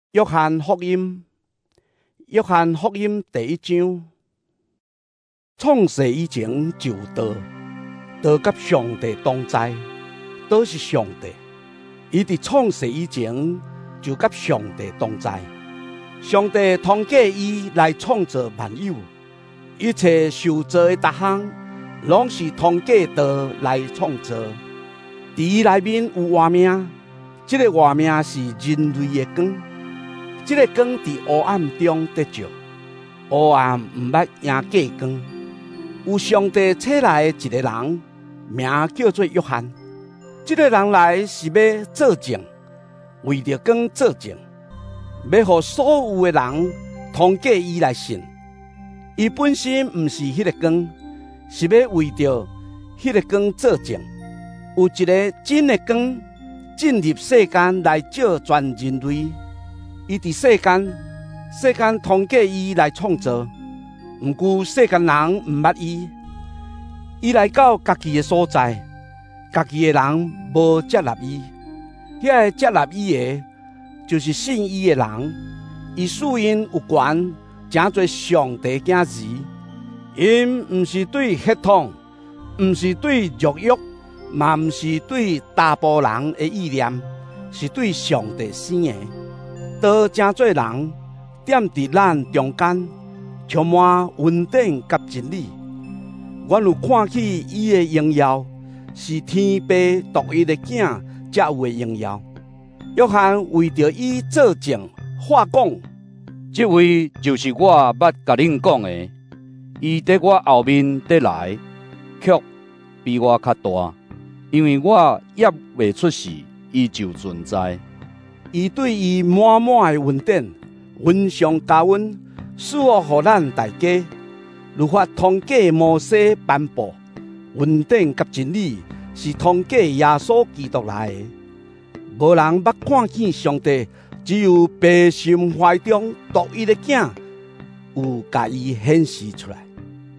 约翰福音，约翰福音第1章。创世以前就有道，道甲上帝同在，道是上帝。伊伫创世以前就甲上帝同在。上帝通过伊来创造万有，一切受造的各项，拢是通过道来创造。伫伊内面有活命，这个活命是人类的光。这个光伫黑暗中得着，黑暗毋捌赢过光。有上帝册来的一个人，名叫做约翰。这个人来是要作证，为着光作证，要互所有的人通过伊来信。伊本身毋是迄个光，是要为着迄个光作证。有一个真的光进入世间来照全人类。伊伫世间，世间通过伊来创造，毋过世间人毋捌伊。伊来到家己的所在，家己的人无接纳伊。遐个接纳伊的，就是信伊的人。伊使因有权，诚做上帝囝儿。因毋是对血统，毋是对肉欲，嘛毋是对大部人的意念，是对上帝生的。道诚做人，踮伫咱中间，充满恩典甲真理。阮有看起伊的荣耀，是天父独一的囝才有的荣耀。约翰为着伊作证，话讲： 这位就是我捌甲恁讲的，伊在我后面得来，却比我较大，因为我也未出世，伊就存在。 伊对伊满满的恩典，恩上加恩，赐我予咱大家。律法通过摩西颁布，恩典甲真理是通过耶稣基督来的。无人捌看见上帝，只有爸心怀中独一的囝有甲伊显示出来。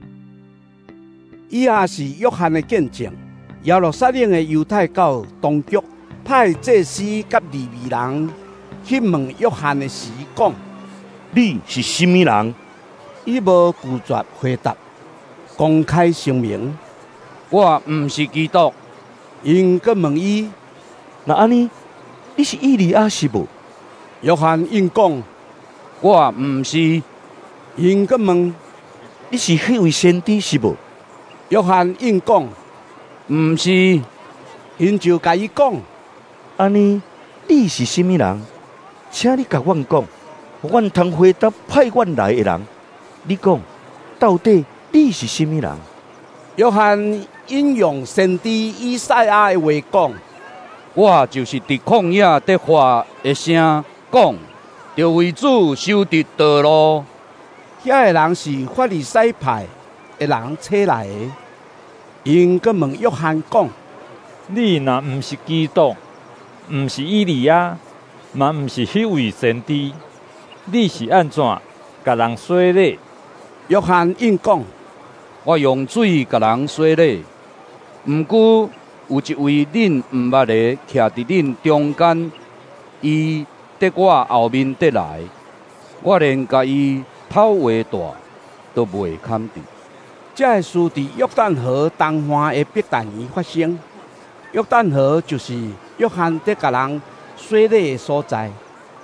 以下是约翰的见证。耶路撒冷的犹太教当局派祭司甲利未人去问约翰的时，讲： 你是甚么人？ 伊无拒绝回答，公开声明： 我毋是基督。 因阁问伊： 那安尼，你是以利亚是无？ 约翰应讲： 我毋是。 因阁问： 你是迄位先知是无？ 约翰应讲： 毋是。 因就甲伊讲： 安尼，你是甚么人？请你甲阮讲，阮通回答派阮来的人。你讲，到底你是甚么人？ 约翰引用先知以赛亚的话讲： 我就是伫旷野得发的声，讲着为主修直道路。 遐个人是法利赛派的人册来的。因阁问约翰讲： 你若毋是基督，毋是以利亚，嘛毋是迄位先知，你是安怎甲人洗礼？ 约翰应讲： 我用水甲人洗礼，毋过有一位恁毋捌的徛伫恁中间，伊伫我后面得来，我连甲伊头话大都袂堪得。 这个事伫约旦河东岸的伯大尼发生。约旦河就是约翰伫甲人洗礼的所在。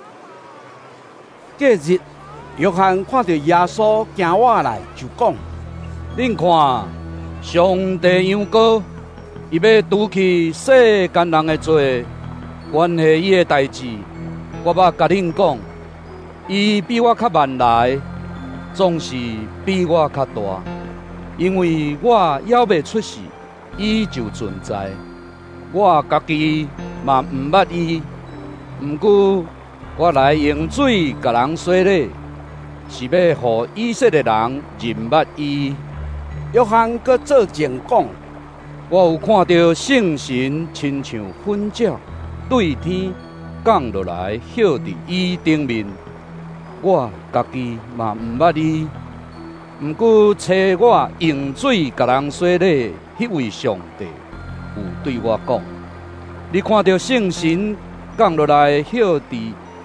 隔日，约翰看到耶稣行我来，就讲： 恁看，上帝羊羔，伊要除去世间人的罪，关系伊的代志。我捌甲恁讲，伊比我较慢来，总是比我较大，因为我还未出世，伊就存在。我家己嘛毋捌伊，毋过我来用水甲人洗礼，是要互以色列人认捌伊。 约翰阁作证讲： 我有看到圣神亲像粉者对天降落来，歇伫伊顶面。我家己嘛毋捌伊，毋过找我用水甲人洗礼迄位上帝有对我讲：你看到圣神降落来，歇伫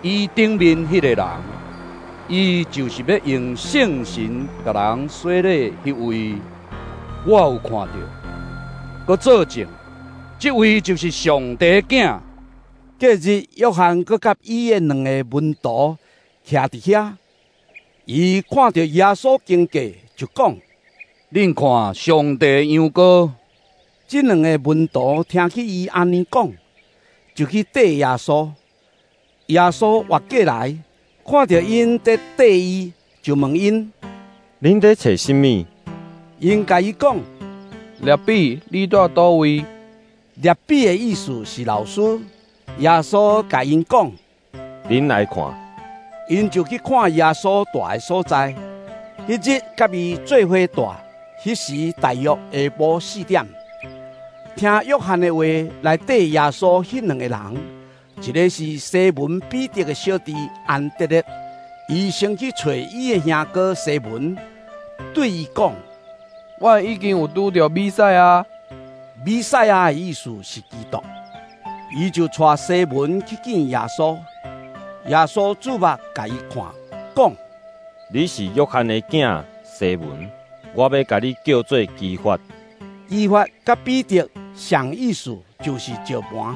伊顶面迄个人，伊就是要用圣神甲人洗礼迄位，我有看到，佮作证，这位就是上帝的囝。 隔日，约翰佮甲伊的两个门徒徛伫遐，伊看到耶稣经过，就讲： 恁看上帝的羊羔。 这两个门徒听起伊安尼讲，就去缀耶稣。耶稣活过来，看到因在缀伊，就问因： 恁在找什么？ 因甲伊讲： 勒比，你住倒位？ 勒比的意思是老师。耶稣甲因讲： 恁来看。 因就去看耶稣住的所在。迄日甲伊做伙住，迄时大约下晡4点。听约翰的话来缀耶稣迄两个人，一个是西门彼得的小弟安德烈，伊先去找伊的兄哥西门，对伊讲： 我已经有拄着弥赛亚。 弥赛亚的意思是基督。伊就带西门去见耶稣。耶稣注目甲伊看，讲： 你是约翰的囝西门，我要甲你叫做基法。 基法甲彼得上意思就是石盘。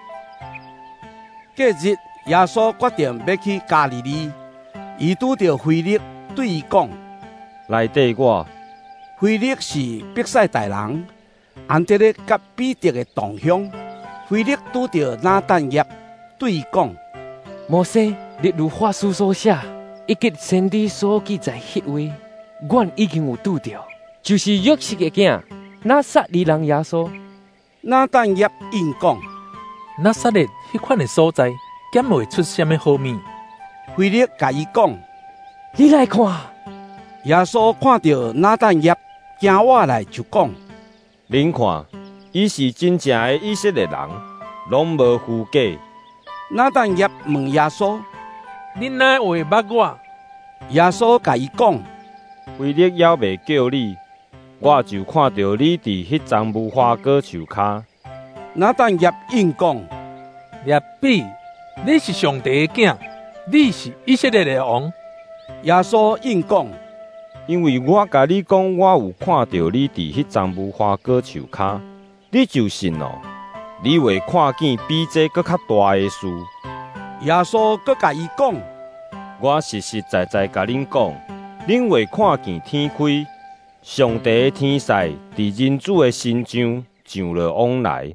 隔日，耶稣决定要去加利利，伊拄着腓力，对伊讲： 来缀我。 腓力是伯赛大人，安德烈甲彼得的同乡。腓力拄着拿但业，对伊讲： 摩西列如法书所写，以及先知所记载迄位，阮已经有拄着，就是约瑟的囝拿撒勒人耶稣。 拿但业应讲： 拿撒勒迄款的所在，检会出什么好物？ 腓力甲伊讲： 你来看。 耶稣看到拿但业行我来，就讲： 恁看，伊是真正的以色列人，拢无虚假。 拿但业问耶稣： 恁哪会捌我？ 耶稣甲伊讲： 腓力还未叫你，我就看到你伫迄丛无花果树骹。 拿但业应讲： 勒比，你是上帝的囝，你是以色列的王。 耶稣应讲： 因为我甲你讲，我有看到你伫迄丛无花果树骹，你就信咯。你会看见比这搁较大的事。 耶稣搁甲伊讲： 我实实在在甲恁讲，恁会看见天开，上帝的天使伫人子的身上上了往来。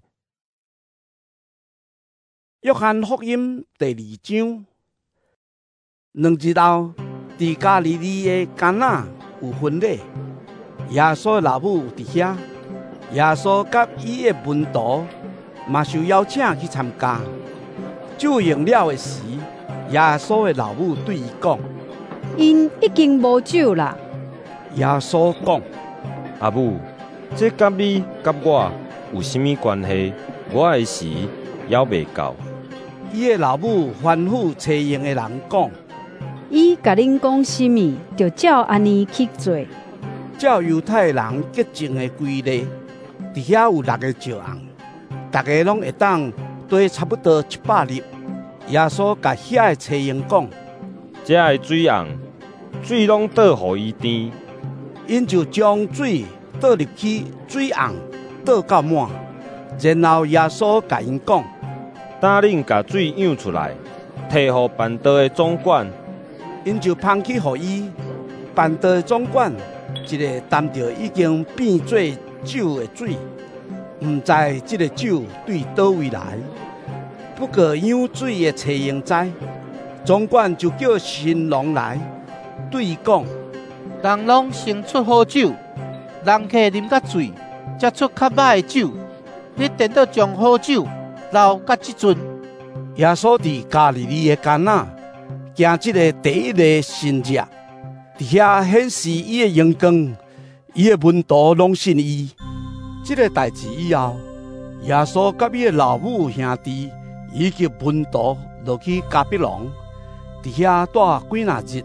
约翰福音第2章。2日后，伫加利利的迦纳有婚礼，耶稣的老母伫遐，耶稣甲伊的门徒嘛受邀请去参加。酒用了的时，耶稣的老母对伊讲： 因已经无酒啦。 耶稣讲： 阿母，这甲你甲我有什么关系？我的时还未到。 伊的老母吩咐找用的人讲： 伊甲恁讲什么，就照安尼去做。 照犹太人洁净的规律，伫遐有6个石甕，大家拢会当堆差不多100粒。耶稣甲遐的找用讲： 这个水甕，水拢倒互伊甜。 因就将水倒入去水甕，倒到满。然后耶稣甲因讲： 等恁甲水舀出来，摕互办道的总管。 因就捧去互伊。办道的总管一个担着已经变做酒的水，毋知这个酒对倒位来。不过舀水的找用知，总管就叫新郎来，对伊讲： 人拢先出好酒，人客啉甲醉，才出较歹的酒。你颠倒将好酒留甲即阵。 耶稣伫加利利的迦纳行这个第一个神迹，伫遐显示伊的荣光，伊的门徒拢信伊。这个代志以后，耶稣甲伊的老母兄弟以及门徒落去加百农，伫遐住几若日。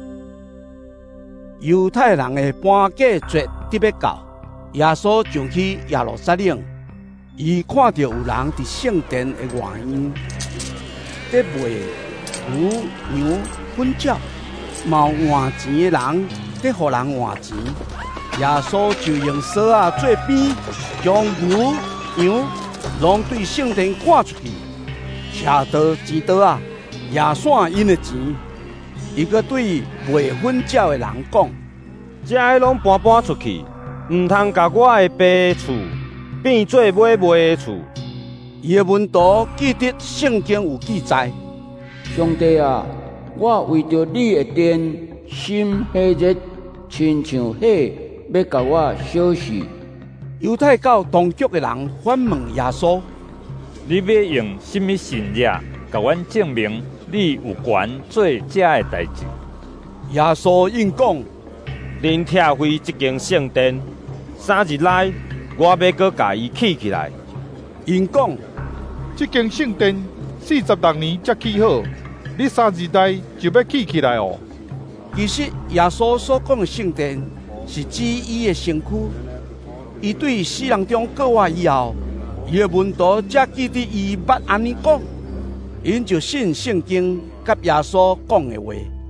犹太人的搬假节得要到，耶稣上去耶路撒冷，伊看到有人伫圣殿的外院在卖牛、羊混缴，嘛有换钱的人得互人换钱。耶稣就用绳啊做鞭，将牛、羊拢对圣殿赶出去。车刀、钱刀啊，也算因的钱。伊阁对卖混缴的人讲： 这个拢搬出去，唔通甲我的爸的厝变做买卖的厝。 伊的门徒记得圣经有记载： 上帝啊，我为着你的殿心喜热，亲像火要甲我烧死。 犹太教当局的人反问耶稣： 你要用什么信业，甲阮证明你有权做这的代志？ 耶稣应讲： 恁拆毁这间圣殿，3日内我要搁甲伊起起来。 因讲： 这间圣殿46年才起好，你3日内就要起起来哦。 其实耶稣所讲的圣殿，是指伊的身躯。伊对死人中过活以后，伊的门徒才记得伊捌安尼讲，因就信圣经甲耶稣讲的话。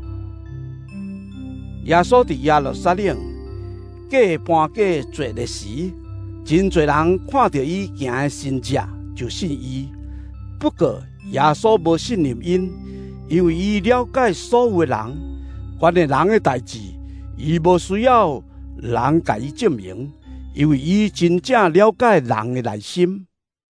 耶稣伫耶路撒冷过搬过做日时，真侪人看到伊行的神迹，就信伊。不过耶稣无信任因，因为伊了解所有的人，凡个人的代志，伊无需要人甲伊证明，因为伊真正了解人的内心。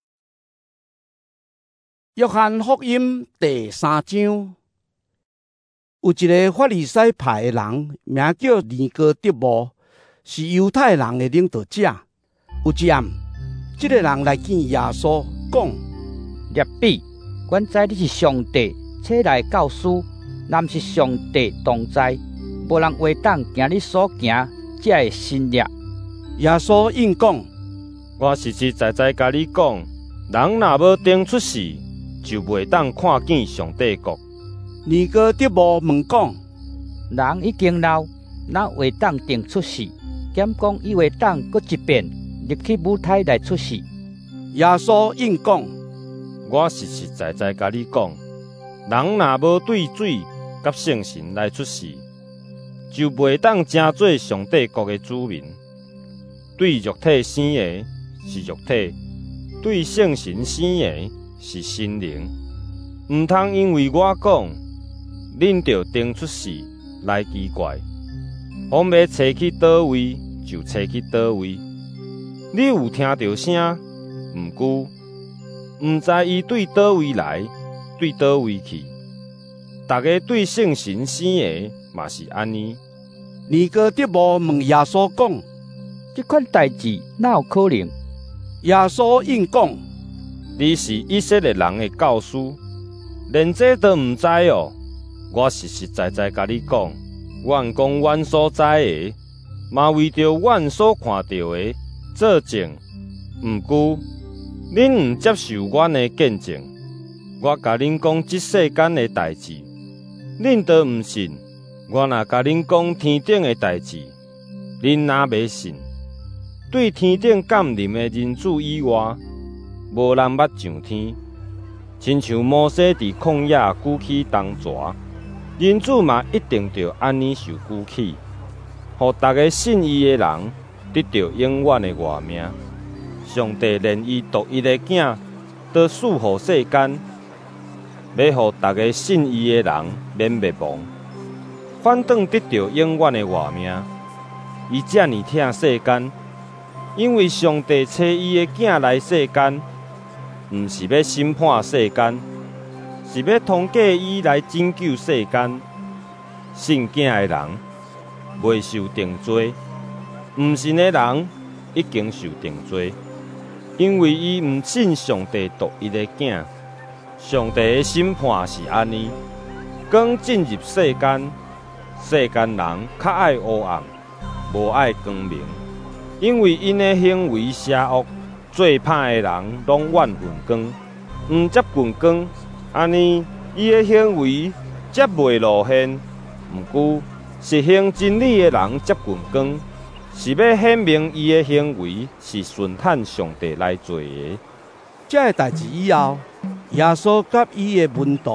约翰福音第3章，有一个法利赛派的人，名叫尼哥底母，是犹太人的领导者。有一暗，这个人来见耶稣，讲： rab比，阮知你是上帝册内教师，若是上帝同在，无人会当行你所行这的新业。 耶稣应讲： 我实实在在甲你讲，人若无定出世，就袂当看见上帝国。 尼哥底母问讲： 人已经老，哪会当定出世？兼讲伊会当搁一遍入去母胎来出世？ 耶稣应讲： 我实实在在甲你讲，人若无对水甲圣神来出世，就袂当成做上帝国的子民。对肉体生的是肉体，对圣神生的是心灵。唔通因为我讲，恁着定出世来奇怪，往要找去倒位就找去倒位。你有听到声，毋过毋知伊对倒位来，对倒位去。大家对圣神生的嘛是安尼。 尼哥底母问耶稣讲： 这款代志哪有可能？ 耶稣应讲： 你是以色列人的教师，连这都毋知哦。我实实在在甲你讲，阮讲阮所知的，嘛为着阮所看到的做证。毋过，恁毋接受阮的见证，我甲恁讲即世间的代志，恁都毋信。我若甲恁讲天顶的代志，恁哪袂信？对天顶降临的人子以外，无人捌上天。亲像摩西伫旷野举起铜蛇，人子嘛一定着安尼受举起，互大家信伊的人得到永远的活命。上帝连伊独一的囝都赐予世间，要互大家信伊的人免灭亡，反倒得到永远的活命。伊遮尔疼世间，因为上帝找伊的囝来世间，毋是要审判世间，是要通过伊来拯救世间。信囝的人未受定罪，毋信的人已经受定罪，因为伊毋信上帝独一的囝。上帝的审判是安尼：光进入世间，世间人较爱黑暗，无爱光明，因为因的行为邪恶，做歹的人拢怨恨光，毋接近光，安尼伊的行为才袂露现。毋过，实行真理的人接近光，是要显明伊的行为是顺坦上帝来做的。 这个代志以后，耶稣甲伊的门徒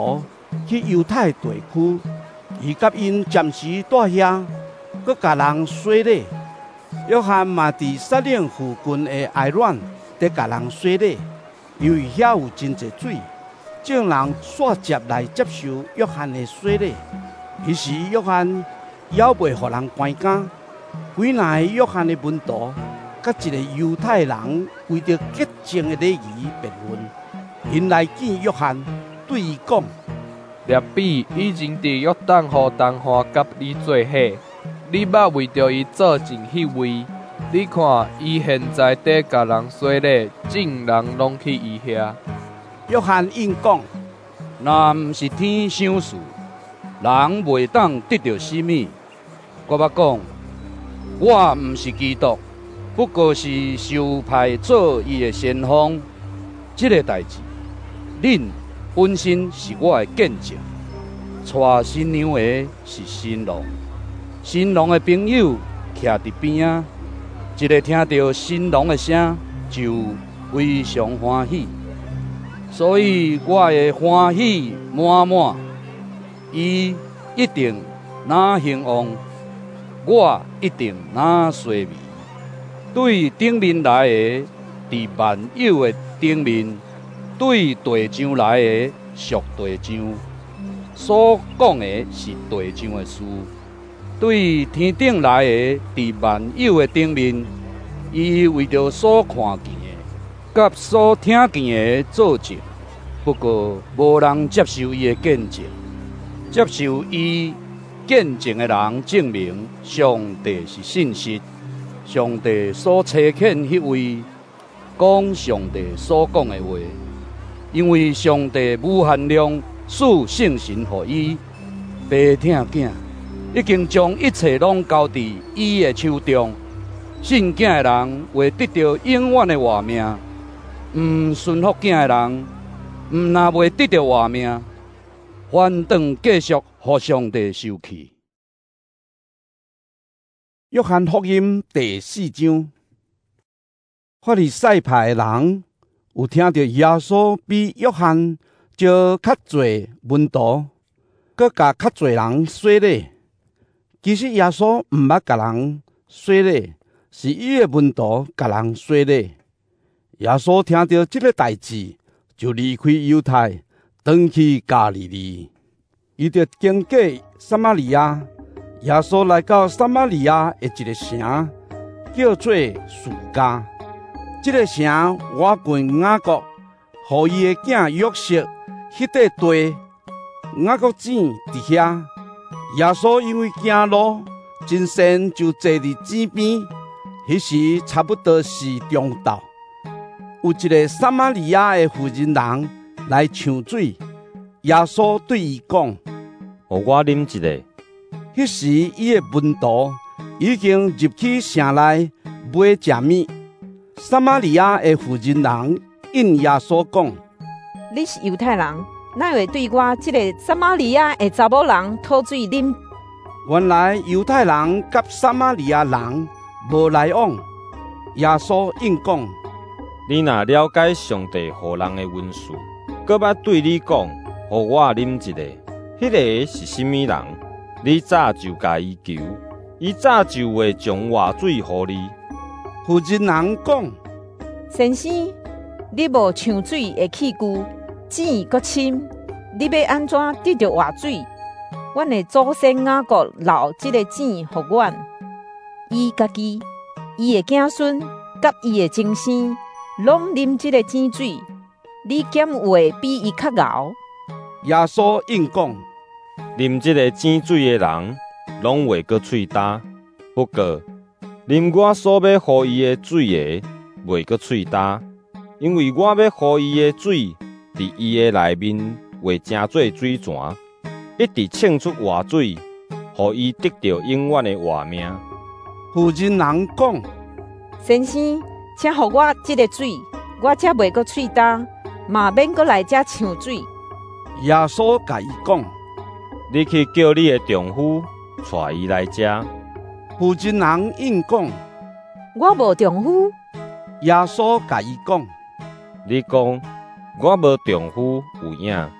去犹太地区，伊甲因暂时住遐，佮甲人洗礼。约翰嘛伫撒冷附近的爱卵，伫甲人洗礼，因为遐有真侪水，众人煞接来接受约翰的洗礼。于是约翰还袂互人关监，几若约翰的门徒，甲一个犹太人为着洁净的礼仪辩论，因来见约翰，对伊讲： 列比以前伫约旦河东河甲你做伙，你捌为着伊做尽迄位？你看伊现在伫甲人洗礼，众人拢去伊遐。 约翰应讲： 若毋是天想事，人袂当得到什么。我捌讲，我毋是基督，不过是受派做伊的先锋。这个代志，恁本身是我的见证。带新娘的是新郎，新郎的朋友徛伫边啊，一个听到新郎的声就非常欢喜，所以我会欢喜满满。伊一定哪兴旺，我一定哪衰微。对顶面来的，伫万有的顶面；对地上来的，属地上。所讲的是地上的事。对天顶来的，伫万有的顶面，伊为着所看见的，甲所听见的做证。不过无人接受伊的见证。接受伊见证的人证明上帝是信实，上帝所差遣迄位讲上帝所讲的话，因为上帝无限量赐圣神予伊，爸疼囝，已经将一切拢交伫伊的手中。信囝的人会得到永远的活命，唔顺服囝的人，唔若袂得到活命。反正继续互上帝受气。 约翰福音第4章，法利赛派的人有听到耶稣比约翰招较侪门徒，佮甲较侪人洗礼。其实耶稣毋捌甲人洗礼，是伊的门徒甲人洗礼。耶稣听到这个代志，就离开犹太，转去加利利。伊就经过撒玛利亚，耶稣来到撒玛利亚的一个城，叫做叙加。这个城我近雅各，互伊的囝约瑟迄块地，雅各井伫遐。耶稣因为行路，真善就坐伫井边。迄时差不多是中昼，有一个撒玛利亚的妇人人来抢水。耶稣对伊讲：“ 互我啉一个。” 迄时伊的门徒已经入去城内买食物。撒玛利亚的妇人人应耶稣讲：“ 你是犹太人，哪会对我这个撒玛利亚的查某人讨水啉？” 原来犹太人甲撒玛利亚人无来往。耶稣应讲：“ 你若了解上帝予人的恩赐，搁捌对你讲，互我啉一个，迄个是甚物人？你早就甲伊求，伊早就会将活水予你。” 妇人人讲：“ 先生，你无抢水的器具，井搁深，你要安怎得到活水？阮的祖先雅各留这个井予阮，伊家己、伊的子孙甲伊的曾生，拢啉这个井水。你减有的比伊较熬。” 耶稣应讲：“ 啉这个井水的人，拢会搁喙焦；不过，啉我所要予伊的水的，袂搁喙焦，因为我要予伊的水，伫伊的内面会成做水泉，一直冲出活水，予伊得到永远的活命。” 妇人人讲：“ 先生，请予我这个水，我才袂搁喙焦，嘛免搁来这抢水。” 耶稣甲伊讲：“ 你去叫你的丈夫带伊来遮。” 妇人人应讲：“ 我无丈夫。” 耶稣甲伊讲：“ 你讲我无丈夫有影，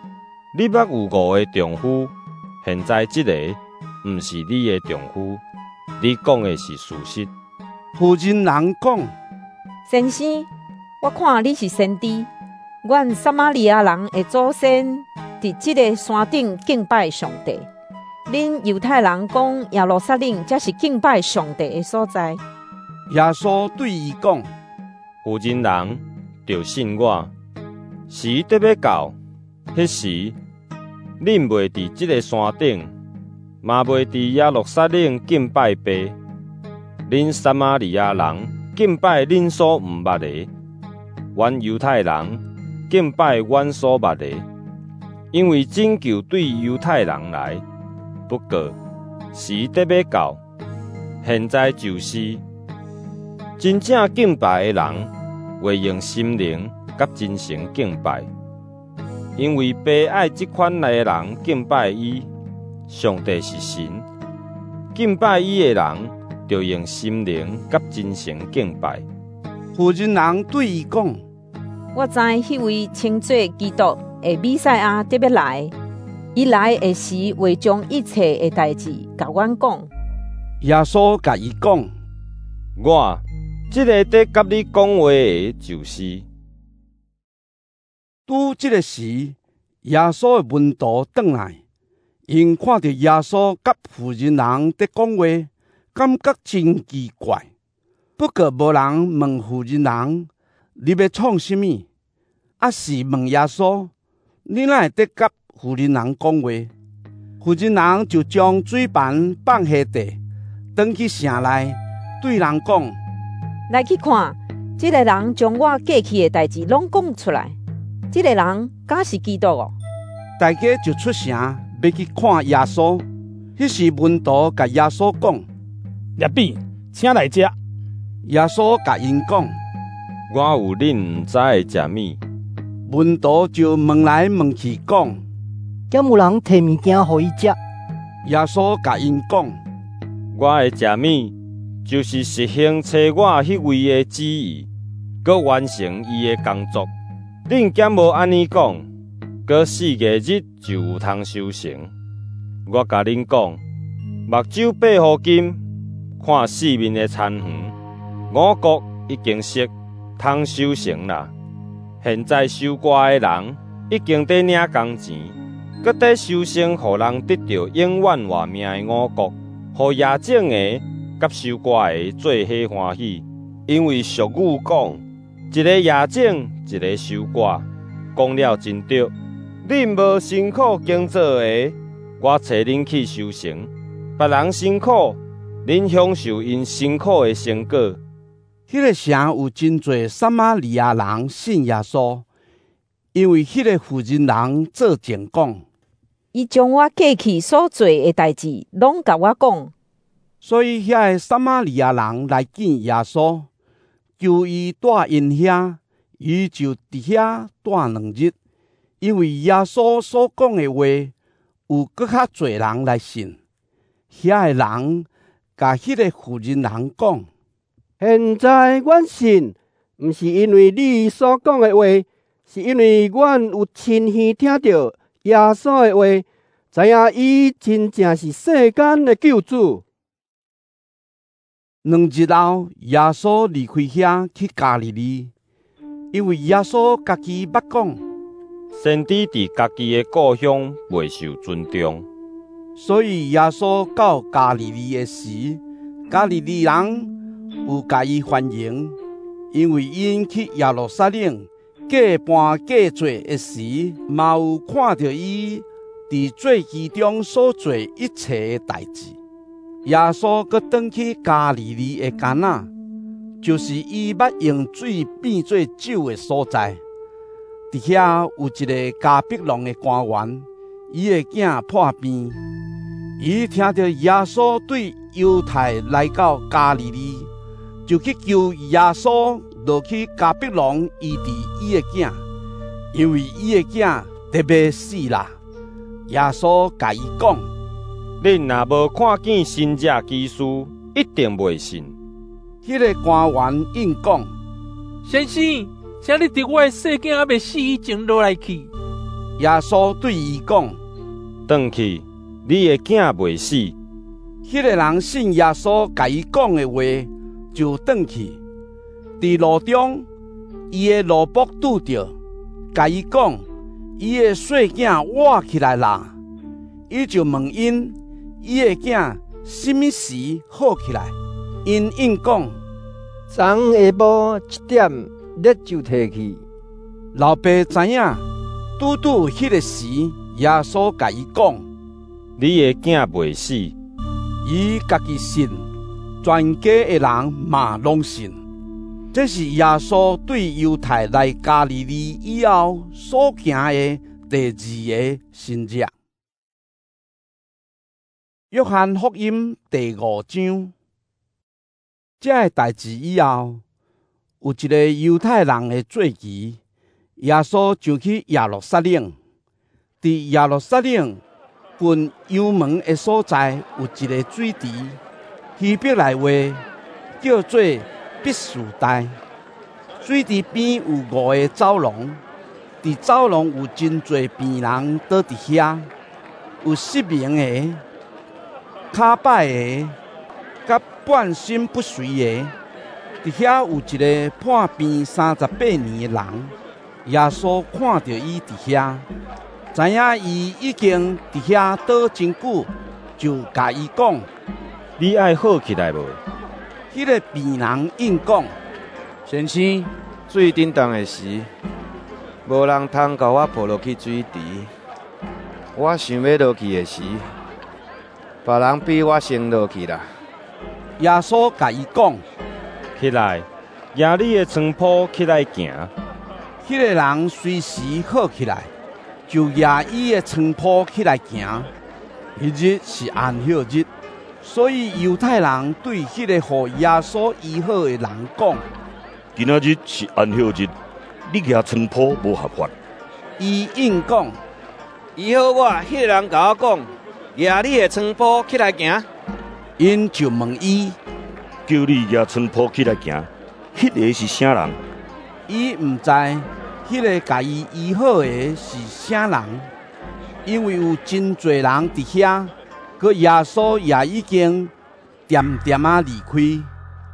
你捌有5个丈夫，现在这个毋是你的丈夫，你讲的是事实。 妇人人讲： 先生，我看你是先知，阮撒玛利亚人的祖先伫这个山顶敬拜上帝。恁犹太人讲耶路撒冷才是敬拜上帝的所在。 耶稣对伊讲： 有人人就信我，时得要到，迄时恁袂伫这个山顶，嘛袂伫耶路撒冷敬拜爸。恁撒玛利亚人敬拜恁所毋捌的，阮犹太人敬拜阮所捌的，因为拯救对犹太人来。不过时得要到，现在就是真正敬拜的人会用心灵甲真诚敬拜，因为爸爱这款来的人敬拜伊。上帝是神，敬拜伊的人就用心灵甲真诚敬拜。 妇人人对伊讲： 我知迄位称作基督的弥赛亚得要来。伊来的时会将一切的代志甲阮讲。 耶稣甲伊讲： 我这个在甲你讲话的就是。 拄这个时，耶稣的门徒转来，因看到耶稣甲妇人人在讲话，感觉真奇怪。不过无人问妇人人：你要创什么？啊是问耶稣：你哪会在甲妇人人讲话？妇人人就将水盘放下地，转去城内，对人讲： 来去看，这个人将我过去的代志拢讲出来。这个人敢是基督哦？ 大家就出城要去看耶稣。迄时门徒甲耶稣讲： rabbi，请来食。 耶稣甲因讲： 我有恁毋知的食物。 门徒就问来问去讲： 敢有人摕物件互伊食？ 耶稣甲因讲： 我的食物就是实行找我迄位的旨意，佮完成伊的工作。恁敢无安尼讲，佮4个日就有通修成。我甲恁讲，目睭爬互金，看4面的田园，5穀已经熟，通收成啦。现在收割的人已经在领工钱，搁在收成，互人得到永远活命的5穀，互野种的甲收割的做伙欢喜。因为俗语讲：一个野种，一个收割，讲了真对。恁无辛苦耕作的，我找恁去收成；别人辛苦，恁享受因辛苦的成果。 迄个城有真侪撒玛利亚人信耶稣，因为迄个妇人人做证讲， 伊将我过去所做的代志拢甲我讲。 所以遐个撒玛利亚人来见耶稣，求伊带因遐，伊就伫遐带2日。因为耶稣所讲的话，有搁较侪人来信。遐个人甲迄个妇人人讲： 现在阮信，毋是因为你所讲的话，是因为阮有亲耳听到耶稣的话，知影伊真正是世间的救主。 2日后，耶稣离开遐去加利利，因为耶稣家己捌讲， 先知伫家己的故乡未受尊重， 所以耶稣到加利利的时，加利利人有甲伊欢迎，因为因去耶路撒冷过半过节的时，嘛有看到伊伫做其中所做一切的代志。耶稣搁转去加利利的迦纳，就是伊捌用水变做酒的所在。伫遐有一个加百农的官员，伊的囝破病。伊听到耶稣对犹太来到加利利，就去求耶稣落去加百农医治伊的囝，因为伊的囝得要死啦。耶稣甲伊讲： 恁若无看见神迹奇事，一定袂信。 迄个官员应讲： 先生，请你伫我的细囝还未死以前落来去。 耶稣对伊讲：“ 转去，你的囝袂死。” 迄个人信耶稣甲伊讲的话，就转去。伫路中，伊的路仆拄着，甲伊讲：“伊的细囝活起来啦！”伊就问因：“伊的囝什么时好起来？”因应讲：“ 昨下晡7点，日就摕去。” 老爸知影，拄迄个时，耶稣甲伊讲：“ 你的囝袂死。” 伊家己信，全家的人嘛拢信。这是耶稣对犹太来加利利以后所行的第2个神迹。约翰福音第5章，这个代志以后，有一个犹太人的节期，耶稣就去耶路撒冷。伫耶路撒冷近油门的所在，有一个水池，希伯来话叫做毕士大。水池边有5个走廊，伫走廊有真侪病人倒伫遐，有失明的、骹歹的，甲半身不遂的。伫遐有一个破病38年的人，耶稣看到伊伫遐，知影伊已经伫遐倒真久，就甲伊讲：“ 你爱好起来无？” 迄个病人应讲：“ 先生， 水震动的时，无人通甲我抱落去水池。我想要落去的时，别人比我先落去啦。” 耶稣甲伊讲：“ 起来，拿你的床铺起来行。” 迄个人随时好起来，就拿伊的床铺起来行。迄日是安息日，所以犹太人对迄个互耶稣医好的人讲：“ 今仔日是安息日，你拿床铺无合法。” 伊应讲：“ 医好我，迄个人甲我讲，拿你的床铺起来行。” 因就问伊：“ 叫你拿床铺起来行，迄个是啥人？” 伊毋知迄个甲伊医好的是啥人，因为有真侪人伫遐，佮耶稣也已经渐渐离开。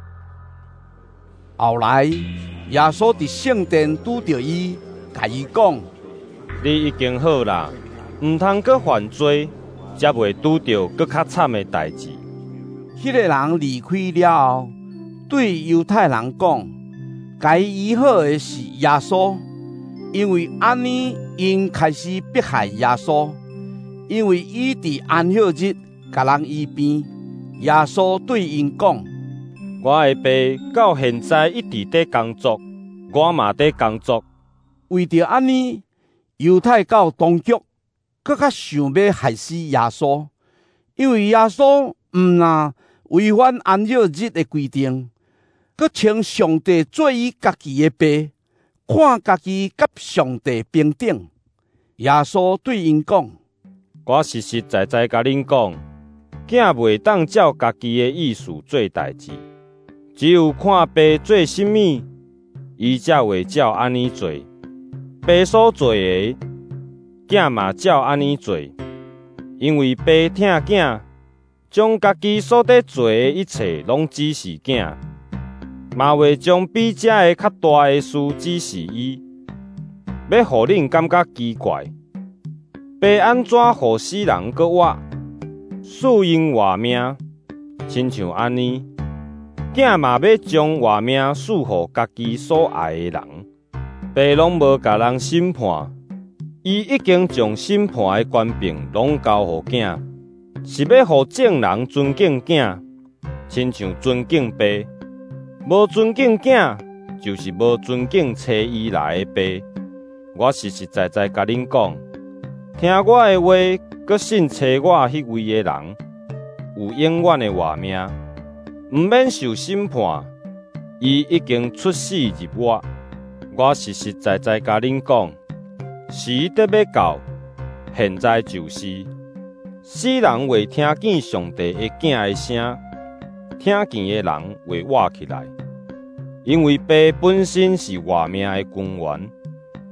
后来，耶稣伫圣殿拄着伊，甲伊讲：“ 你已经好啦，毋通阁犯罪，才袂拄着阁较惨的代志。” 迄个人离开了后，对犹太人讲：“甲伊医好的是耶稣。”因为安尼，因开始迫害耶稣，因为伊伫安息日甲人医病。耶稣对因讲：“ 我的爸到现在一直在工作，我嘛在工作。” 为着安尼，犹太教当局更较想要害死耶稣，因为耶稣毋但违反安息日的规定，佮称上帝做伊家己的爸。看家己甲上帝平等。耶稣对因讲：“ 我实实在在甲恁讲，囝袂当照家己的意思做代志，只有看爸做甚物，伊才会照安尼做。爸所做的，囝嘛照安尼做，因为爸疼囝，将家己所得做的一切拢指示囝。嘛会将比这个较大的事指示伊，要互恁感觉奇怪。爸安怎互死人搁活，赐因活命，亲像安尼，囝嘛要将活命赐互家己所爱的人。爸拢无甲人审判，伊已经将审判的权柄拢交互囝，是要互众人尊敬囝，亲像尊敬爸。无尊敬囝，就是无尊敬找伊来的爸。我实实在在甲恁讲，听我的话，佮信找我迄位的人，有永远的活命，毋免受审判。伊已经出死入活。我实实在在甲恁讲，时得要到，现在就是。死人会听见上帝的囝的声。听见的人会活起来，因为爸本身是活命的君源，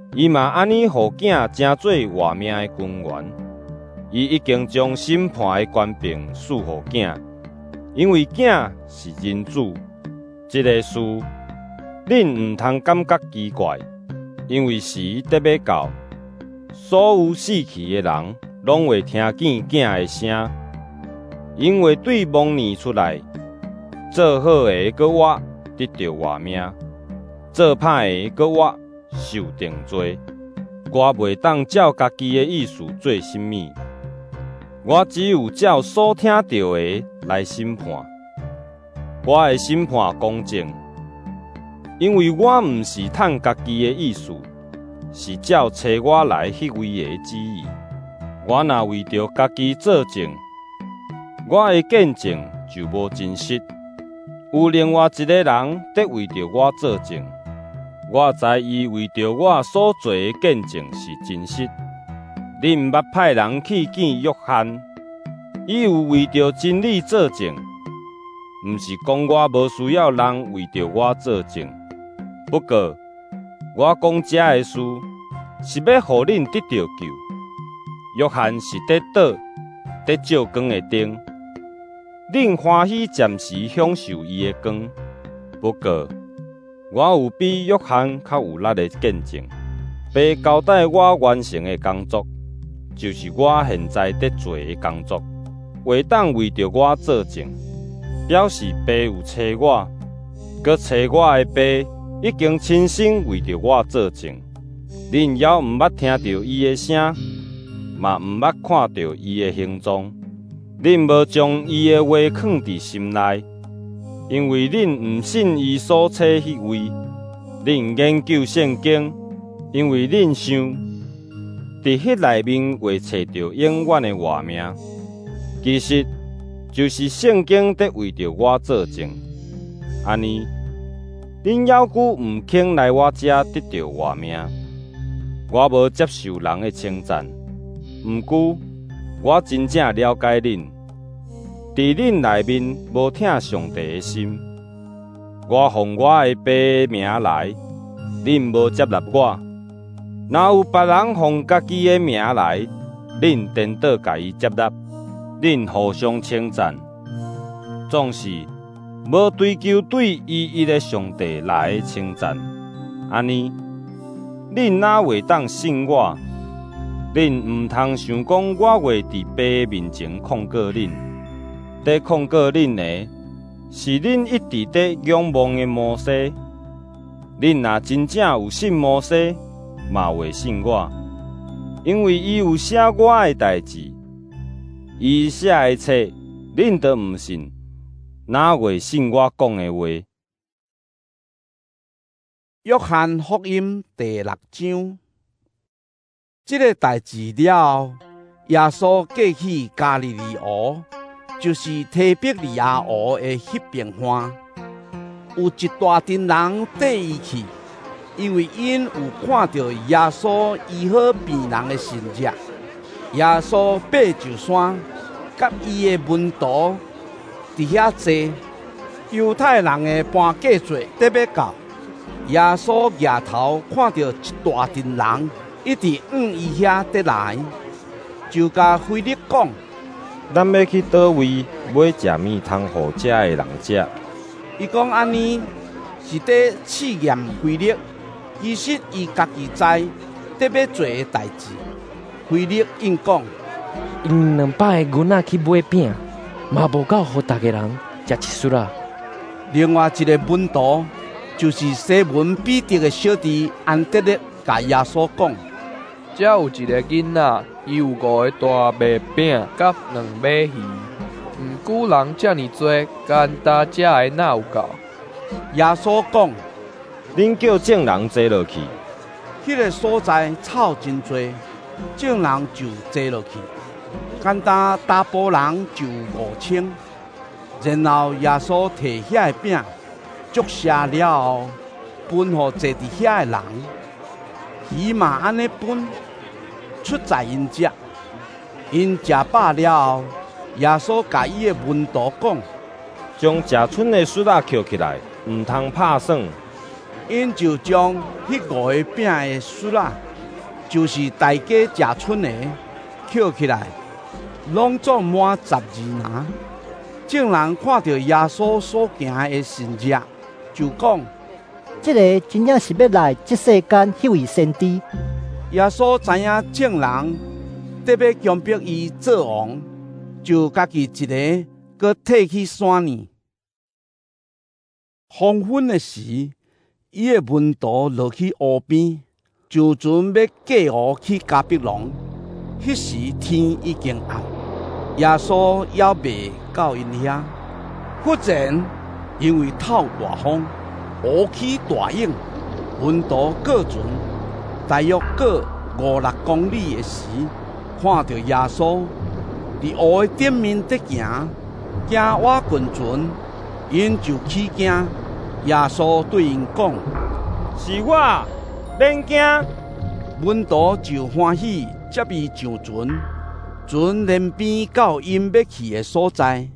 伊嘛安尼，互囝成做活命的君王。伊已经将审判的权柄赐互囝，因为囝是人子。这个事，恁唔通感觉奇怪，因为时得要到，所有死去的人拢会听见囝的声，因为对蒙年出来，做好的搁我得到活命，做歹的搁我受定罪。我袂当照家己的意思做甚物，我只有照所听到的来审判。我的审判公正，因为我毋是趁家己的意思，是照找我来迄位的旨意。我若为着家己作证，我的见证就无真实。有另外一个人得为着我作证，我知伊为着我所做的见证是真实。恁毋捌派人去见约翰，伊有为着真理作证，毋是讲我无需要人为着我作证。不过，我讲这的事，是要互恁得到救。约翰是得倒，得照光的灯，恁欢喜暂时享受伊的光。不过，我有比约翰较有力的见证，被交代我完成的工作，就是我现在在做的工作，会当为着我作证，表示爸有找我，佮找我的爸已经亲身为着我作证。恁也毋捌听到伊的声，嘛毋捌看到伊的形状，恁无将伊的话藏伫心内，因为恁毋信伊所册迄位。恁研究圣经，因为恁想伫迄内面会找到永远的活命。其实就是圣经在为着我作证。安尼，恁要久毋肯来我遮得到活命。我无接受人的称赞，毋过我真正了解恁，伫恁内面无疼上帝的心。我奉我的爸的名来，恁无接纳我；若有别人奉家己的名来，恁颠倒甲伊接纳，恁互相称赞，总是无追求对伊一个上帝来的称赞。安尼，恁哪会当信我？恁毋通想讲我会伫爸的面前控告恁，在控告恁的。是恁一直在仰望的摩西，恁若真正有信摩西，嘛会信我，因为伊有写我的代志。伊写的册，恁都毋信，哪会信我讲的话？ 约翰福音第6章，这个代志了后，耶稣过去加利利湖。就是提比利亚湖的迄边岸，有一大群人缀伊去，因为因有看到耶稣医好病人的神迹。耶稣爬上山，甲伊的门徒伫遐坐。犹太人的搬嫁节得要到，耶稣抬头看到一大群人一直往伊遐得来，就甲腓力讲。 咱要去倒位买食物通互遮的人食？ 伊讲安尼是在试验腓力，其实伊家己知得要做的代志。腓力应讲， 因200个囡仔去买饼，嘛无够互逐个人食一束啊。 另外一个门徒就是西门彼得的小弟安德烈，甲耶稣讲， 遮有一个囡仔。伊有5个大麦饼甲2尾鱼，毋过人遮尔多，干焦食的哪有够？ 耶稣讲：“ 恁叫众人坐落去。” 迄个所在草真多，众人就坐落去，干焦大波人就5000。然后耶稣摕遐个饼，祝谢了后，分互坐伫遐个人。伊嘛安尼分。出在因遮，因食饱了后，耶稣甲伊的门徒讲：“ 将食剩的穗仔捡起来，毋通拍算。” 因就将迄5个饼的穗仔就是大家食剩的，捡起来，拢总满12篮。众人看到耶稣所行的神迹，就讲： 这个真正是要来这世间迄位先知。 耶稣知影众人特别强迫伊做王，就家己一个搁退去山里。黄昏的时，伊的门徒落去湖边，就准要过河去迦百农。迄时天已经暗，耶稣还未到因遐。忽然因为透大风，乌起大影，门徒过船，大约过5-6公里的时，看到耶稣伫湖的顶面在行，行我近船，因就起惊。耶稣对因讲：“ 是我，免惊。” 门徒就欢喜，接伊上船，船连边到因要去的所在。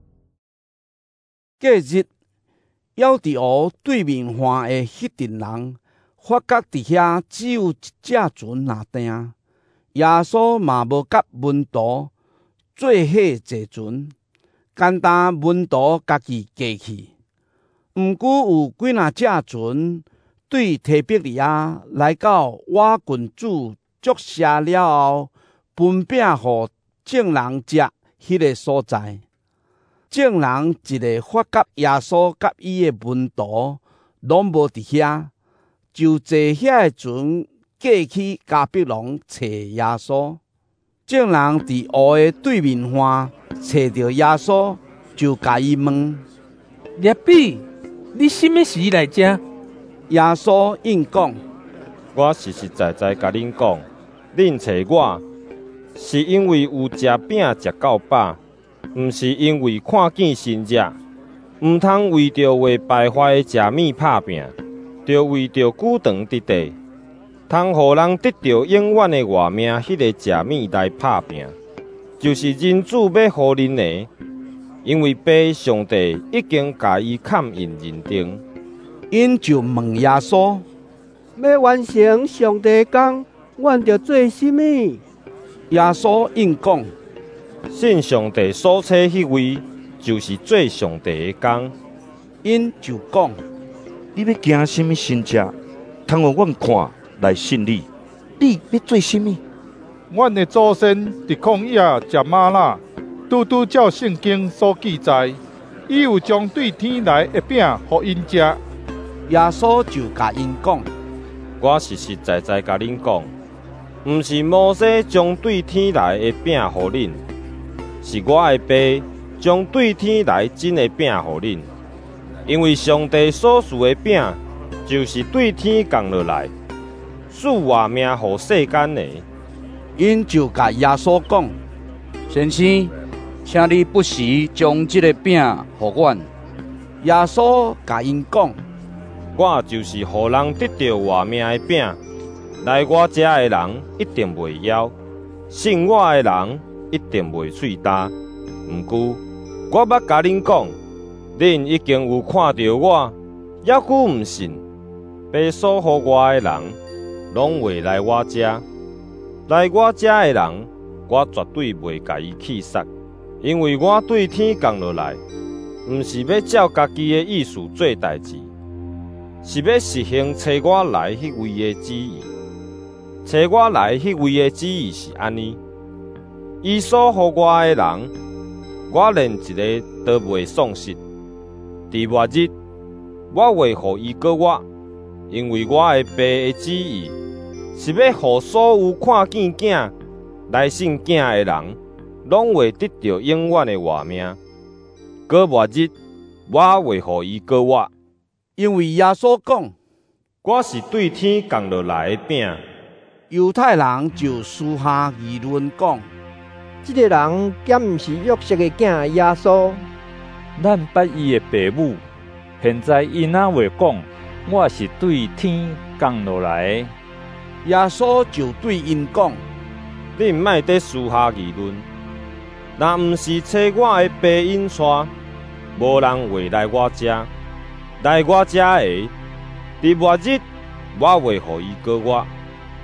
隔日，要伫湖对面岸的迄群人，发觉伫遐只有一只船若定。耶稣嘛无甲门徒做伙坐船，简单门徒家己过去。毋过有几若只船对提比利亚来到我群主作谢了后，分饼互众人食迄个所在。众人一个发觉耶稣甲伊的门徒拢无伫遐，就坐遐的船过去迦百农找耶稣。众人伫湖的对面岸找到耶稣，就甲伊问：“ rabbi比，你什么时来遮？” 耶稣应讲：“ 我实实在在甲恁讲，恁找我，是因为有食饼食到饱，毋是因为看见神迹。毋通为着为败坏的食物拍拼，着为着久长伫地，通互人得到永远的活命。迄个食物来拍拼，就是人子要互恁的，因为爸上帝已经甲伊砍印认定。” 因就问耶稣：“ 要完成上帝工，阮着做什么？” 耶稣应讲：“ 信上帝所册迄位，就是做上帝的工。” 因就讲：“ 你要行什么神迹，通互阮看来信你？你要做什么？ 阮的祖先伫旷野食吗哪，拄拄照圣经所记载，伊有将对天来的饼互因食。” 耶稣就甲因讲：“ 我实实在在甲恁讲，毋是摩西将对天来的饼互恁，是我的爸将对天来真的饼互恁。因为上帝所赐的饼，就是对天降落来，赐活命互世间的。” 因就甲耶稣讲：“ 先生，请你不时将这个饼互阮。” 耶稣甲因讲：“ 我就是互人得到活命的饼，来我遮的人一定袂枵，信我的人一定袂喙焦。毋过，我捌甲恁讲，恁已经有看到我，还佫毋信。被所予我的人，拢会来我遮。来我遮的人，我绝对袂甲伊气杀，因为我对天降落来，毋是要照家己的意思做代志。是要实行找我来迄位的旨意。找我来迄位的旨意是安尼：伊所予我的人，我连一个都袂丧失。伫末日，我会互伊过我，因为我的爸的旨意是要互所有看见囝来信囝的人，拢会得到永远的活命。过末日，我会互伊过我。 因为耶稣讲：“ 我是对天降落来的饼。” 犹太人就私下议论讲：“ 这个人敢毋是约瑟的囝耶稣？ 咱捌伊的爸母，现在伊哪会讲我是对天降落来的？” 耶稣就对因讲：“ 恁莫得私下议论，若毋是找我的爸引带，无人会来我遮。来我遮的，伫末日我会互伊过我。世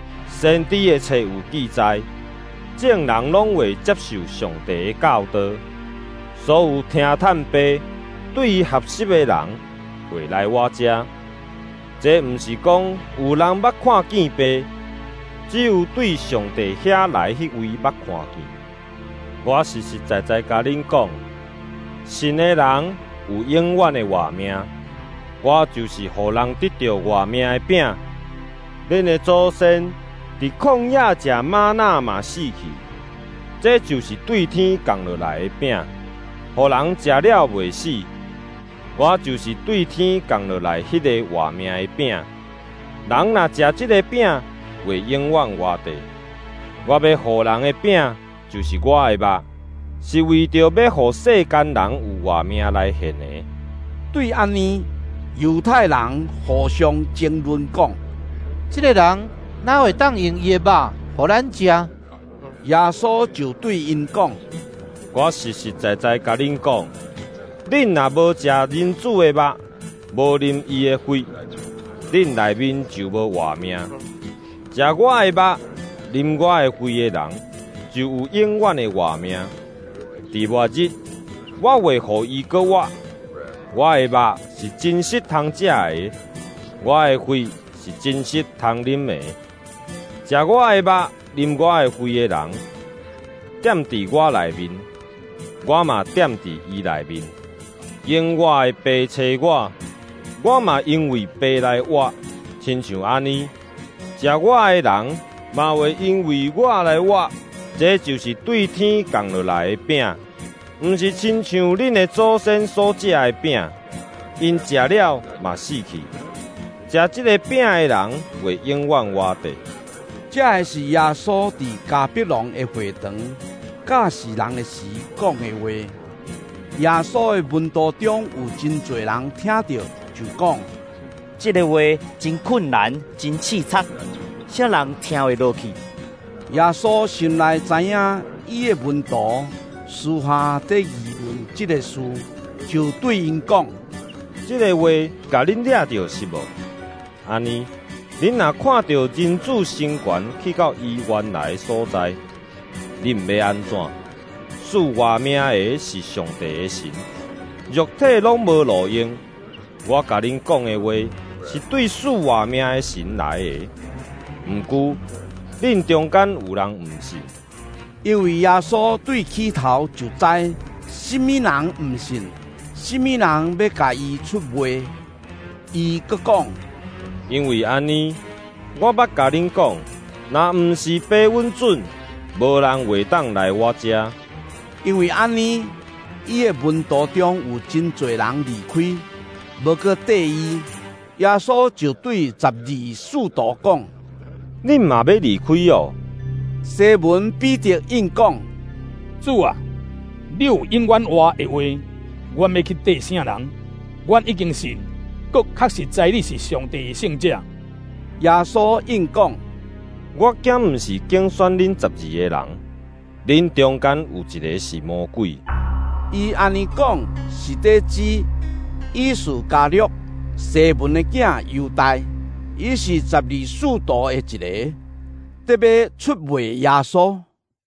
先知的册有记载，众人拢会接受上帝的教导。所有听探白对于合适的人会来我遮。这毋是讲有人捌看见白，只有对上帝遐来迄位捌看见。我实实在在甲恁讲，信的人有永远的活命。我就是互人得到活命的饼。恁的祖先伫旷野食玛纳嘛死去，这就是对天降落来的饼，互人食了袂死。我就是对天降落来迄个活命的饼。人若食这个饼，会永远活地。我要互人的饼，就是我的肉，是为着要互世间人有活命来献的。 对安尼，犹太人互相争论讲： 这个人哪会当用伊的肉互咱食？ 耶稣就对因讲： 我实实在在甲恁讲，恁若无食人子的肉，无啉伊的血，恁内面就无活命。食我的肉、啉我的血的人，就有永远的活命。伫末日，我会互伊搁活。我的肉是真实通食的，我的血是真实通啉的。食我的肉、啉我的血的人，踮伫我内面，我嘛踮伫伊内面。因我的爸找我，我嘛因为爸来活，亲像安尼。食我的人嘛会因为我来活，这就是对天降落来的饼，毋是亲像恁的祖先所食的饼，因食了嘛死去。食这个饼的人会永远活地。 这个是耶稣伫加百农的会堂教世人的时讲的话。耶稣的门徒中有真侪人听到，就讲： 这个话真困难，真刺擦，啥人听会落去？ 耶稣心内知影伊的门徒私下在议论这个事，就对因讲： 这个话甲恁抓到是无？安尼，恁若看到人子升悬去到伊原来的所在，恁要安怎？赐活命的是上帝的神，肉体拢无路用。我甲恁讲的话是对赐活命的神来的。毋过，恁中间有人毋信， 因为耶稣对起头就知什么人毋信，什么人要甲伊出卖。伊阁讲： 因为安尼，我捌甲恁讲，若毋是爸阮准，无人会当来我遮。 因为安尼，伊的门徒中有真侪人离开，无搁缀伊。耶稣就对12使徒讲： 恁嘛要离开哦。 西门彼得应讲： 主啊，你有永远活的话，阮要去缀啥人？阮已经信，搁确实知你是上帝的圣者。 耶稣应讲： 我竟毋是竞选恁12个人。恁中间有一个是魔鬼。 伊安尼讲是在指以斯加略，西门的囝犹大，伊是12使徒的一个，特要出卖耶稣。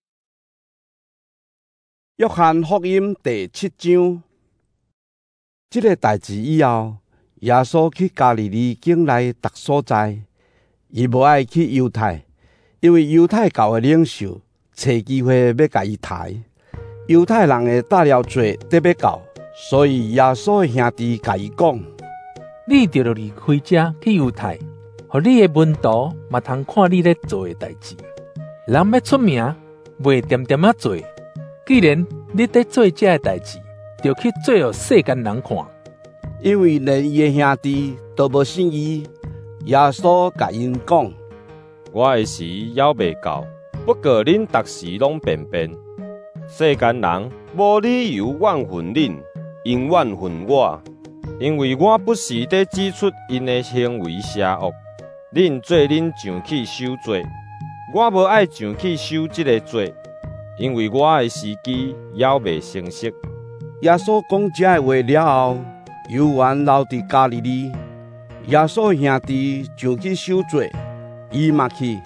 约翰福音第7章，这个代志以后，耶稣去加利利境内各所在，伊无爱去犹太，因为犹太教的领袖找机会要甲伊抬，犹太人的大了罪得要到，所以耶稣的兄弟甲伊讲： 你就要离开这去犹太，互你的门徒嘛通看你咧做的代志。人要出名，袂点点啊做。既然你在做这的代志，就去做予世间人看。 因为连伊的兄弟都无信伊，耶稣甲因讲： 我的时还未到。不过恁逐时拢便便，世间人无理由怨恨恁，因怨恨我，因为我不时地指出因的行为邪恶。恁做恁上去受罪，我无爱上去受这个罪，因为我的时机还未成熟。 耶稣讲这话了后，犹原留伫加利利。耶稣兄弟就去受罪，伊嘛去。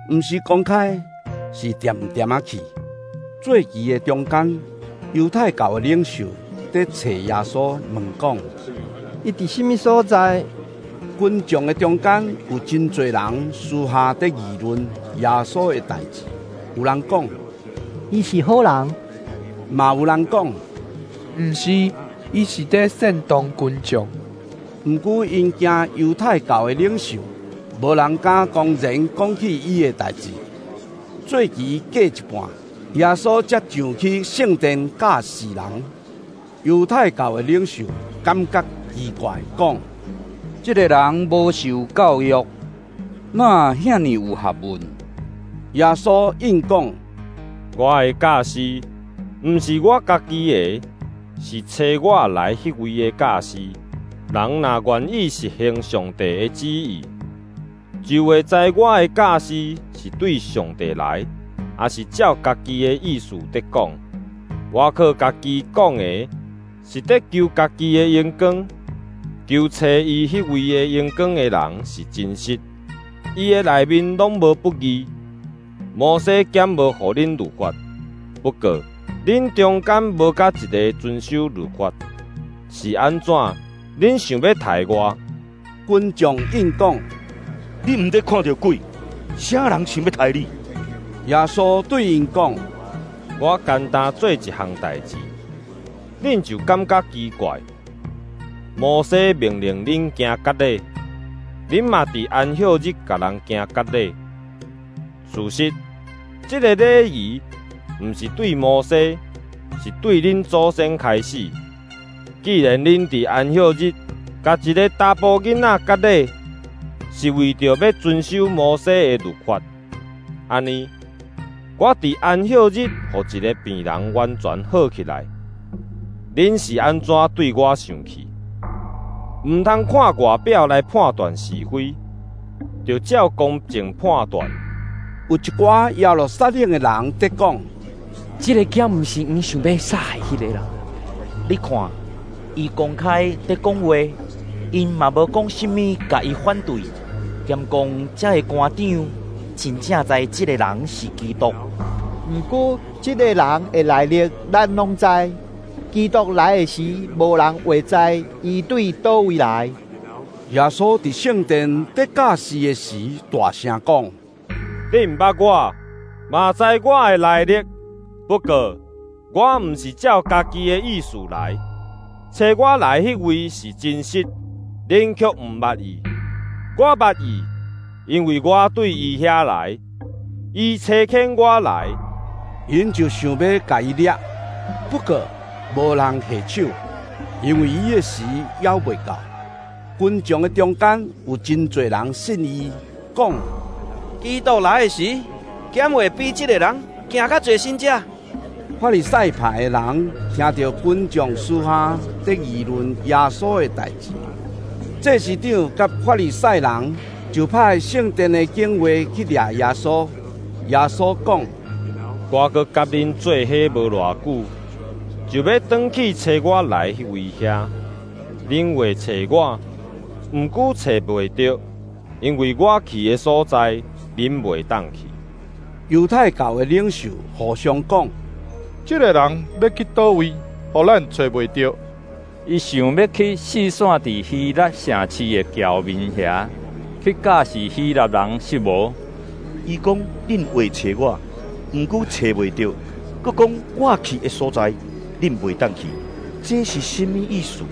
毋是公开，是点点啊去。做期的中间，犹太教的领袖在找耶稣问讲： 伊伫什么所在？ 群众的中间有真侪人私下在议论耶稣的代志。有人讲伊是好人， 嘛有人讲毋是，伊是在煽动群众。 毋过因惊犹太教的领袖，无人敢公然讲起伊的代志。做期过一半，耶稣才上去圣殿教世人。犹太教的领袖感觉奇怪，讲： 这个人无受教育，哪遐尼有学问？ 耶稣应讲： 我的教师，毋是我家己的，是找我来迄位的教师。人若愿意实行上帝的旨意，就会知我的教师是对上帝来，也是照家己的意思在讲。我靠家己讲的，是在求家己的荣光，求找伊迄位的荣光的人是真实。伊的内面拢无不义。摩西减无互恁律法，不过恁中间无甲一个遵守律法，是安怎？恁想要杀我？ 群众应讲： 你毋得看到鬼，啥人想要杀你？ 耶稣对因讲： 我简单做一项代志，恁就感觉奇怪。摩西命令恁行割礼，恁嘛伫安息日甲人行割礼。事实，这个礼仪毋是对摩西，是对恁祖先开始。既然恁伫安息日甲一个查甫囡仔割礼，是为着要遵守摩西的律法，安尼，我伫安息日互一个病人完全好起来，恁是安怎对我生气？毋通看外表来判断是非，就照公正判断。 有一寡耶路撒冷的人在讲： 这个囝毋是阮想要杀害迄个人。 你看，伊公开在讲话，因嘛无讲什么甲伊反对，兼讲这个官长真正知这个人是基督。 毋过这个人的来历咱拢知，基督来的时，无人会知伊对倒位来。 耶稣伫圣殿在教示的时，大声讲： 你毋捌我，嘛知我的来历。不过，我毋是照家己的意思来，找我来迄位是真实，恁却毋捌伊。我捌伊，因为我对伊遐来，伊差遣我来， 因就想要甲伊掠，不过无人下手，因为伊的时还未到。群众的中间有真侪人信伊，讲： 基督来的时，减会比这个人行较侪信者。 法利赛派的人听到群众私下在议论耶稣的代志，这市长甲法利赛人就派圣殿的警卫去抓耶稣。耶稣讲： 我佮甲恁做伙无偌久，就要转去找我来迄位遐。恁会找我，毋过找袂到，因为我去的所在，恁袂当去。 犹太教的领袖互相讲： 这个人要去倒位，互咱找袂到。 伊想要去四散伫希腊城市的侨民遐，去教示希腊人是无？ 伊讲恁会找我，毋过找袂到，佮讲我去的所在，恁袂当去，这是什么意思？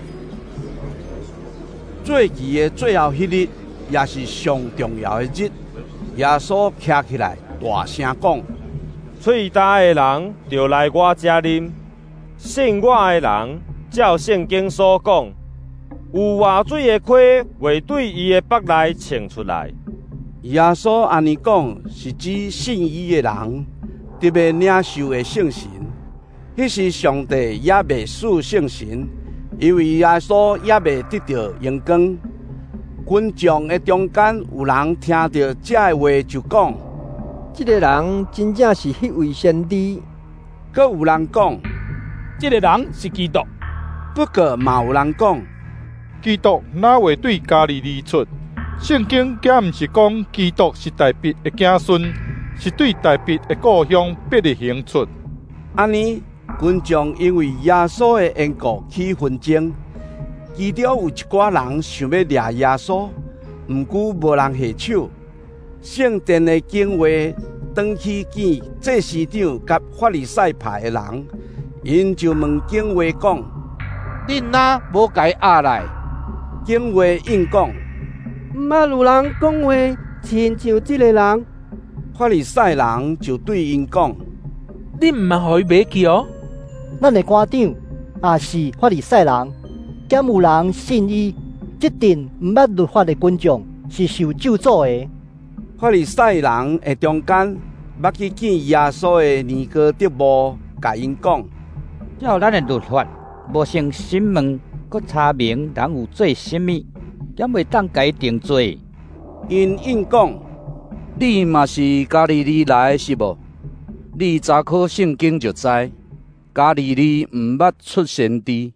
做期的最后迄日，也是上重要的日。耶稣站起来，大声讲： 喙焦的人就来我这啉，信我的人，照圣经所讲，有活水的溪会对伊的腹内涌出来。 耶稣安尼讲，是指信伊的人特别领受的圣神。迄时上帝也未赐圣神，因为耶稣也未得到荣光。群众的中间有人听到这个话，就讲： 这个人真正是迄位先知。 阁有人讲： 这个人是基督。 不过嘛有人讲： 基督哪会对家己而出？圣经竟毋是讲基督是大卫的子孙， 是对大卫的故乡必日行出。 安尼，群众因为耶稣的缘故起纷争，其中有一寡人想要掠耶稣，毋过无人下手。圣殿的警卫转去见祭司长甲法利赛派的人，因就问警卫讲：“ 恁哪无甲伊押来？” 警卫应讲：“ 毋捌有人讲话亲像这个人。” 法利赛人就对因讲：“ 你毋捌互伊买去哦？ 咱的官长也是法利赛人，敢有人信伊？这阵毋捌律法的群众是受咒诅的。” 法利赛人的中间，捌去见耶稣的尼哥底母，甲因讲：“ 照咱的律法，无先审问，搁查明人有做甚物，敢袂当甲伊定罪。” 因应讲：“ 你嘛是加利利来的是无？你查考圣经就知，加利利毋捌出先知。”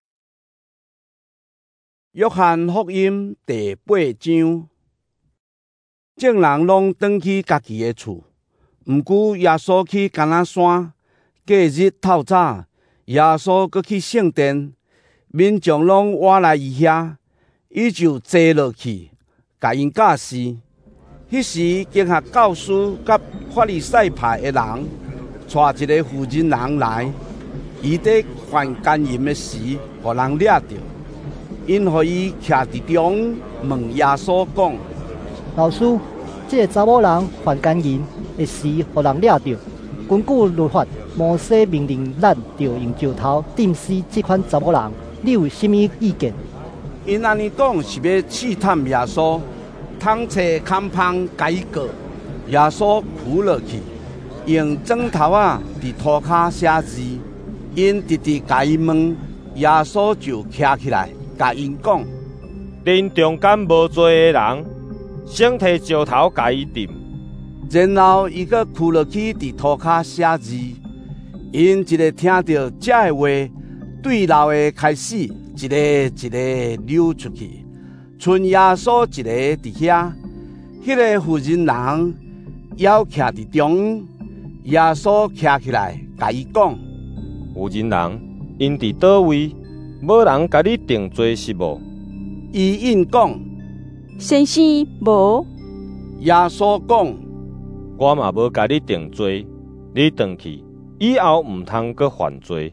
约翰福音第8章。众人拢转去家己的厝，毋过耶稣去橄榄山。隔日透早，耶稣搁去圣殿，民众拢挖来伊遐，伊就坐落去，甲因教示。迄时，经学教师甲法利赛派的人，带一个妇人人来，伊伫犯奸淫的时，互人掠着，因互伊徛伫中，问耶稣讲：“ 老师，这个查某人犯奸淫的时，互人掠着。根据律法，摩西命令咱着用石头钉死这款查某人，你有甚物意见？” 因安尼讲是要试探耶稣，通找空芳甲伊告。耶稣扶落去，用枕头伫涂骹写字。因直直甲伊问，耶稣就徛起来，甲因讲：“ 恁中间无罪的人，先摕石头甲伊钉。” 然后伊阁扶落去伫涂骹写字。因一个听到这个话，对楼的开始一个一个溜出去，剩耶稣一个伫遐。迄个妇人人要徛伫中，耶稣徛起来，甲伊讲：“ 妇人人，因伫倒位？无人甲你定罪是无？” 伊应讲：“ 先生，无。” 耶稣讲：“ 我嘛无甲你定罪，你转去，以后毋通阁犯罪。”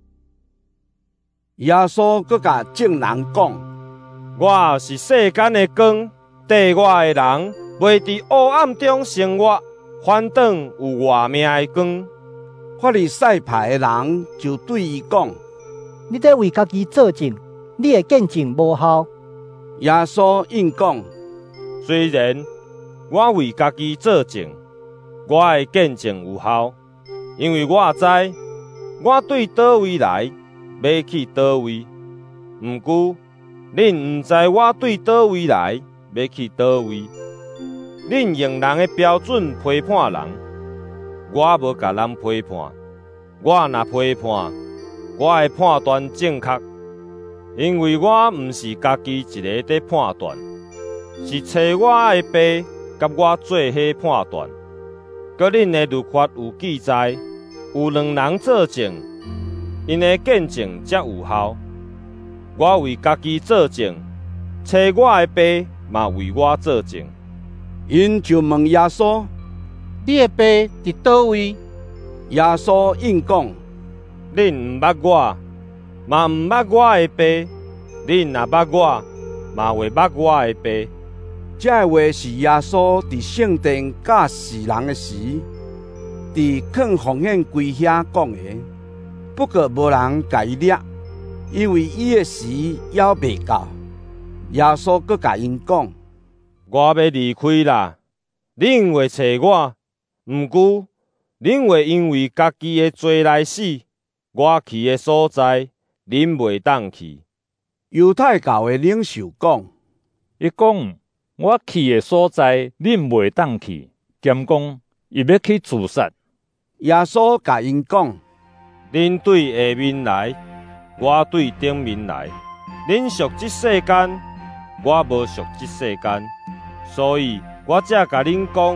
耶稣阁甲众人讲：“ 我是世间的光，跟我的人袂伫黑暗中生活，反倒有活命的光。” 法利赛派的人就对伊讲：“ 你在为家己作证，你的见证无效。” 耶稣应讲：“ 虽然我为家己作证，我的见证有效，因为我知我对倒位来，要去倒位。毋过恁毋知我对倒位来，要去倒位。恁用人的标准批判人，我无甲人批判。我若批判，我的判断正确，因为我毋是家己一个在判断，是找我的爸甲我做伙判断。搁恁的律法有记载，有两人作证，因的见证才有效。我为家己作证，找我的爸嘛为我作证。” 因就问耶稣：“ 你的爸伫倒位？” 耶稣应讲：“ 恁毋捌我，嘛毋捌我的爸；恁若捌我，嘛会捌我的爸。” 这话是耶稣伫圣殿教世人的时，伫劝奉献柜遐讲的。不过无人甲伊掠，因为伊的时还未到。耶稣阁甲因讲：“ 我要离开啦，恁会找我，毋过恁会因为家己的罪来死。我去的所在，恁袂当去。” 犹太教的领袖讲：“ 伊讲我去的所在，恁袂当去，兼讲伊要去自杀。” 耶稣甲因讲：“ 恁对下面来，我对顶面来。恁属这世间，我无属这世间，所以我才甲恁讲，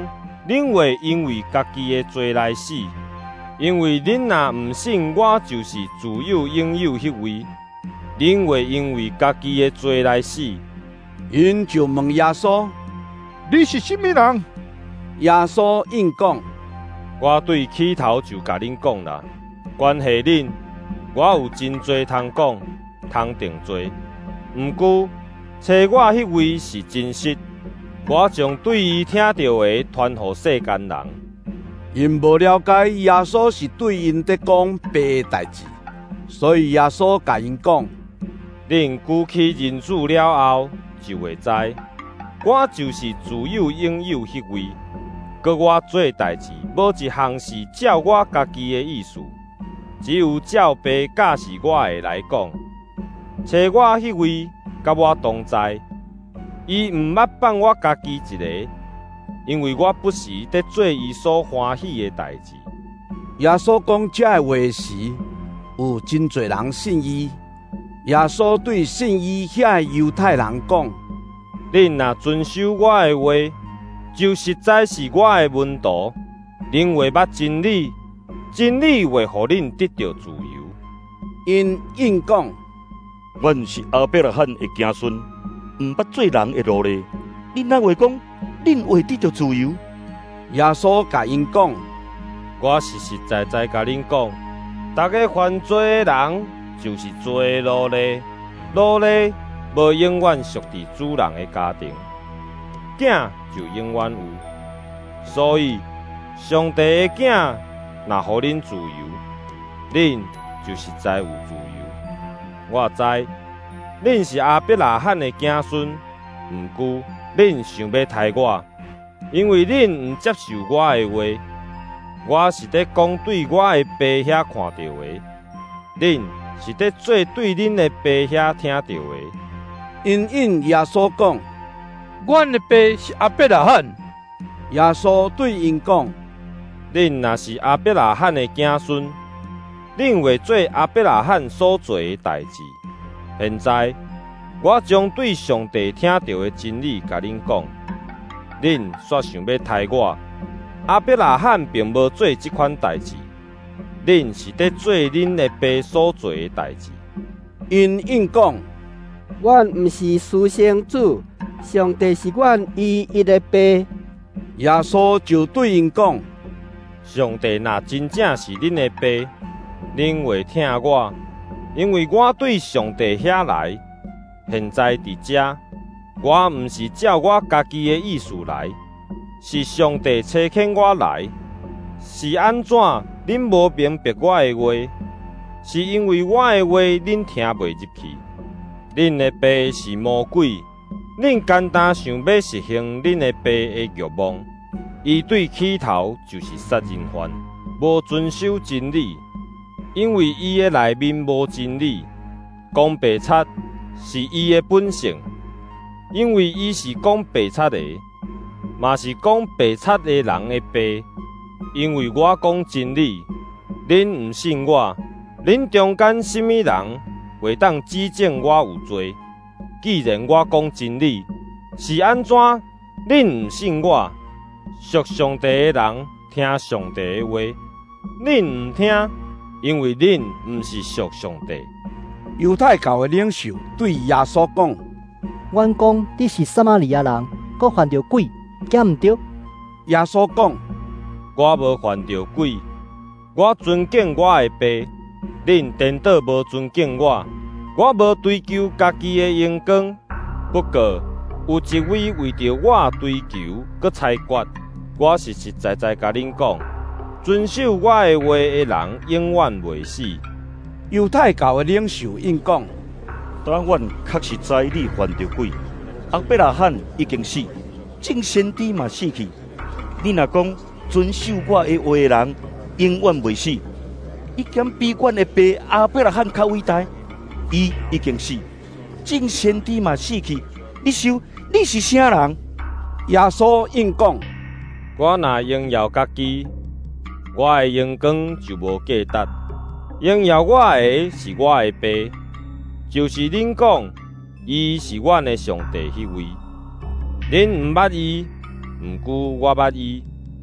恁会因为家己的罪来死，因为恁若毋信我就是自有应有迄位，恁会因为家己的罪来死。 因就问耶稣： 你是什么人？ 耶稣应讲： 我对起头就甲恁讲啦，关系恁，我有真多通讲，通定罪。毋过，找我迄位是真实，我将对伊听到的传予世间人。 因无了解耶稣是对因在讲白的代志，所以耶稣甲因讲： 恁举起人子了后，就会知，我就是自有应有迄位。搁我做代志，无一项是照我家己的意思，只有照爸教示我的来讲。找我迄位，甲我同在，伊毋捌放我家己一个，因为我不时在做伊所欢喜的代志。 耶稣讲这个话时，有真侪人信伊。耶稣对信伊遐犹太人讲： 恁若遵守我的话，就实在是我的门徒。恁会捌真理，真理会互恁得到自由。 因应讲： 阮是亚伯拉罕的子孙，毋捌做人的奴隶。恁哪会讲恁会得到自由？ 耶稣甲因讲： 我实实在在甲恁讲，逐个犯罪的人就是罪的奴隶，奴隶无永远属伫主人的家庭，囝就永远有。所以，上帝的囝若互恁自由，恁就实在有自由。我知恁是亚伯拉罕的子孙，毋过恁想要杀我，因为恁毋接受我的话。我是在讲对我的爸遐看到的，恁是在做对恁的爸遐听到的。 因应耶稣讲： 阮的爸是亚伯拉罕。 耶稣对因讲： 恁若是亚伯拉罕的子孙，恁会做亚伯拉罕所做的代志。现在，我将对上帝听到的真理甲恁讲，恁煞想要杀我。亚伯拉罕并无做这款代志，恁是在做恁的爸所做的代志。 因应讲： 阮毋是私生子，上帝是阮唯一的爸。 耶稣就对因讲： 上帝若真正是恁的爸，恁会听我，因为我对上帝遐来。现在伫遮，我毋是照我家己的意思来。是上帝差遣我来，是安怎？恁无明白我的话，是因为我的话恁听袂入去。恁的爸是魔鬼，恁简单想要实行恁的爸的欲望。伊对起头就是杀人犯，无遵守真理，因为伊的内面无真理。讲白贼是伊的本性，因为伊是讲白贼的。嘛是讲白贼的人的爸，因为我讲真理，恁毋信我，恁中间什么人会当指证我有罪？既然我讲真理，是安怎？恁毋信我？属上帝的人听上帝的话，恁毋听，因为恁毋是属上帝。 犹太教的领袖对耶稣讲： 阮讲你是撒玛利亚人，搁犯着鬼。敢毋对？ 耶稣讲： 我无犯着鬼，我尊敬我的爸，恁颠倒无尊敬我。我无追求家己的荣光，不过有一位为着我追求，搁裁决。我实实在在甲恁讲，遵守我的话的人永远袂死。 犹太教的领袖应讲： 但阮确实知你犯着鬼，亚伯拉罕已经死。众先知嘛死去，你若讲遵守我的话的人永远袂死，伊减比阮的爸亚伯拉罕较伟大，伊已经死，众先知嘛死去，你是啥人？ 耶稣应讲： 我若荣耀家己，我的荣光就无价值。荣耀我的是我的爸，就是恁讲，伊是阮的上帝迄位。恁毋捌伊，毋过我捌伊，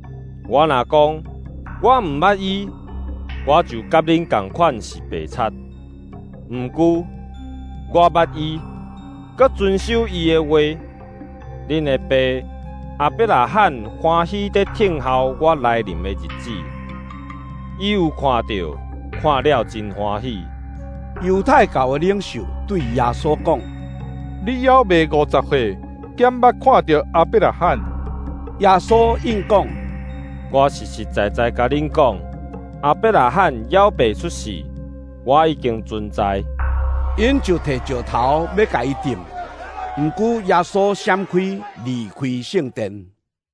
我若讲我毋捌伊，我就甲恁同款是白贼。毋过我捌伊，佮遵守伊的话。恁的爸阿伯拉罕欢喜地听候我来临的日子，伊有看了真欢喜。 犹太教的领袖对耶稣讲：“ 你还未50岁，减捌看到阿伯拉罕？” 耶稣应讲：“ 我实实在在甲恁讲，阿伯拉罕还未出世，我已经存在。” 因就摕石头要甲伊钉。毋过耶稣闪开，离开圣殿。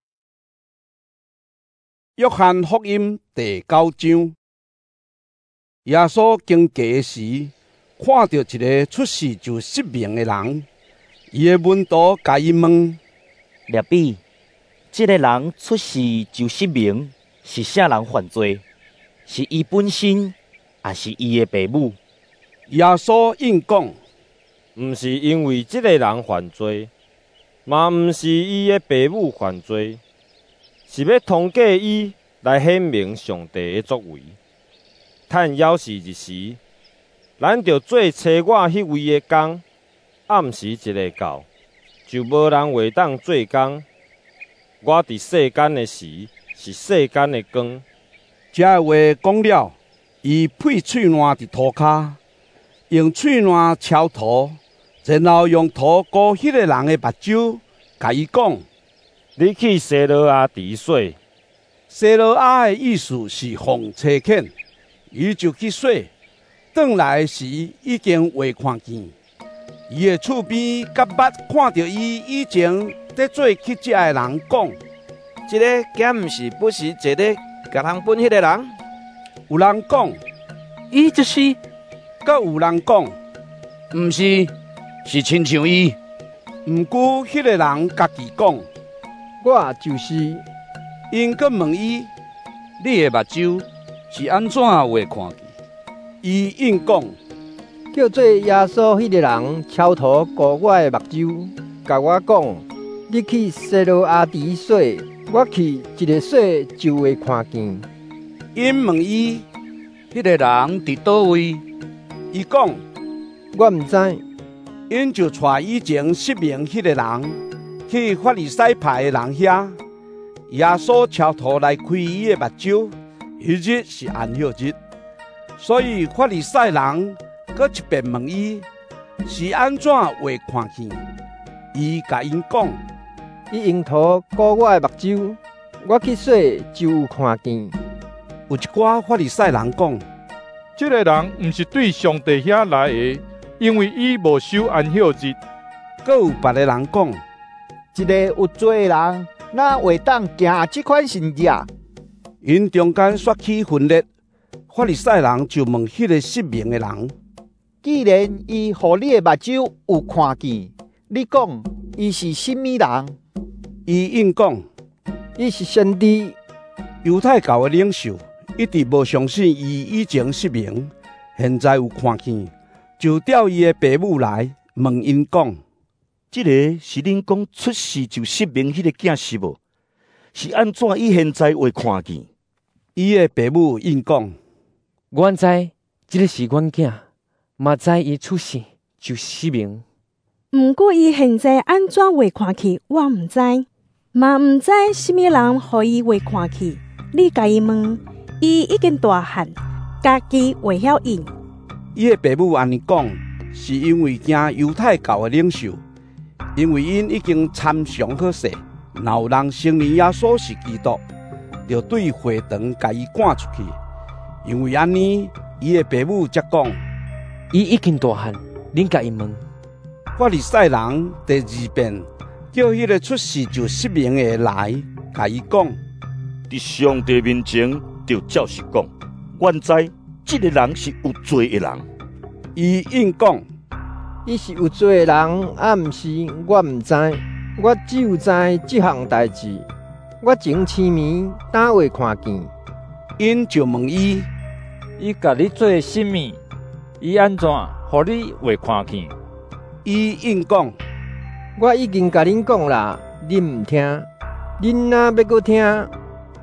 约翰福音第9章，耶稣经过时，看到一个出世就失明的人，伊的门徒甲伊问：“ 列比，这个人出世就失明，是啥人犯罪？是伊本身，还是伊的爸母？” 耶稣应讲： 毋是因为这个人犯罪，嘛毋是伊的爸母犯罪，是要通过伊来显明上帝的作为。趁枵是日时，咱着做找我迄位的工，暗时一个到，就无人会当做工。我伫世间的时，是世间的光。 这话讲了，伊配喙烂伫涂骹，用喙烂敲涂。然后用土膏迄个人的目睭，甲伊讲：“ 你去西罗亚滴水。” 西罗亚的意思是红车垦，伊就去洗。转来时已经画看见，伊的厝边甲捌看到伊以前在做乞食的人讲：“ 这个敢毋是不时坐咧甲人分迄个人？” 有人讲：“ 伊就是。” 佮有人讲：“ 毋是。”是亲像伊， 毋过迄个人家己讲：“ 我就是。” 因佮问伊：“ 你的目睭是安怎画看见？” 伊应讲：“ 叫做耶稣迄个人敲头过我的目睭，甲我讲：你去西罗亚滴水，我去一个水就会看见。” 因问伊：“ 迄个人伫倒位？” 伊讲：“ 我毋知。” 因就带以前失明迄个人去法利赛派的人遐，耶稣敲头来开伊的目睭。迄日是安息日，所以法利赛人搁一遍问伊是安怎画看见。伊甲因讲：“ 伊用土膏我的目睭，我去洗就有看见。” 有一寡法利赛人讲：“ 这个人毋是对上帝遐来的。”因为伊无守安息日。 阁有别个人讲：“ 一个有罪的人，哪会当行这款神迹？” 因中间刷起分裂，法利赛人就问迄个失明的人：“ 既然伊互你的目睭有看见，你讲伊是甚物人？” 伊应讲：“ 伊是先知。” 犹太教的领袖一直无相信伊以前失明，现在有看见。就调伊的爸母来问因讲：“ 这个是恁讲出世就失明迄个囝是无？是安怎伊现在会看见？” 伊的爸母因讲：“ 阮知这个是阮囝，嘛知伊出世就失明。 毋过伊现在安怎会看去，我毋知，嘛毋知什么人互伊会看去。你甲伊问，伊已经大汉，家己会晓应。” 伊的爸母安尼讲，是因为惊犹太教的领袖，因为因已经参详好势，若有人承认耶稣是基督，就对会堂甲伊赶出去。因为安尼，伊的爸母才讲：“ 伊已经大汉，恁甲伊问。” 法利赛人第二遍叫迄个出世就失明的来，甲伊讲：“ 伫上帝面前，就照实讲，阮知。”这个人是有罪的人。 伊应讲：“ 伊是有罪的人，暗时我毋知，我只有知这项代志。我前7年哪会看见？” 因就问伊：“ 伊甲你做甚物？伊安怎互你会看见？” 伊应讲：“ 我已经甲恁讲啦，恁毋听，恁若要搁听，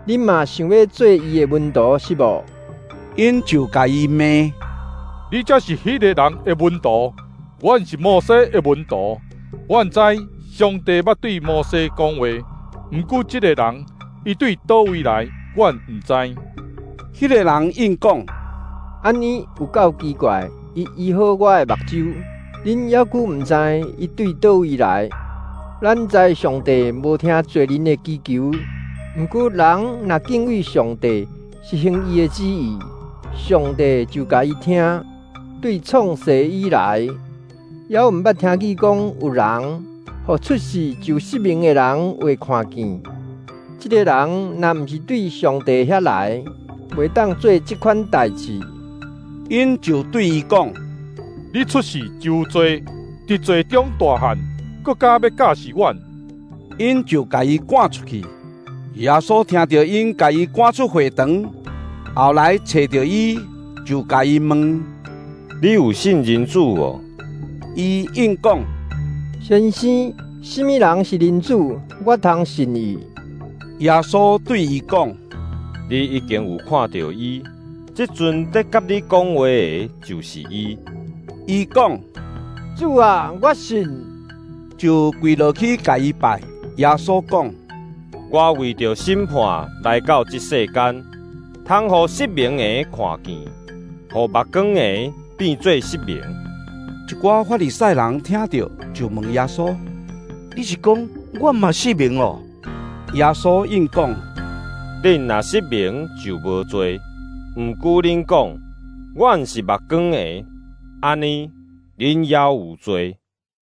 恁嘛想要做伊的门徒是无？ 因就甲伊骂： 你才是迄个人的门徒，阮是摩西的门徒。阮知上帝捌对摩西讲话，毋过即个人伊对倒位来，阮毋知。 迄个人应讲： 安尼有够奇怪，伊医好我的目睭，恁犹佫毋知伊对倒位来。咱知上帝无听罪人的祈求，毋过人若敬畏上帝，实行伊的旨意，上帝就甲伊听。对创世以来，也毋捌听见讲有人，互出世就失明的人会看见。即个人若毋是对上帝遐来，袂当做即款代志。 因就对伊讲： 你出世就有罪，伫罪中大汉，搁加要教示阮。 因就甲伊赶出去。耶稣听到因甲伊赶出会堂，后来找到伊，就甲伊问： 你有信人主无？ 伊应讲： 先生，什么人是人主？我通信伊。 耶稣对伊讲： 你已经有看到伊，即阵在甲你讲话的就是伊。 伊讲： 主啊，我信。 就跪落去甲伊拜。耶稣讲： 我为着审判来到这世间，通互失明的看见，互目光的变做失明。 一寡法利赛人听到，就问耶稣： 你是讲我嘛失明咯？ 耶稣应讲： 恁若失明就无罪，毋过恁讲阮是目光的，安尼恁也有罪。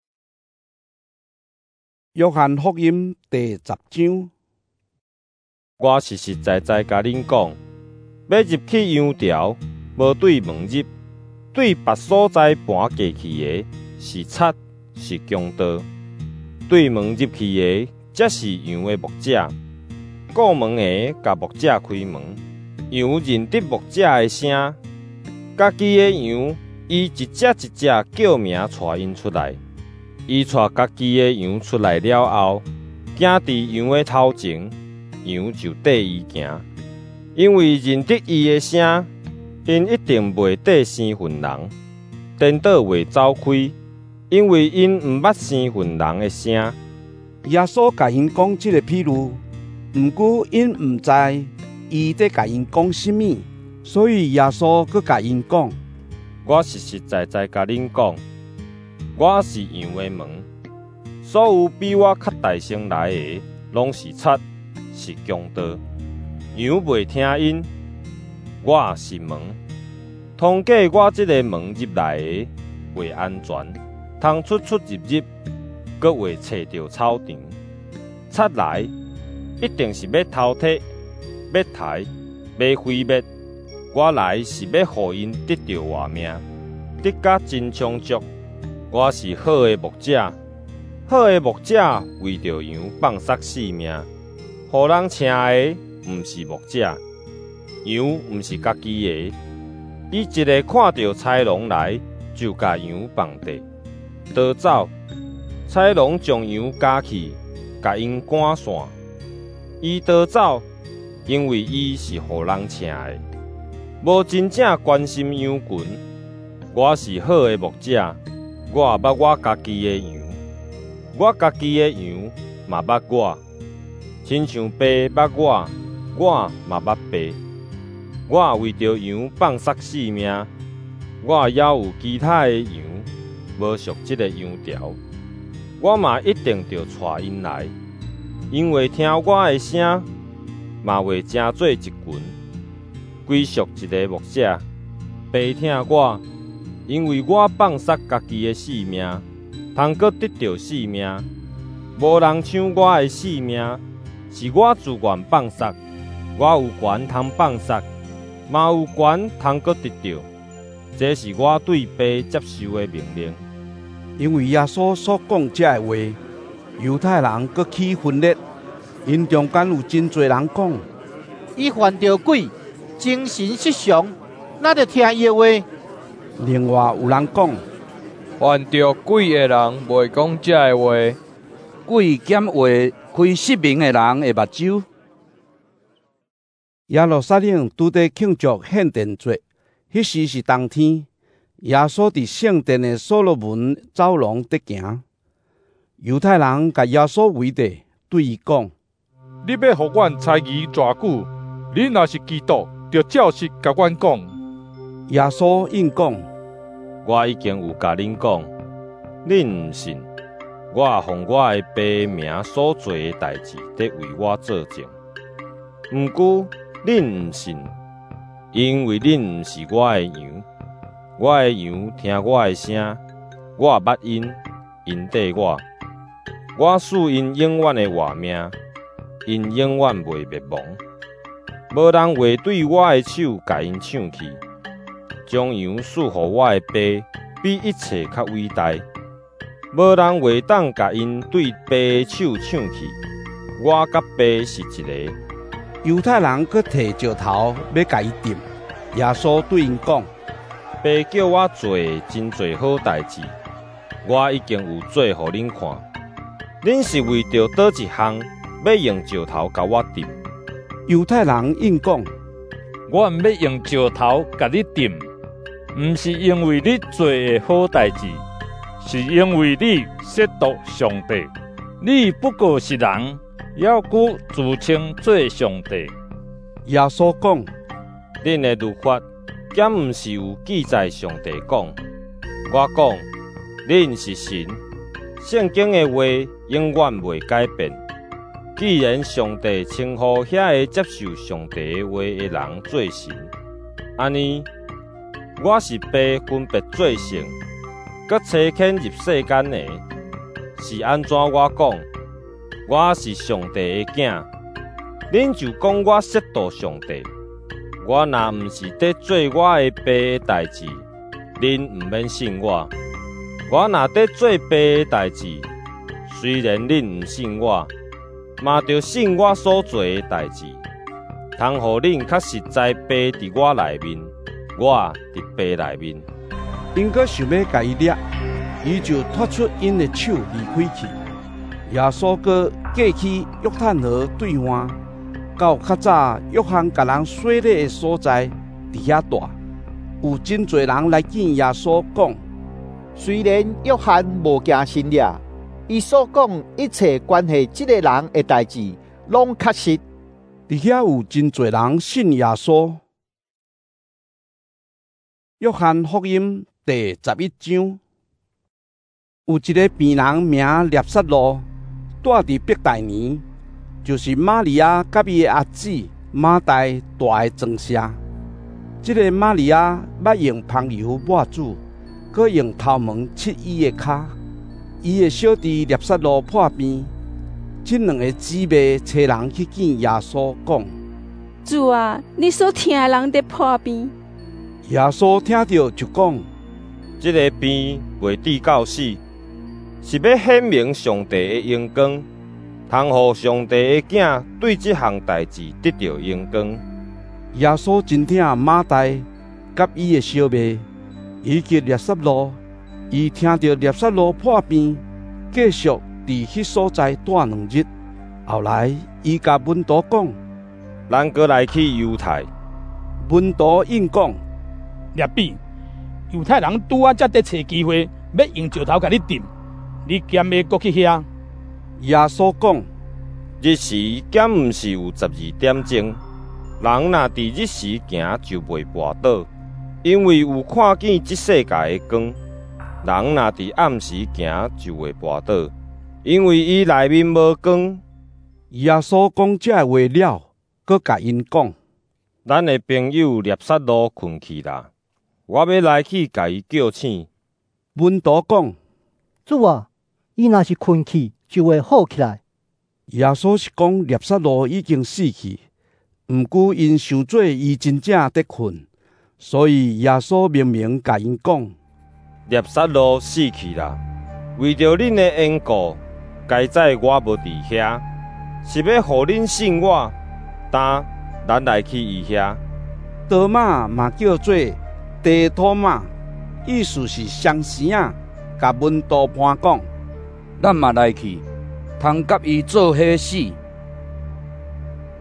约翰福音第10章。 我实实在在甲恁讲，要入去羊巢，无对门入，对别所在搬过去的，是贼，是强盗；对门入去的，则是羊的牧者。过门的甲牧者开门，羊认得牧者的声，家己的羊，伊一只一只叫名带因出来。伊带家己的羊出来了后，行伫羊的头前，羊就缀伊行，因为认得伊的声，因一定袂缀生分人，颠倒袂走开，因为因毋捌生分人的声。 耶稣甲因讲即个譬喻，毋过因毋知伊在甲因讲甚物，所以耶稣佮甲因讲： 我实实在在甲恁讲，我是羊的门，所有比我较大声来的，拢是贼，是强盗。羊袂听因，我是门，通过我这个门入来的，会安全，通出出入入，阁会找到草场。贼来一定是要偷窃、要杀、要毁灭。我来是要互因得到活命，得甲真充足。我是好的牧者，好的牧者为着羊放杀性命，互人请的毋是牧者，羊毋是家己的。伊一个看到豺狼来，就甲羊放地，逃走。豺狼将羊夹去，甲因赶线。伊逃走，因为伊是互人请的，无真正关心羊群。我是好的牧者。我也捌我家己的羊，我家己的羊嘛捌我，亲像爸捌我，我嘛捌爸。我为着羊放杀性命，我也有其他的羊，无属这个羊巢，我嘛一定着带因来，因为听我的声，嘛会成做一群，归属一个牧者。爸听我。因为我放杀家己的性命，通阁得到性命。无人抢我的性命，是我自愿放杀。我有权通放杀，嘛有权通阁得到。这是我对爸接受的命令。 因为耶稣所讲这话，犹太人阁起分裂，因中间有真侪人讲， 伊犯着鬼，精神失常，哪着听伊的话？ 另外有人讲， 犯着鬼的人袂讲这话， 鬼减话开失明的人的目睭。 耶路撒冷拄在庆祝献殿节，迄时是冬天。耶稣伫圣殿的所罗门走廊伫行，犹太人甲耶稣围地，对伊讲： 你要互阮猜疑偌久？你若是基督，就照实甲阮讲。 耶稣应讲： 我已经有甲恁讲，恁毋信。我奉我的爸名所做的代志，得为我作证。毋过恁毋信，因为恁毋是我的羊。我的羊听我的声，我捌因，因缀我。我赐因永远的活命，因永远袂灭亡。无人会对我的手甲因抢去。将羊赐予我的爸，比一切较伟大。无人会当甲因对爸的手抢去。我甲爸是一个。 犹太人佫摕石头要甲伊钉。耶稣对因讲： 爸叫我做真侪好代志，我已经有做互恁看。恁是为着倒一项要用石头甲我钉？ 犹太人应讲： 我毋要用石头甲你钉，毋是因为你做的好代志，是因为你亵渎上帝。你不过是人，要搁自称做上帝。 耶稣讲： 恁的律法敢毋是有记载上帝讲？我讲，恁是神。圣经的话永远袂改变。既然上帝称呼遐个接受上帝的话的人做神，安尼，我是被分别做成，佮差遣入世间的，是安怎我讲？我是上帝的囝，恁就讲我亵渎上帝。我若毋是在做我的爸的代志，恁毋免信我。我若在做爸的代志，虽然恁毋信我，嘛着信我所做的代志，通互恁较实在爸伫我内面，我伫爸内面。 因阁想要甲伊掠，伊就脱出因的手离开去。耶稣阁过去约旦河对岸，到较早约翰甲人洗礼的所在，伫遐住。有真侪人来见耶稣，讲： 虽然约翰无惊神掠，伊所讲一切关系这个人的代志，拢确实。 伫遐有真侪人信耶稣。约翰福音第11章，有一个病人名列撒罗，住伫伯大尼，就是玛利亚甲伊的阿姊马大住的庄舍。这个玛利亚捌用香油抹主，搁用头毛擦伊的骹。伊的小弟列撒罗破病，这两个姊妹找人去见耶稣，讲： 主啊，你所听的人在破病。 耶稣听到就讲： 这个病袂治到死，是要显明上帝的荣光，通互上帝的囝对这项代志得到荣光。 耶稣真疼马大甲伊的小妹，以及列撒罗。伊听到列撒罗破病，继续伫迄所在住2日。后来，伊甲门徒讲： 咱搁来去犹太。 门徒应讲： 列比，犹太人拄啊才得找机会，要用石头甲你钉，你兼要搁去遐？ 耶稣讲： 日时敢毋是有12点钟？人若伫日时行就袂跋倒，因为有看见这世界的光。人若伫暗时行就会跋倒，因为伊内面无光。 耶稣讲这话了，搁甲因讲： 咱的朋友列撒罗困去啦，我要来去甲伊叫醒。 门徒讲： 主啊，伊若是困去，就会好起来。 耶稣是讲列撒罗已经死去，毋过因想做伊真正在困，所以耶稣明明甲因讲： 列撒罗死去啦，为着恁的缘故，该在我无伫遐，是要互恁信我。但咱来去伊遐。 多马嘛叫做地托马，意思是双生啊。甲门徒伴讲： 咱嘛来去，通甲伊做伙死。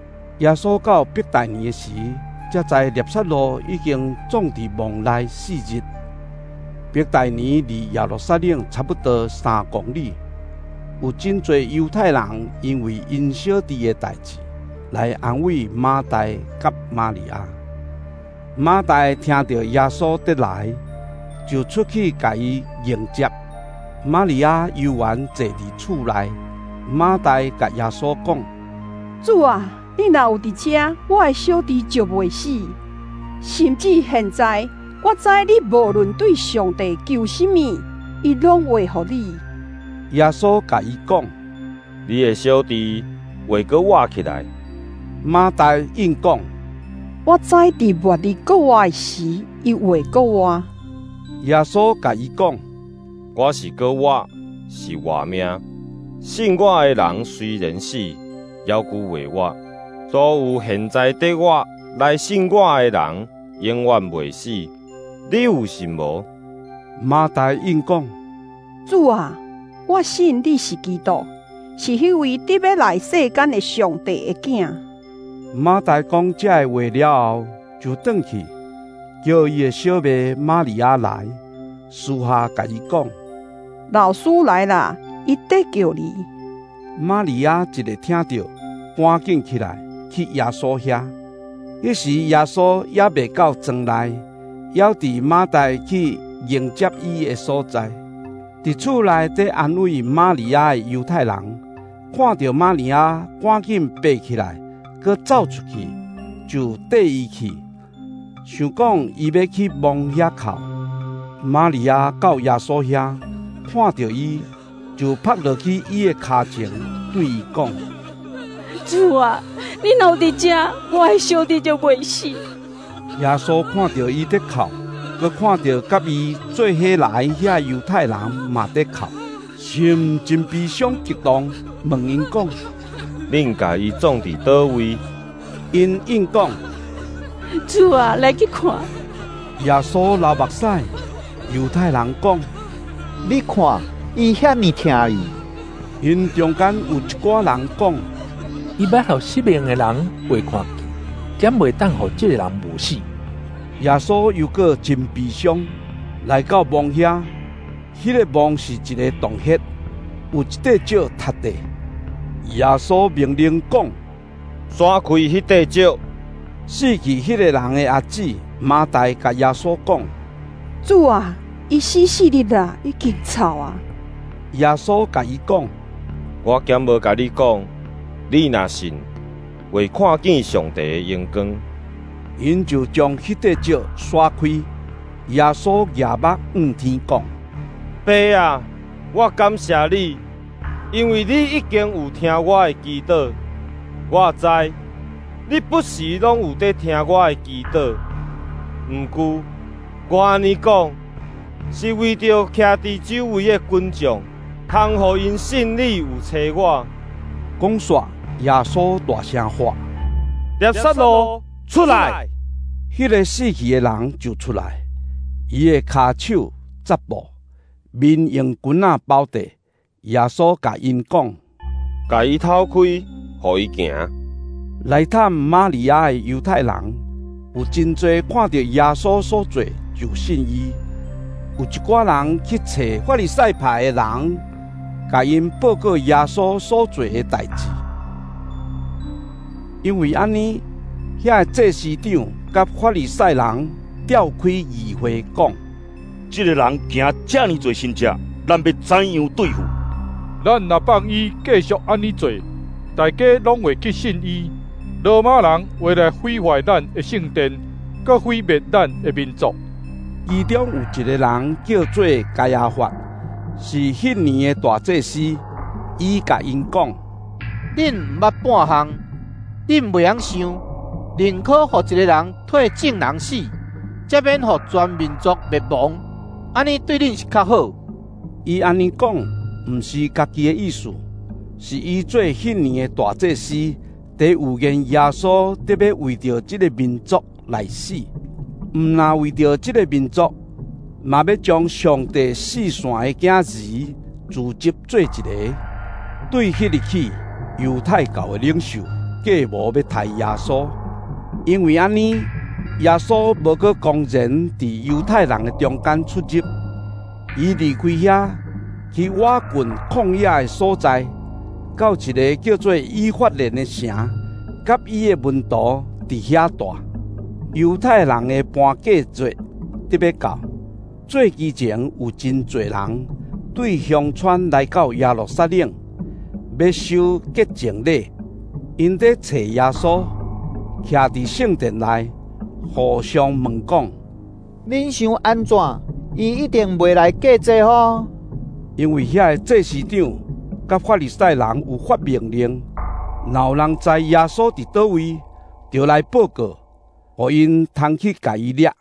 耶稣到伯大尼的时，才知纳撒路已经葬伫墓内4日。伯大尼离耶路撒冷差不多3公里，有真侪犹太人因为因小弟的代志来安慰马大甲玛利亚。马大听到耶稣得来，就出去甲伊迎接。玛利亚悠然坐伫厝内，马大甲耶稣讲： 主啊，你若有伫遮，我的小弟就袂死。甚至现在，我知你无论对上帝求什么，伊拢会予你。 耶稣甲伊讲： 你的小弟会阁活起来。 马大应讲： 我知伫末日阁活的时，伊会阁活。 耶稣甲伊讲： 我是阁活，是活命。信我的人虽然死，犹旧袂活。所有现在得我来信我的人，永远袂死。你有信无？ 马大应讲： 主啊，我信你是基督，是迄位得要来世间的上帝的囝。 马大讲这话了后，就转去，叫伊的小妹玛利亚来，私下甲伊讲： 老师来啦，伊得叫你。 玛利亚一个听到，赶紧起来去耶稣遐。迄时耶稣也未到庄内，要伫马大去迎接伊的所在。伫厝内底安慰玛利亚的犹太人，看到玛利亚赶紧爬起来，佮走出去，就缀伊去，想讲伊要去墓遐哭。玛利亚到耶稣遐，看到伊，就趴落去伊的骹前，对伊讲： 主啊，你若伫遮，我的小弟就袂死。 耶稣看到伊在哭，佮看到甲伊做伙来遐犹太人嘛在哭，心真悲伤激动，问因讲： 恁甲伊葬伫倒位？ 因应讲： 主啊，来去看。 耶稣流目屎。犹太人讲： 你看，伊遐尼疼伊。 因中间有一寡人讲： 伊要互失明的人会看见，减袂当互这个人无死。 耶稣又个真悲伤，来到墓遐，迄个墓是一个洞穴，有一块石塌地。耶稣命令讲： 刷开迄块石。 死去迄个人的阿姊马大甲耶稣讲： 主啊，伊死日啦，已经臭啊。 耶稣甲伊讲： 我兼无甲你讲，你若信，会看见上帝的荣光。 因就将迄块石刷开。耶稣举目向天讲： 爸啊，我感谢你，因为你已经有听我的祈祷。我知你不时拢有在听我的祈祷。毋过我安尼讲，是为着徛伫周围的群众，通互因信你有找我。 讲煞，耶稣大声喊： 纳撒路出来！ 迄个死去的人就出来，伊的骹手扎布，面用棍仔包地。耶稣甲因讲： 甲伊透开，互伊行。 来探玛利亚的犹太人，有真侪看到耶稣所做就信伊。有一寡人去找法利赛派的人，甲因报告耶稣所做的代志。因为安尼，遐祭司长甲法利赛人召开议会，讲： 这个人行这么多神迹，咱要怎样对付？ 咱若放伊继续安尼做，大家拢会去信伊。罗马人会来毁坏咱的圣殿，佮毁灭咱的民族。 其中有一个人叫做加亚法，是迄年的大祭司。伊甲因讲： 恁毋捌半项，恁袂晓想，宁可互一个人替正人死，才免互全民族灭亡。安尼对恁是较好。 伊安尼讲，毋是家己的意思，是伊做迄年的大祭司，得有言耶稣得要为着这个民族来死。毋那为着这个民族，嘛要将上帝四线的囝儿聚集做一个。对迄日起，犹太教的领袖计谋要杀耶稣，因为安尼，耶稣无搁公然伫犹太人的中间出入，伊离开遐，去瓦郡旷野的所在，到一个叫做以法莲的城，甲伊的门徒伫遐住。犹太人的搬假节得要到，做之前有真侪人对乡村来到耶路撒冷，要守洁净礼。因在找耶稣，徛伫圣殿内，互相问讲： 恁想安怎？伊一定袂来过节吼。 因为遐个祭司长甲法利赛人有发命令，若有人知耶稣伫倒位，就来报告，互因通去甲伊掠。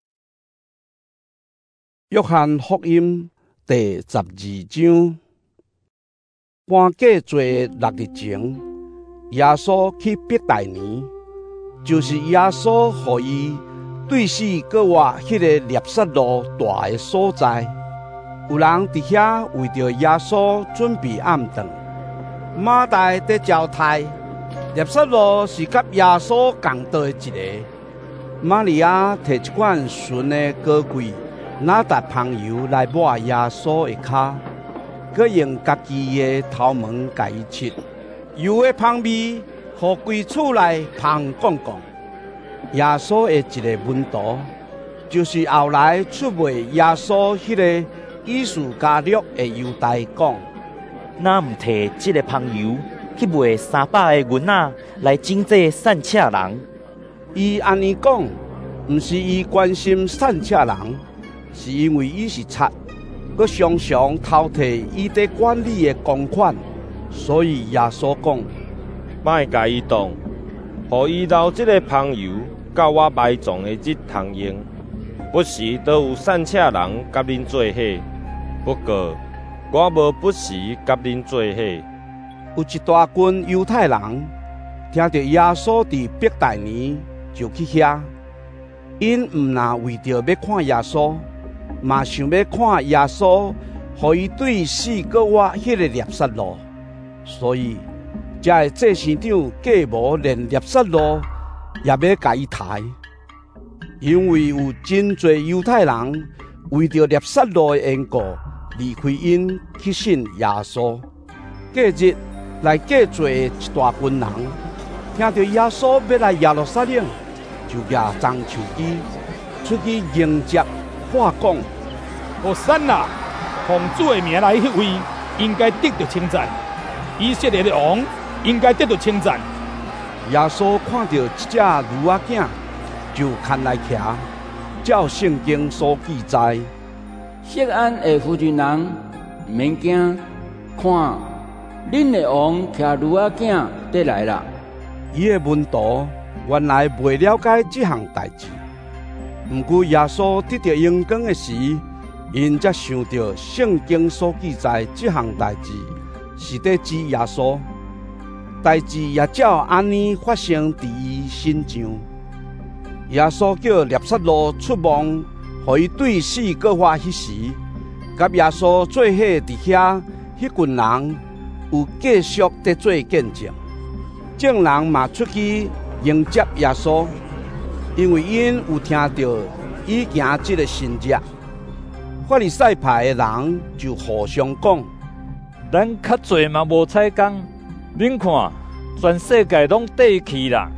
约翰福音第12章，搬假节6日前，耶稣去伯大尼，就是耶稣互伊对死搁活迄个纳撒路大的所在。有人伫遐为着耶稣准备暗顿，马大在招待，纳撒路是甲耶稣共道的一个。玛利亚摕一罐纯的高贵哪达香油来抹耶稣的骹，佮用家己的头毛甲伊拭，油的香味，互规厝内香滚滚。耶稣的一个门徒，就是后来出卖耶稣迄个以斯加略的犹大讲： 那毋摕这个香油去卖300个银仔来整这散车人。 伊安尼讲，毋是伊关心散车人，是因为伊是贼，佮常常偷摕伊伫管理的公款，所以耶稣讲： 莫甲伊动，互伊留这个香油到我埋葬的日通用。不时都有散车人甲恁做伙，不过我无不时甲恁做伙。 有一大群犹太人听到耶稣伫伯大尼，就去遐。因毋那为着要看耶稣，嘛想要看耶稣，互伊对死搁活迄个纳撒路，所以才会祭司长计谋连纳撒路也要甲伊抬。因为有真侪犹太人为着纳撒路的缘故，离开因去信耶稣。隔日来过节的一大群人，听到耶稣要来耶路撒冷，就举棕树枝出去迎接，话讲： 和散那，奉主的名来迄位，应该得到称赞。以色列的王应该得到称赞。 耶稣看到一只驴仔囝，就牵来骑，照圣经所记载。 锡安的夫人人，毋免惊，看，恁的王骑驴仔囝得来啦。 伊的门徒原来未了解这项代志，毋过耶稣得到阳光的时，因才想到圣经所记载这项代志是在指耶稣。代志也照安尼发生伫伊身上。耶稣叫纳撒路出亡，互伊对死搁活迄时，甲耶稣做伙伫遐，迄群人有继续在做见证。众人嘛出去迎接耶稣，因为因有听到伊行这个新日。法利赛派的人就互相讲： 咱较侪嘛无采工，恁看，全世界拢缀去啦。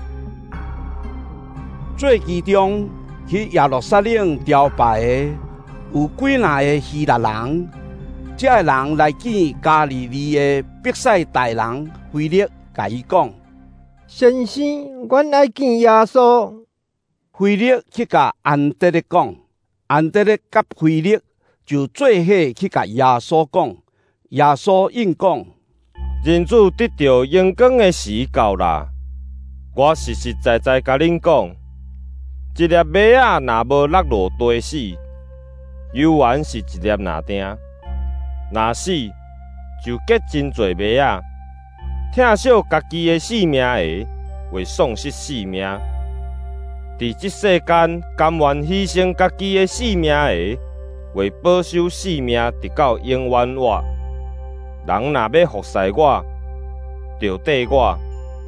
最其中去耶路撒冷朝拜的有几若个希腊人，这个人来见加利利的伯赛大人腓力，甲伊讲： 先生，阮来见耶稣。 腓力去甲安德烈讲，安德烈甲腓力就做伙去甲耶稣讲。耶稣应讲： 人子得到阳光的时到啦。我实实在在甲恁讲，一粒麦仔若无落落地死，犹原是一粒拿定；若死，就结真侪麦仔。疼惜家己的性命的，会丧失性命；伫这世间甘愿牺牲家己的性命的，为保守性命直到永远活。人若要服侍我，就缀我；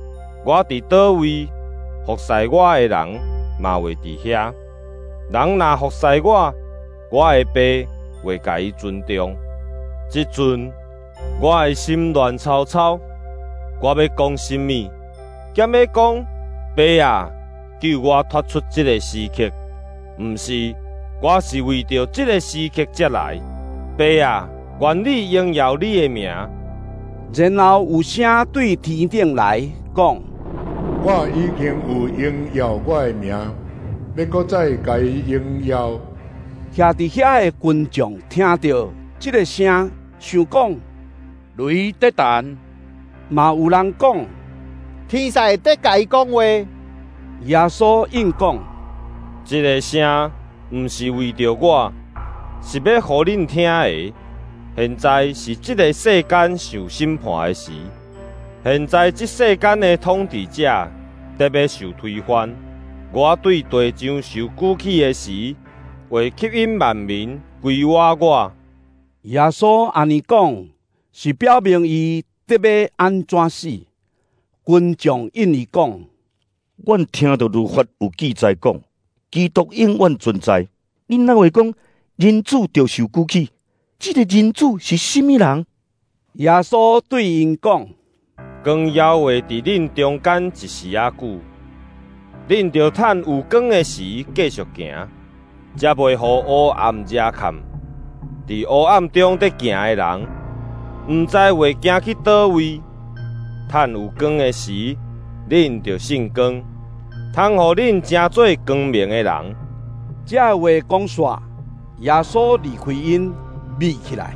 我伫倒位，服侍我的人嘛会伫遐。人若服侍我，我的爸会甲伊尊重。即阵，我的心乱糟糟，我要讲什么？兼要讲，爸啊，救我脱出这个时刻。毋是，我是为着这个时刻才来。爸啊，愿你荣耀你的名。 然后有声对天顶来讲： 我已经有荣耀我的名，要搁再甲伊荣耀。 徛伫遐的群众听到这个声，想讲雷得弹， 嘛有人讲天使得甲伊讲话。 耶稣应讲： 这个声毋是为着我，是要互恁听的。现在是这个世间受审判的时，现在这世间的统治者得要受推翻。我对地上受举起的时，会吸引万民归我。 耶稣安尼讲，是表明伊得要安怎死。群众因伊讲： 阮听到律法有记载讲，基督永远存在。恁哪会讲人子就受举起？这个人子是甚么人？ 耶稣对因讲： 光耀会伫恁中间一时仔久，恁着趁有光的时继续行，才袂互黑暗遮砍。伫黑暗中在行的人，毋知会行去倒位。趁有光的时，恁着信光，通互恁成做光明的人。 这话讲煞，耶稣离开因，密起来。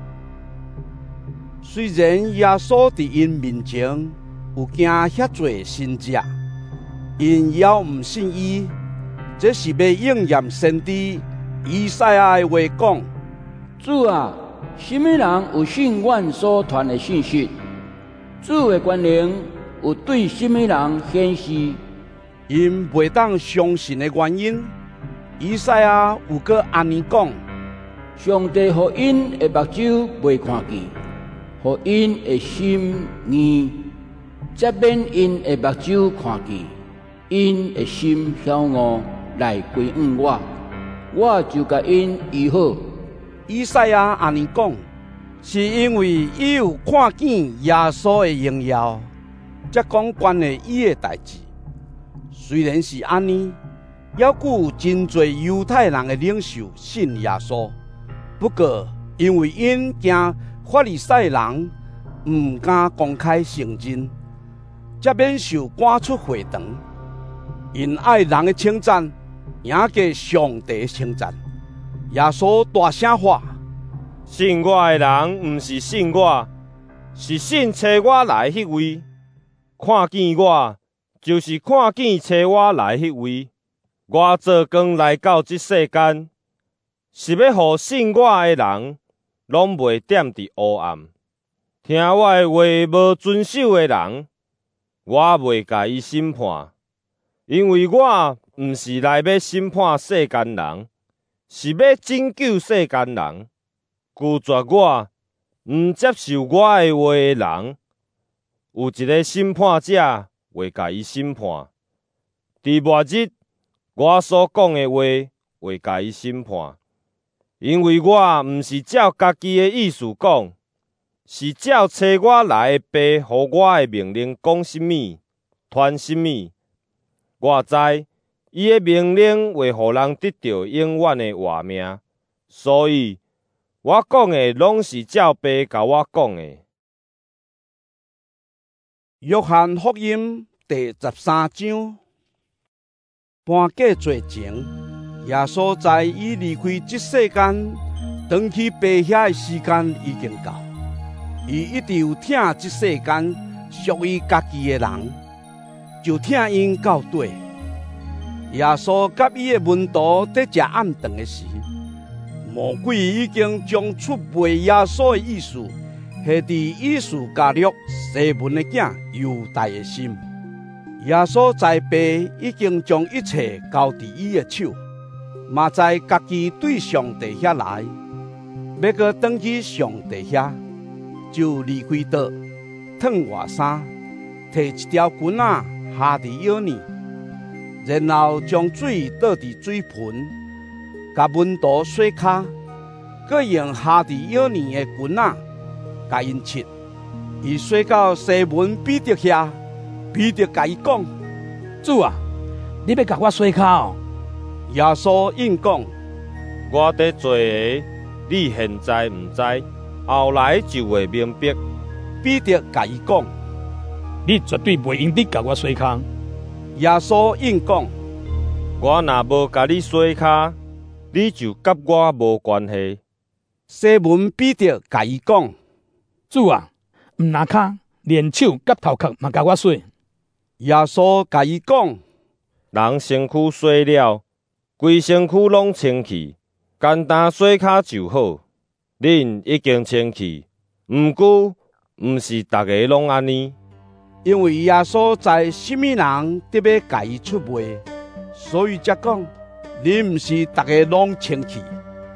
虽然耶稣伫因面前有惊遐侪神迹，因也毋信伊，这是要应验先知以赛亚的话讲： 主啊，什么人有信阮所传的信息？主的权能有对什么人显示？ 因袂当相信的原因，以赛亚有个安尼讲： 上帝互因的目睭袂看见，互因的心硬，则免因的目睭看见，因的心骄傲来归向我，我就甲因医好。 以赛亚安尼讲，是因为伊有看见耶稣的荣耀，才讲关于伊的代志。虽然是安尼，还佫有真侪犹太人的领袖信耶稣，不过因为因惊法利赛人毋敢公开承认，才免受赶出会堂。因爱人的称赞，赢过上帝的称赞。耶稣大声话： 信我的人，毋是信我，是信找我来迄位。看见我，就是看见找我来迄位。我做光来到这世间，是要互信我的人，拢袂踮伫黑暗。听我的话无遵守的人，我袂甲伊审判，因为我毋是来要审判世间人，是要拯救世间人。拒绝我、毋接受我的话的人，有一个审判者会甲伊审判。伫末日，我所讲的话会甲伊审判，因为我毋是照家己的意思讲，是照找我来的爸予我的命令讲什么，传什么。我知伊的命令会予人得到永远的活命，所以我讲的拢是照爸甲我讲的。 约翰福音第13章。半过节前，耶稣在伊离开这世间，回去爸遐的时间已经到。伊一直有听这世间属于家己的人，就听因到底。耶稣甲伊的门徒在食暗顿的时，魔鬼已经将出卖耶稣的意思下伫以斯加略西门的囝犹大的心。耶稣在爸已经将一切交伫伊的手，嘛在家己对上帝遐来，要搁转去上帝遐，就离开岛，脱外衫， 摕一条棍仔下伫腰呢，然后将水倒伫水盆，甲门徒洗骹，佮用下伫腰呢的棍仔甲因切。伊洗到西门彼得遐，彼得甲伊讲：“ 主啊，你要甲我洗骹哦？” 耶稣应讲：“ 我伫做的，你现在毋知，后来就会明白。” 彼得甲伊讲：“ 你绝对袂用得甲我洗骹。” 耶稣应讲：“ 我若无甲你洗骹，你就甲我无关系。” 西门彼得甲伊讲：“ 主啊，毋拿骹，连手甲头壳嘛甲我洗。” 耶稣甲伊讲：“ 人身躯洗了，规身躯拢清气，简单洗骹就好。恁已经清气，毋过毋是逐个拢安尼。” 因为耶稣知什么人得要甲伊出卖，所以才讲：“恁毋是逐个拢清气。”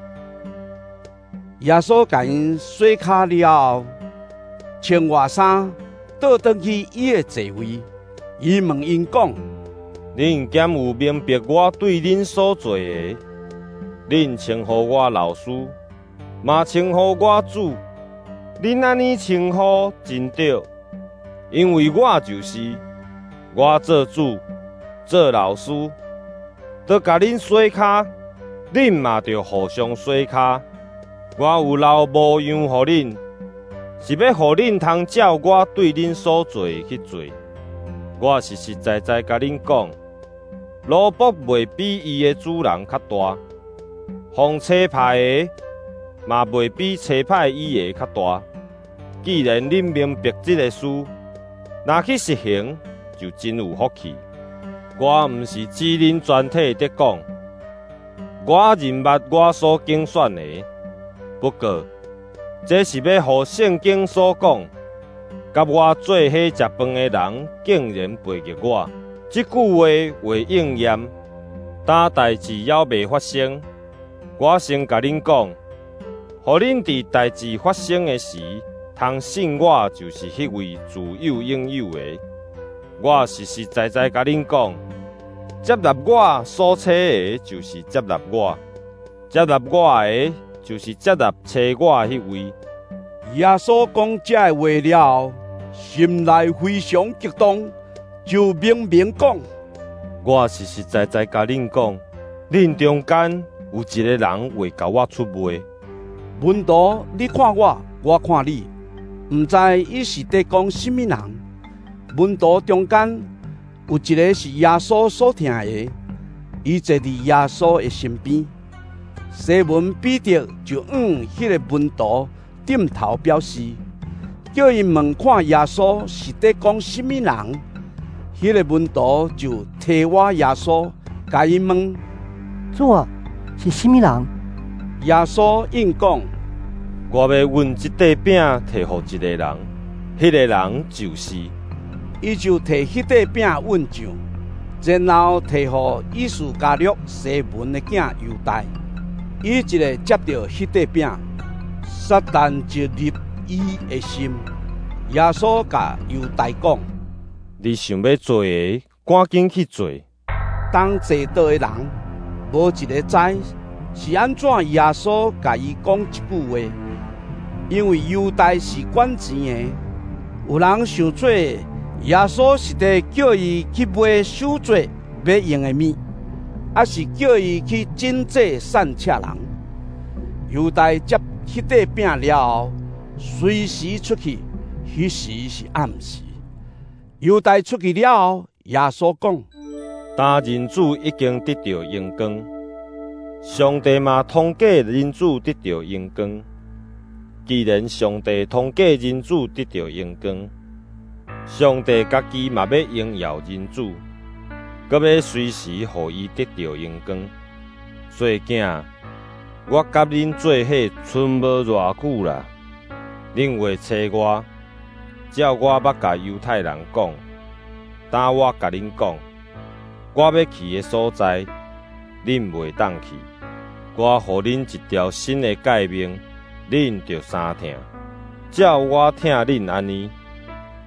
耶稣甲因洗骹了后，穿外衫，倒转去伊的座位。伊问因讲：“ 恁敢有明白我对恁所做的？恁称呼我老师，嘛称呼我主。恁安尼称呼真对，因为我就是。我做主，做老师，要甲恁洗骹，恁嘛着互相洗骹。我有留模样互恁，是要互恁通照我对恁所做的去做。我实实在在甲恁讲，奴仆袂比伊的主人较大，风吹歹的嘛袂比吹歹伊的较大。既然恁明白这个事，若去实行，就真有福气。我毋是指恁全体得讲，我认捌我所竞选的。不过，这是要互圣经所讲，甲我做伙食饭的人竟然背逆我，这句话会应验。但代志还未发生，我先甲恁讲，互恁伫代志发生的时，通信我就是迄位自有应有的。我实实在在甲恁讲，接纳我所找的，就是接纳我；接纳我的，就是接纳找我迄位。 耶稣讲这话了后，心内非常激动，就明明讲：“ 我实实在在甲恁讲，恁中间有一个人会甲我出卖。” 门徒，你看我，我看你，毋知伊是在讲什么人。门徒中间有一个是耶稣所听的，伊坐伫耶稣的身边。西门彼得就迄个门徒点头表示，叫因问看耶稣是在讲什么人。迄个门徒就提我耶稣，甲伊问：“ 主啊，是什么人？” 耶稣应讲：“ 我要阮这块饼摕互一个人，迄个人就是。” 伊就摕迄块饼稳上，然后摕互以斯加略西门的囝犹大。伊一个接到迄块饼，撒旦就入伊的心。耶稣甲犹大讲：“ 你想要做的，赶紧去做。” 当坐倒的人，无一个知是安怎耶稣甲伊讲一句话，因为犹大是管钱的。有人想做耶稣是在叫伊去买赎罪要用的物，还是叫伊去诊治散车人？犹大接迄块饼了后，随时出去，迄时是暗时。犹大出去了后，耶稣讲：“ 但人子已经得到荣光，上帝嘛通过人子得到荣光。既然上帝通过人子得到荣光，上帝家己嘛要荣耀人子，阁要随时互伊得到荣光。所以囝，我甲恁做伙剩无偌久啦，恁会找我。照我捌甲犹太人讲，但我甲恁讲，我要去的所在，恁袂当去。我互恁一条新的诫命，恁着三听。照我听恁安尼。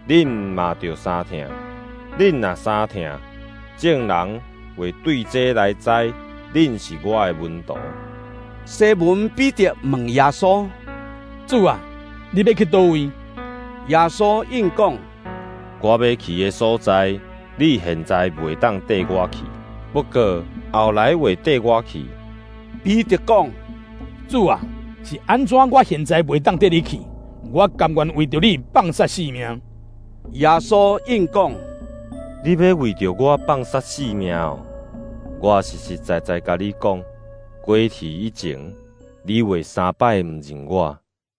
恁嘛着三疼。恁若三疼，众人会对这来知，恁是我的门徒。 西门彼得问耶稣： 主啊，你要去倒位？ 耶稣应讲： 我要去的所在，你现在袂当缀我去，不过后来会缀我去。 彼得讲： 主啊，是安怎我现在袂当缀你去？我甘愿为着你放杀性命。 耶稣应讲： 你要为着我放杀性命哦？我实实在在甲你讲，过去以前，你会3摆唔认我。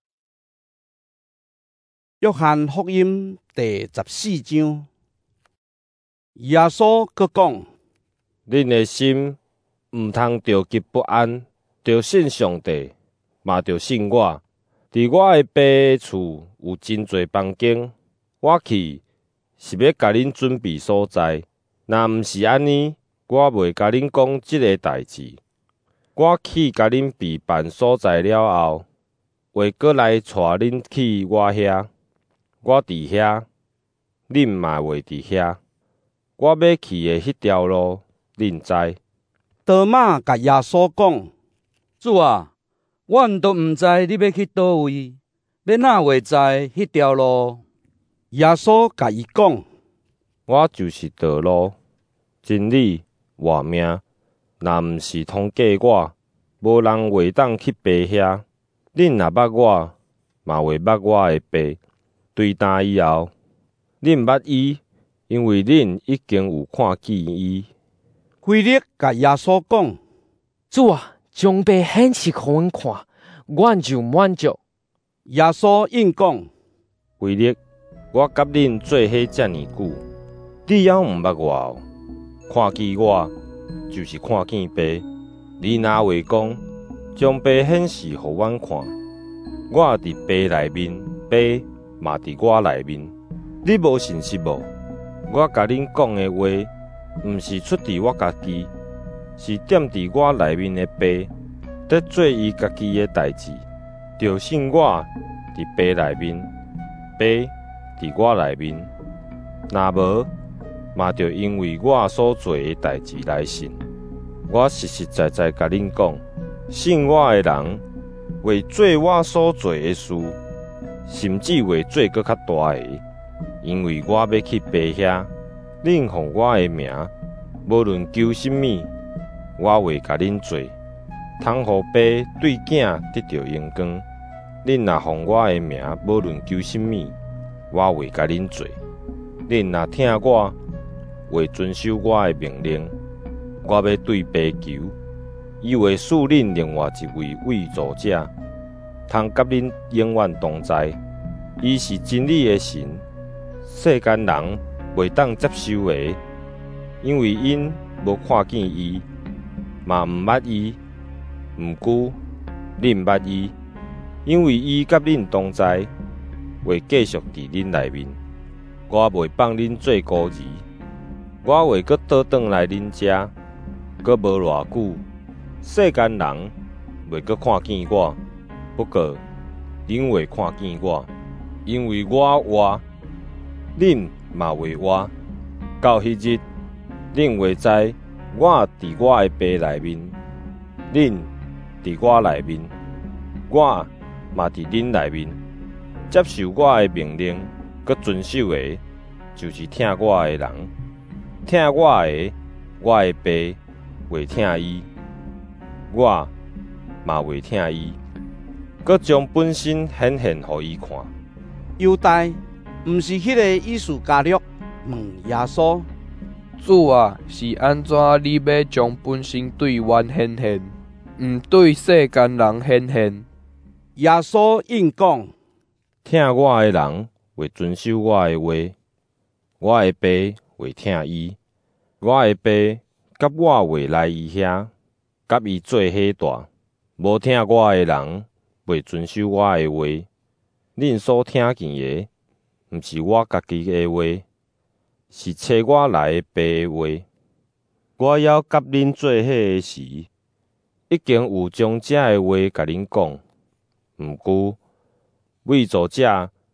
约翰福音第14章，耶稣佮讲： 恁的心唔通着急不安，着信上帝，嘛着信我。伫我的爸的厝有真侪房间，我去是要甲恁准备所在。若毋是安尼，我袂甲恁讲即个代志。我去甲恁备办所在了后，会搁来带恁去我遐。我伫遐，恁嘛会伫遐。我要去的迄条路，恁知。 多马甲耶稣讲： 主啊，阮都毋知你要去倒位，要哪会知迄条路？ 耶稣甲伊讲： 我就是道路、真理、活命。若毋是通过我，无人会当去爸遐。恁若捌我，嘛会捌我的爸。对答以后，恁捌伊，因为恁已经有看见伊。 腓力甲耶稣讲： 主啊，将爸显示互阮看，阮就满足。 耶稣应讲： 腓力，我甲恁做伙遮尔久，你还毋捌我哦？看见我，就是看见爸。你若话讲，将爸显示互阮看，我伫爸内面，爸嘛伫我内面。你无信是无？我甲恁讲的话，毋是出伫我家己，是踮伫我内面的爸，在做伊家己的代志。就信我伫爸内面，爸伫我内面。若无，嘛着因为我所做的代志来信。我实实在在甲恁讲，信我的人会做我所做的事，甚至会做搁较大的，因为我要去爸遐。恁奉我的名，无论求甚物，我会甲恁做，通互爸对囝得到荣光。恁若奉我的名，无论求甚物，我会甲恁做。恁若听我，会遵守我的命令，我要对爸求，伊会赐恁另外一位慰助者，通甲恁永远同在。伊是真理的神，世间人袂当接受的，因为因无看见伊，嘛毋捌伊。毋过恁捌伊，因为伊甲恁同在，会继续伫恁内面。我袂放恁做孤儿，我会搁倒转来恁遮。搁无偌久，世间人袂搁看见我，不过恁会看见我，因为我活，恁嘛会活。到迄日，恁会知我伫我的爸内面，恁伫我内面，我嘛伫恁内面。接受我的命令，搁遵守的，就是听我的人。听我的，我的爸会听伊，我嘛会听伊，搁将本身显现互伊看。 犹大毋是迄个以斯加略问耶稣： 主啊，是安怎你要将本身对阮显现，毋对世间人显现？ 耶稣应讲： 听我的人会遵守我的话，我的爸会听伊，我的爸甲我会来伊遐，甲伊做伙住。无听我的人袂遵守我的话。恁所听见的，毋是我家己的话，是找我来的爸的话。我要甲恁做伙的时，已经有将这的话甲恁讲。毋过，慰助者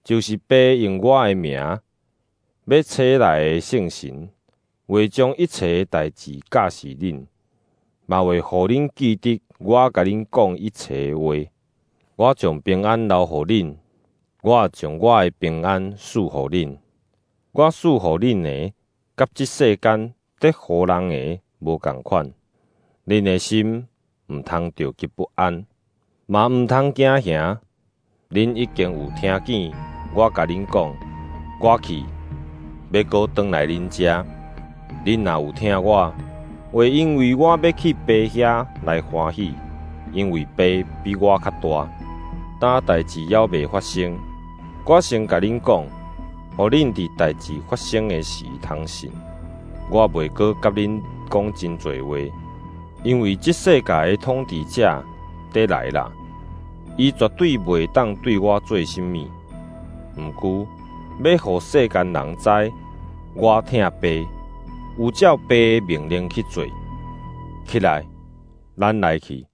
就是爸用我的名，要找来的圣神，会将一切的代志教示恁，嘛会互恁记得我甲恁讲一切的话。我将平安留互恁，我将我的平安赐互恁。我赐互恁的，甲即世间得互人的无共款。恁的心毋通着急不安，嘛毋通惊吓。恁已经有听见我甲恁讲，我去要搁转来恁遮。恁若有听我，会因为我要去爸遐来欢喜，因为爸比我较大。当代志还未发生，我先甲恁讲，互恁伫代志发生的时通信。我袂搁甲恁讲真侪话，因为即世界的统治者得来啦，伊绝对袂当对我做甚物。毋过要互世间人知，我听爸，有照爸的命令去做。起来，咱来去。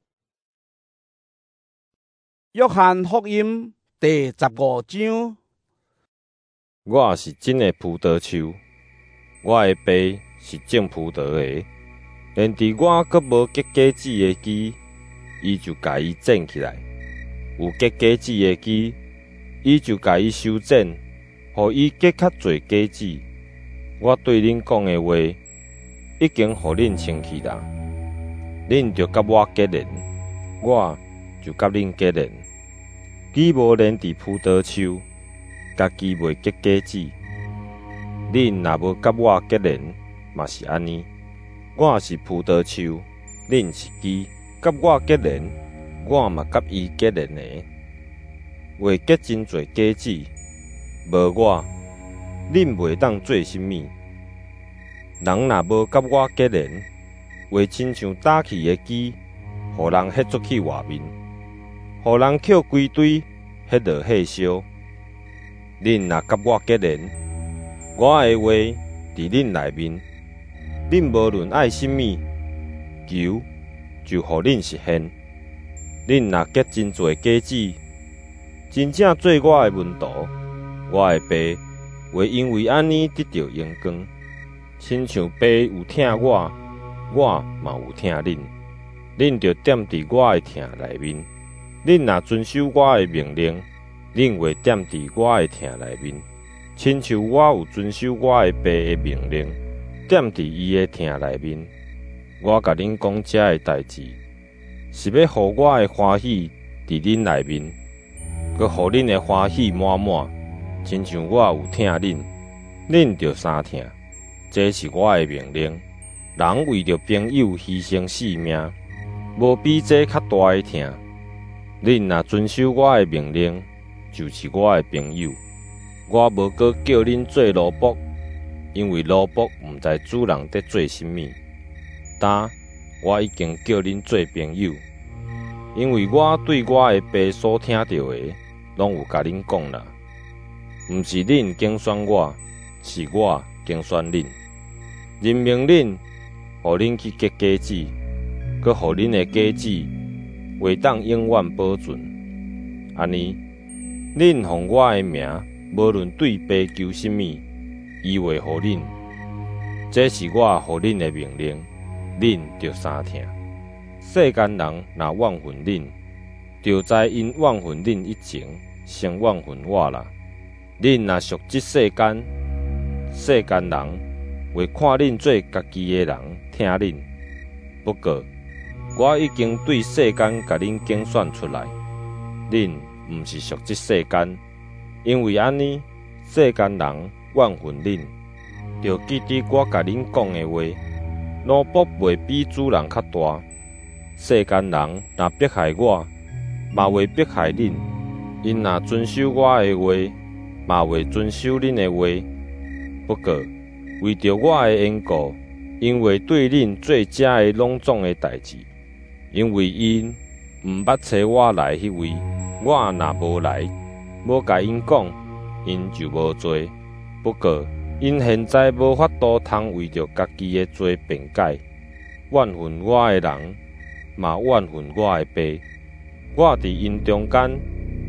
约翰福音第15章。 我是真的葡萄树，我的爸是种葡萄的。连伫我阁无结果子的枝，伊就甲伊剪起来；有结果子的枝，伊就甲伊修剪，互伊结较侪果子。我对恁讲的话，已经互恁清气啦。恁就甲我结连，我就甲恁结连。枝无连伫葡萄树，家己袂结果子。恁若无甲我结连，嘛是安尼。我是葡萄树，恁是枝，甲我结连，我嘛甲伊结连的。会结真侪果子，无我，恁袂当做甚物。人若无甲我结连，会亲像打去的枝，互人ฮ็出去外面。互人捡规堆，迄落火烧。恁若甲我结连，我的话伫恁内面，恁无论爱甚物，求就互恁实现。恁若结真侪果子，真正做我的门徒，我的爸会因为安尼得到荣光，亲像爸有听我，我嘛有听恁。恁着踮伫我的听内面。恁若遵守我的命令，恁会踮伫我的听内面，亲像我有遵守我的爸的命令，踮伫伊的听内面。我甲恁讲遮的代志，是要互我的欢喜伫恁内面，佮互恁的欢喜满满，亲像我有听恁，恁着相听。这是我的命令。人为着朋友牺牲性命，无比这较大的疼。恁若遵守我的命令，就是我的朋友。我无搁叫恁做奴仆，因为奴仆毋知主人在做甚物。但我已经叫恁做朋友，因为我对我的爸所听到的，拢有甲恁讲啦。毋是恁竞选我，是我竞选恁，任命恁，互恁去结果子，佮互恁的果子会当永远保存。安尼，恁奉我的名，无论对爸求甚物，伊会互恁。这是我互恁的命令，恁着相听。世间人若怨恨恁，就在因怨恨恁以前，先怨恨我啦。恁若属这世间，世间人会看恁做家己的人，听恁。不过，我已经对世间甲恁竞选出来，恁毋是属这世间，因为安尼，世间人怨恨恁，就记得我甲恁讲的话。奴仆袂比主人较大，世间人若迫害我，嘛会迫害恁。因若遵守我的话，嘛会遵守恁的话。不过，为着我的缘故，因为对恁做遮的隆重的代志。因为因毋捌找我来迄位，我若无来，无甲因讲，因就无做。不过，因现在无法度通为着家己的罪辩解，怨恨我的人，嘛怨恨我的爸。我伫因中间，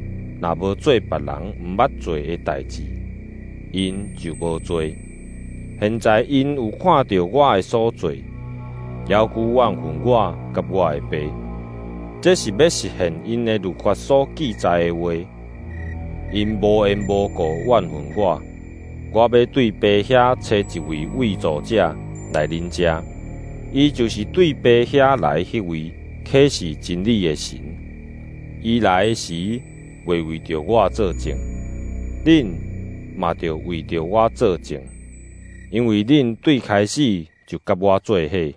若无做别人毋捌做的代志，因就无做。现在因有看到我的所做，要求怨恨我甲我的爸，这是要实现因的律法所记载的话。因无缘无故怨恨我，我要对爸遐找一位伪造者来恁遮，伊就是对爸遐来迄位启示真理的神。伊来时会为着我作证，恁嘛着为着我作证，因为恁对开始就甲我做伙。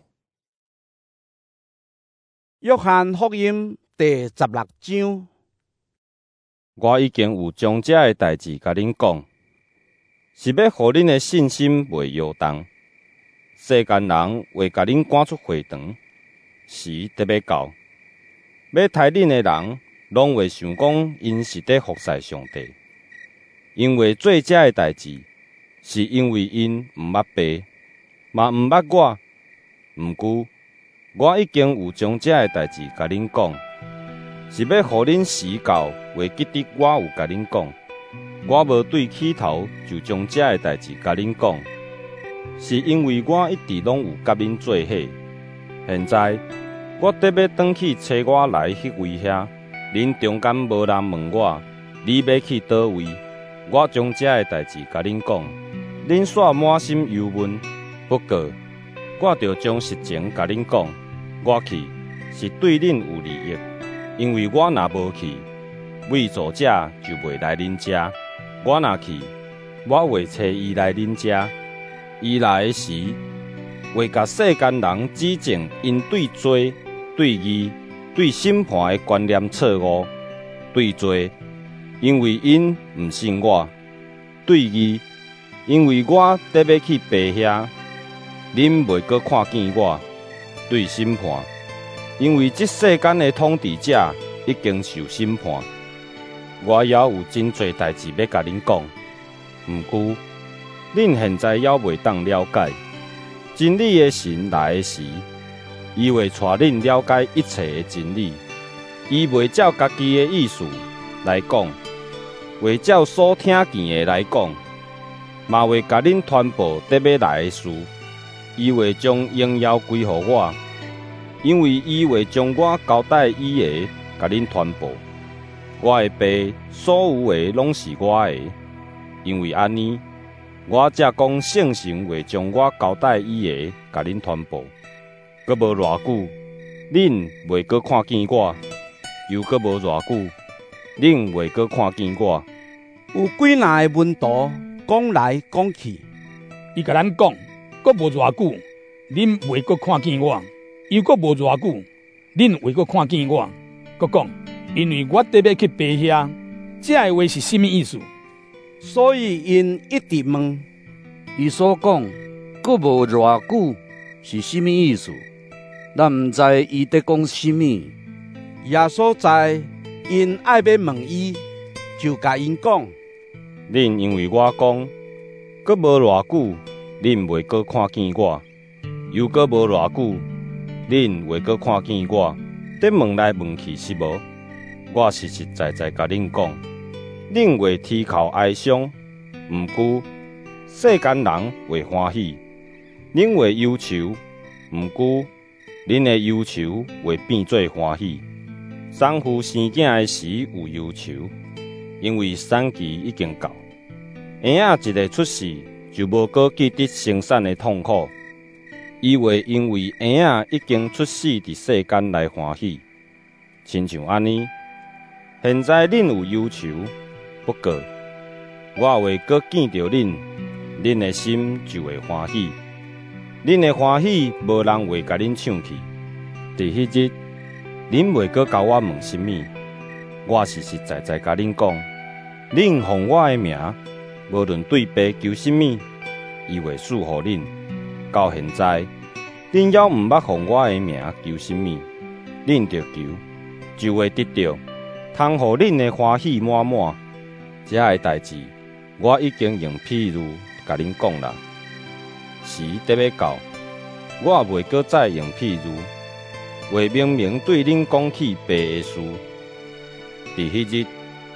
约翰福音第16章。 我已经有将这个代志甲恁讲，是要互恁的信心袂摇动。世间人会甲恁赶出会堂，时得要到。要杀恁的人，拢会想讲因是在服侍上帝，因为做这个代志，是因为因毋捌爸，嘛毋捌我。毋过，我已经有将这个代志甲恁讲。是要互恁时到，会记得我有甲恁讲。我无对起头就将这个代志甲恁讲，是因为我一直拢有甲恁做伙。现在我得要转去找我来迄位遐，恁中间无人问我，你要去倒位？我将这个代志甲恁讲，恁煞满心忧闷。不过，我着将实情甲恁讲，我去是对恁有利益。因为我若无去，伪造者就袂来恁遮；我若去，我会找伊来恁遮。伊来时，会甲世间人指正因对罪、对义、对审判的观念错误。对罪，因为因毋信我；对义，因为我得要去爸遐，恁袂阁看见我；对审判，因为这世间的统治者已经受审判，我也有真侪代志要甲恁讲。毋过，恁现在还袂当了解。真理的神来的时，伊会带恁了解一切的真理。伊袂照家己的意思来讲，会照所听见的来讲，嘛会甲恁传播得要来的事。伊会将荣耀归互我。因为伊会将我交代伊的，甲恁传播。我的爸所有的拢是我的，因为安尼，我才讲圣神会将我交代伊的，甲恁传播。阁无偌久，恁袂阁看见我；又阁无偌久，恁袂阁看见我。 有几若的门徒讲来讲去， 伊甲咱讲，阁无偌久，恁袂阁看见我。又阁无偌久，恁会阁看见我。阁讲，因为我得要去爸遐，这个话是甚么意思？ 所以因一直问， 伊所讲阁无偌久是甚么意思？咱毋知伊在讲甚么。 耶稣知因爱要问伊，就甲因讲： 恁因为我讲，阁无偌久，恁袂阁看见我；又阁无偌久。恁会阁看见我，得问来问去是无？我实实在在甲恁讲，恁会啼哭哀伤，毋过世间人会欢喜；恁会忧愁，毋过恁的忧愁会变做欢喜。丧父生囝的时有忧愁，因为产期已经到；婴仔一个出世，就无阁记得生产的痛苦。伊会因为婴仔已经出世伫世间来欢喜，亲像安尼。现在恁有忧愁，不过我会阁见到恁，恁的心就会欢喜。恁的欢喜无人会甲恁抢去。伫迄日，恁袂阁甲我问甚物，我实实在在甲恁讲，恁奉我的名，无论对爸求甚物，伊会赐互恁。到现在，恁还毋捌奉我的名求甚物，恁着求，就会得到，通互恁的欢喜满满。这个代志，我已经用譬如甲恁讲啦。时得要到，我袂阁再用譬如，会明明对恁讲起爸的事。伫迄日，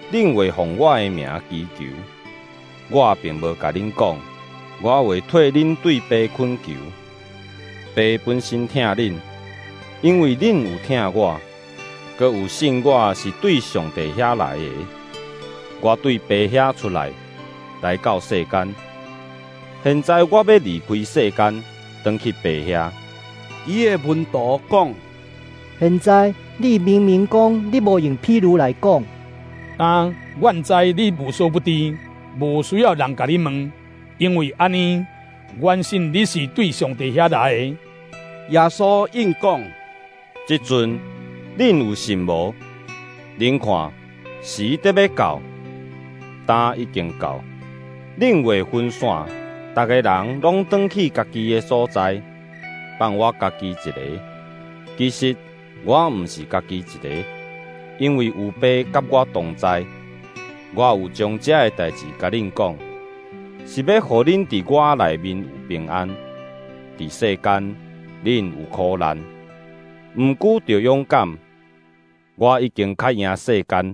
恁为奉我的名祈求，我并无甲恁讲，我为替恁对爸恳求。爸本身听恁，因为恁有听我，佮有信我是对上帝遐来的。我对爸遐出来到世间。现在我要离开世间，返去爸遐。 伊的门徒讲： 现在你明明讲你无用譬如来讲， 但阮知你无所不知，无需要人甲你问，因为安尼，阮信你是对上帝遐来的。 耶稣应讲： 即阵恁有信无？恁看，时得要到，担已经到，恁话分散，逐个人拢转去家己的所在，放我家己一个。其实我毋是家己一个，因为有爸甲我同在。我有将这个代志甲恁讲，是要互恁伫我内面有平安。伫世间恁有苦难，毋久着勇敢。我已经较赢世间。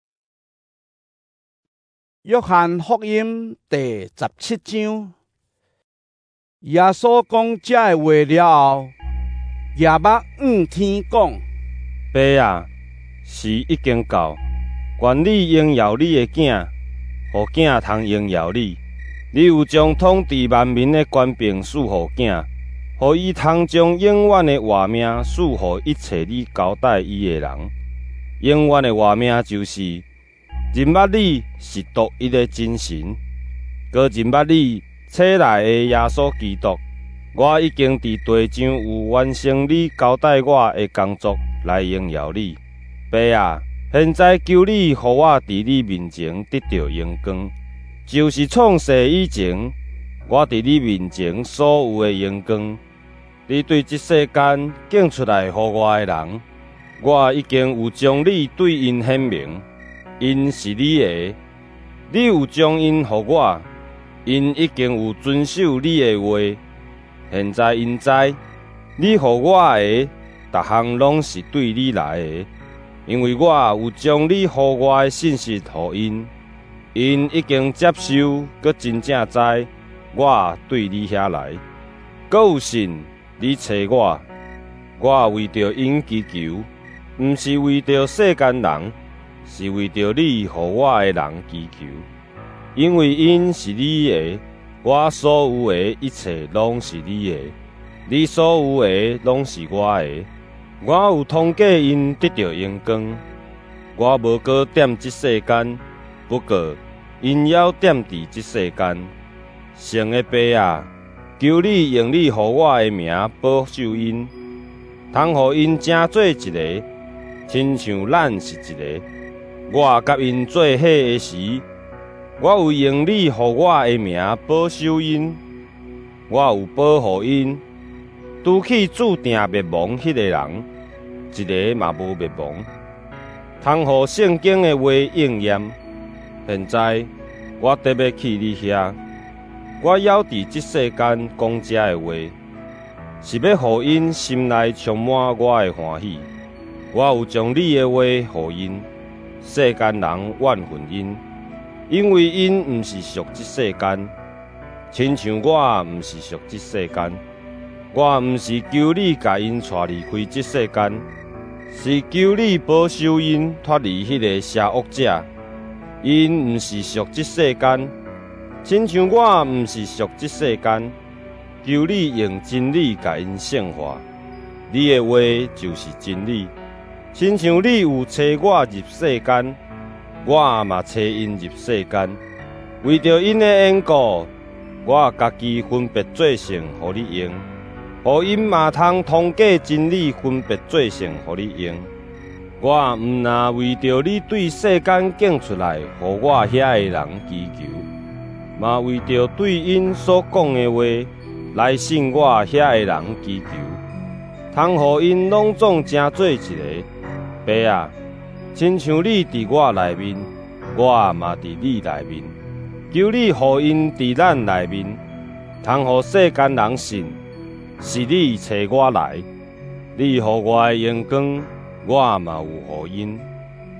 约翰福音第17章，耶稣讲这个话了后，夜幕向天讲： 爸啊，时已经到，愿你荣耀你的囝，互囝通荣耀你。你有将统治万民的权柄赐互囝，互伊通将永远的活命赐互一切你交代伊的人。永远的活命就是认捌你是独一的真神，搁认捌你册内的耶稣基督。我已经伫地上有完成你交代我的工作，来荣耀你。爸啊，现在求你，互我伫你面前得到荣光，就是创世以前，我伫你面前所有的荣光。你对这世间拣出来互我的人，我已经有将你对因显明。因是你的，你有将因互我，因已经有遵守你的话。现在因知，你互我的，逐项拢是对你来的，因为我有将你互我的信息互因，因已经接受，佮真正知我对你遐来，佮有信你找我，我为着因祈求，毋是为着世间人。是为着你互我的人祈求，因为因是你的，我所有的一切拢是你的，你所有的拢是我的。我有通过因得到荣光，我无搁踮这世间，不过因要踮伫这世间。神的爸啊，求你用你互我的名保守因，通互因成做一个，亲像咱是一个。我甲因做伙的时，我有用你互我的名保守因，我有保护因，拄去注定灭亡迄个人，一个嘛无灭亡，通互圣经的话应验。现在我特别去你遐，我要伫这世间讲这的话，是要互因心内充满我的欢喜。我有将你的话互因。世间人怨恨因，因为因毋是属这世间，亲像我毋是属这世间。我毋是求你甲因带离开这世间，是求你保守因脱离迄个邪恶者。因毋是属这世间，亲像我毋是属这世间。求你用真理甲因圣化，你的话就是真理。亲像你有找我入世间，我嘛找因入世间。为着因的缘故，我家己分别做成，互你用；互因嘛通通过真理分别做成，互你用。我毋那为着你对世间拣出来，互我遐的人祈求，嘛为着对因所讲的话来信我遐的人祈求，通互因拢总成做一个。爸啊，亲像你伫我内面，我嘛伫你内面，求你互因伫咱内面，通互世间人信，是你找我来。你互我的荣光，我嘛有互因。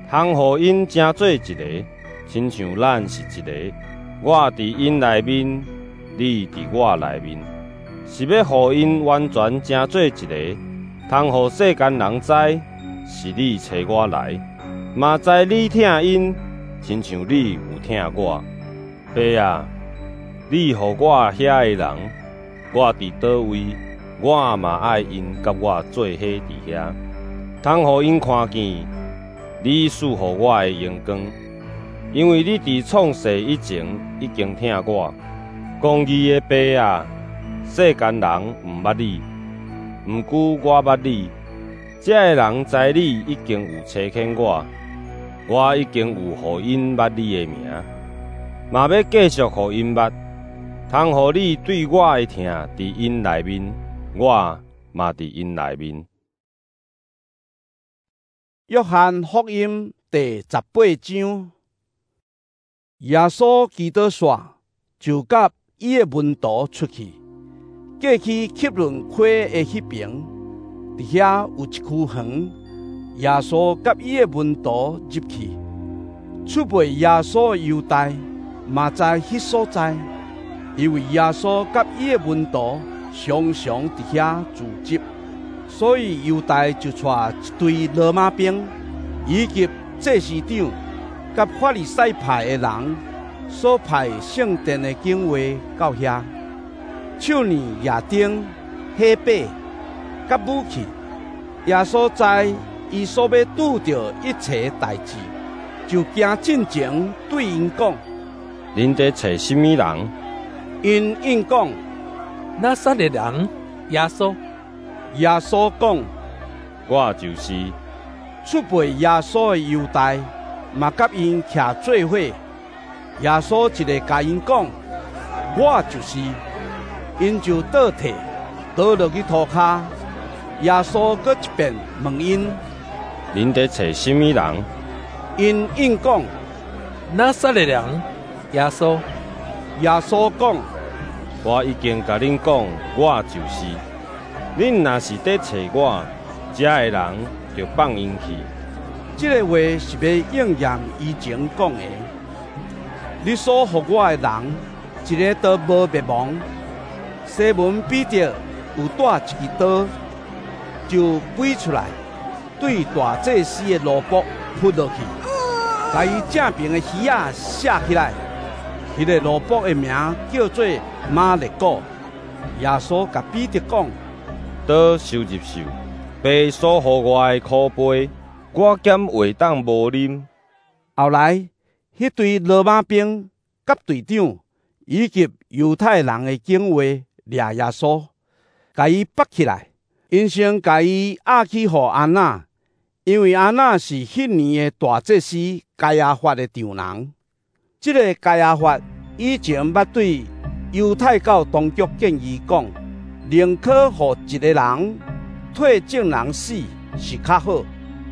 通互因成做一个，亲像咱是一个。我伫因内面，你伫我内面，是要互因完全成做一个，通互世间人知，是你找我来，嘛知你疼因，亲像你有疼我。爸啊，你互我遐个人，我伫倒位，我嘛爱因甲我做伙伫遐，通互因看见你赐互我的阳光。因为你伫创世以前已经疼我，公义的爸啊，世间人毋捌你，毋过我捌你。这个人知你已经有差遣我，我已经有互因捌你的名，嘛要继续互因捌，通互你对我的疼伫因内面，我嘛伫因内面。 约翰福音第18章。耶稣基督说，就甲伊的门徒出去，过去汲伦溪的迄边，伫遐有一区园。耶稣甲伊的门徒入去，出卖耶稣的犹大嘛在迄所在，因为耶稣甲伊的门徒常常伫遐聚集，所以犹大就带一队罗马兵以及祭司长甲法利赛派的人所派圣殿的警卫到遐，手拿亚钉、火把、甲武器。耶稣知伊所要拄着一切代志，就行进前对因讲：“ 恁在找什么人？” 因应讲：“ 拿撒勒人耶稣。” 耶稣讲：“ 我就是。” 出卖耶稣的犹大嘛甲因徛做伙。耶稣一个甲因讲：“我就是。”因就倒退，倒落去涂骹。耶稣搁一遍问因：“ 恁在找什么人？” 因应讲：“ 拿撒勒人耶稣。” 耶稣讲：“ 我已经甲恁讲，我就是。恁若是在找我，这个人就放因去。” 这个话是要应验以前讲的。你所予我的人，一个都无灭亡。西门彼得有带一支刀，就飞出来，对大祭司的罗卜扑落去，把伊正边的鱼仔射起来。迄个罗卜的名叫做马勒古。耶稣甲彼得讲：“ 刀收入手，爸所予我的苦杯，我减话当无啉。” 后来，迄队罗马兵甲队长以及犹太人的警卫抓耶稣，甲伊绑起来。因先甲伊押去予安娜，因为安娜是迄年的大祭司该亚法的丈人。这个该亚法以前捌对犹太教当局建议讲，宁可予一个人替众人死是较好。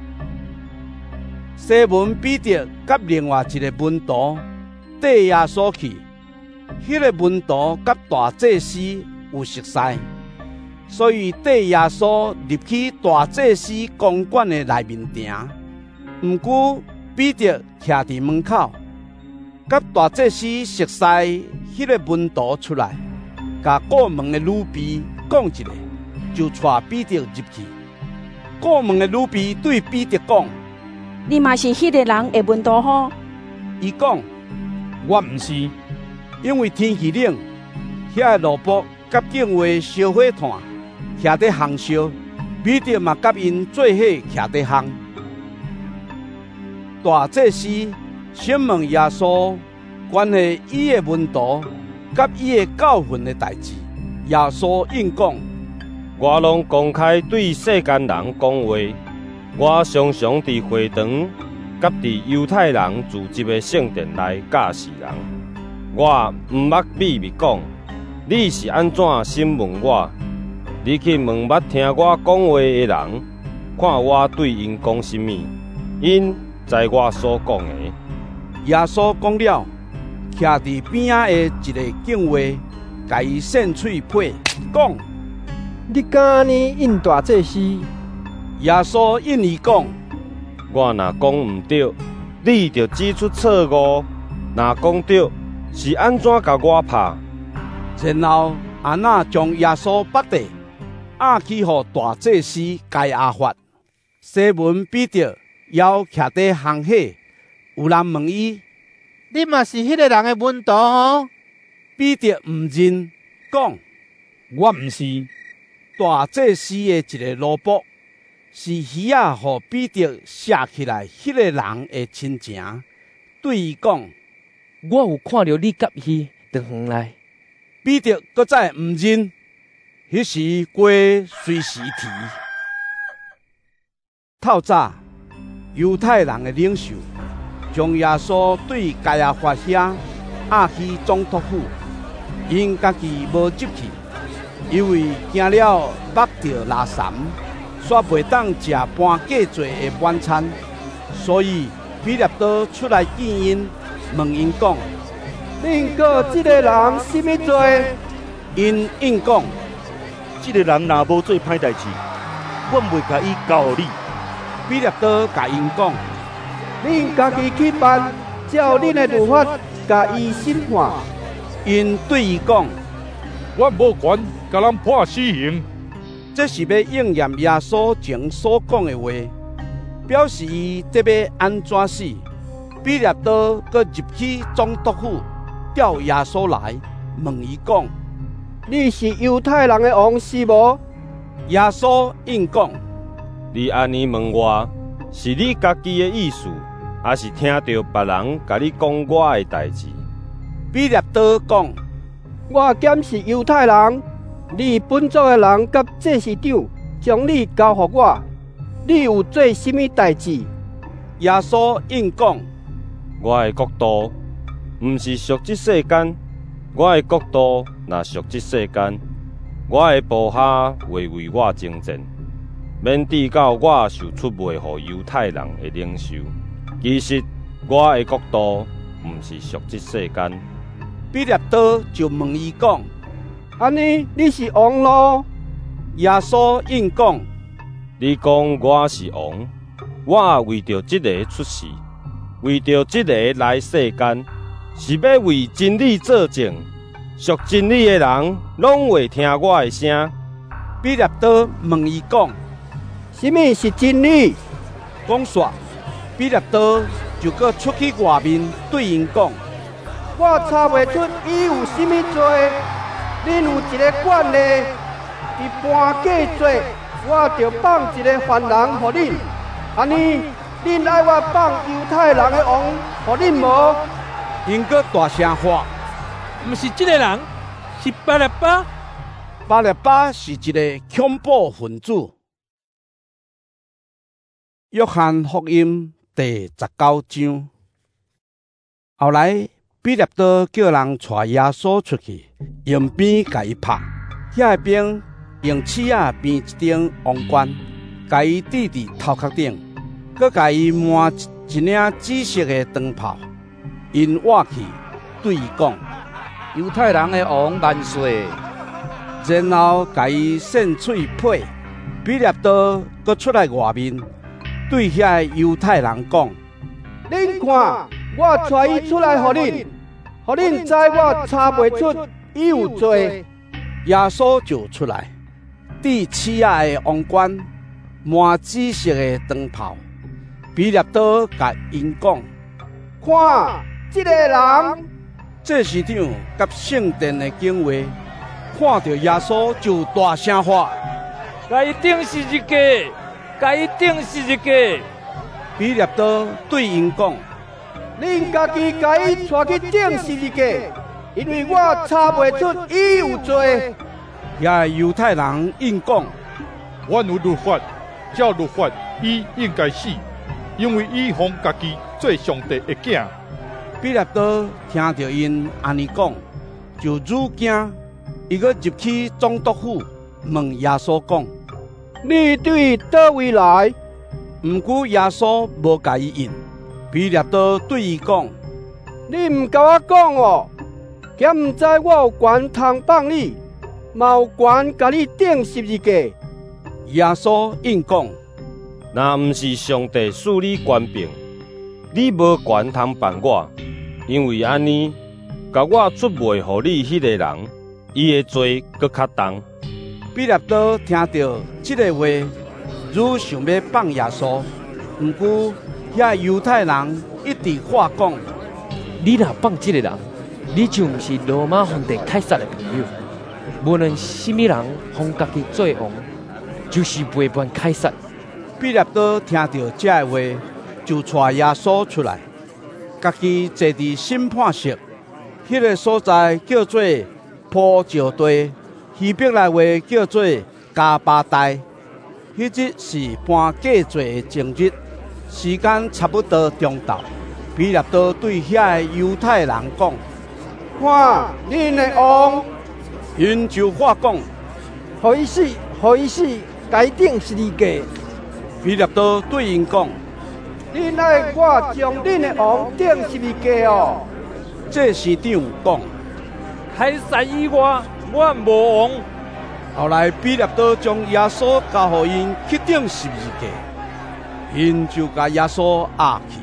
西门彼得甲另外一个门徒带耶稣去，迄个门徒甲大祭司有熟识，所以带耶稣入去大祭司公馆的内面埕。毋过彼得徛伫门口，甲大祭司熟识迄个门徒出来，甲过门的女婢讲一下，就带彼得入去。过门的女婢对彼得讲：“ 你嘛是迄个人的门徒吼？” 伊讲：“ 我毋是， 因为天气冷，遐个罗卜甲警卫烧火炭，徛伫烘烧，彼得嘛甲因做伙徛伫烘。”大祭司审问耶稣关系伊的门徒甲伊的教训的代志，耶稣应讲：“ 我拢公开对世间人讲话。我常常伫会堂，甲伫犹太人聚集的圣殿内教示人。我毋捌秘密讲，你是安怎审问我？你去问捌听我讲话的人，看我对因讲什么，因知我所讲的。” 耶稣讲了，徛伫边仔的一个警卫，甲伊扇喙皮，讲：“ 你敢呢应大祭司？” 耶稣应伊讲：“ 我若讲毋对，你就指出错误；若讲对，是安怎甲我拍？ 然后安娜将耶稣绑地，押去互大祭司该亚法。西门彼得要徛伫巷口，有人问伊： 你嘛是迄个人的门徒哦？ 彼得毋认，讲： 我毋是。 大祭司的一个奴仆，是鱼仔互彼得写起来迄个人的亲情，对伊讲： 我有看到你甲伊长远来。 彼得搁再毋认，迄时鸡随时啼。透早，犹太人的领袖将耶稣对该亚法遐押去总督府，因家己无入去，因为惊了目着拉残，煞袂当食搬过罪的晚餐，所以彼得多出来见因，问因讲： 恁告这个人什么罪？ 因应讲： 这个人若无做歹代志，阮袂甲伊交予你。 彼得多甲因讲： 恁家己去办，照恁的律法，甲伊审判。 因对伊讲： 我无权甲人判死刑。 这是要应验耶稣前所讲的话，表示伊得要安怎死。彼得多搁入去总督府，叫耶稣来，问伊讲： 你是犹太人的王是无？ 耶稣应讲： 你安尼问我，是你家己的意思，还是听到别人甲你讲我的代志？ 彼得多讲： 我兼是犹太人，你本族的人甲祭司长将你交予我，你有做什么代志？ 耶稣应讲： 我的国度毋是属这世间，我的国度若属这世间，我的部下会为我征战。免至到我受出卖予犹太人的领袖。其实我的国度毋是属这世间。 彼得多就问伊讲： 安尼你是王咯？ 耶稣应讲： 你讲我是王，我为着这个出世，为着这个来世间，是要为真理作证。属真理的人拢会听我的声。 彼得多问伊讲： 什么是真理？ 讲煞，彼得多就搁出去外面对因讲： 我查袂出伊有什么罪，恁有一个惯例，伊搬过罪，我就放一个犯人互恁。安尼，恁爱我放犹太人的王互恁无？ 因搁大声喊： 毋是这个人，是巴拉巴。 巴拉巴是一个恐怖分子。约翰福音第19章。后来，彼得多叫人带耶稣出去，用鞭甲伊拍。遐边用刺仔编一顶王冠，甲伊戴伫头壳顶，搁甲伊换一领紫色的长袍。因挖去，对伊讲： 犹太人的王万岁！ 然后甲伊扇嘴皮。彼得多搁出来外面，对遐犹太人讲： 恁看，我带伊出来互恁，互恁知我查袂出伊有罪。 耶稣就出来，戴刺仔的王冠，换紫色的长袍。彼得多甲因讲： 看，这个人， 这市长甲圣殿的警卫看到耶稣就大声喊： 甲伊顶十字架，甲伊顶十字架！ 彼得多对因讲： 恁家己甲伊带去顶十字架，因为我查袂出伊有罪。 遐犹太人应讲： 阮有律法，照律法，伊应该死，因为伊奉家己做上帝的囝。 彼得多听到因安尼讲，就愈惊，伊搁入去总督府，问耶稣讲： 你对倒位来？ 毋过耶稣无甲伊应。彼得多对伊讲： 你毋甲我讲哦，敢毋知我有权通放你，嘛有权甲你顶十字架？ 耶稣应讲： 若毋是上帝赐你权柄，你无权通办我，因为安尼，甲我出卖互你迄个人，伊的罪搁较重。 彼拉多听到这个话，愈想要放耶稣，毋过遐犹太人一直话讲： 你若放这个人，你就毋是罗马皇帝凯撒的朋友。无论什么人封家己做王，就是背叛凯撒。 彼拉多听到这个话，就带耶稣出来，家己坐伫审判室。迄个所在叫做坡石地，希伯来话叫做加巴代。迄日是判假罪的前日，时间差不多中昼。彼拉多对遐个犹太人讲： 看，恁的王！ 因就话讲： 互伊死，互伊死，该顶十字架。 彼拉多对因讲： 恁爱我将恁的王顶十字架哦。 这市长讲： 凯撒以外，我无王。 后来彼拉多将耶稣交互因去顶十字架，因就甲耶稣压去。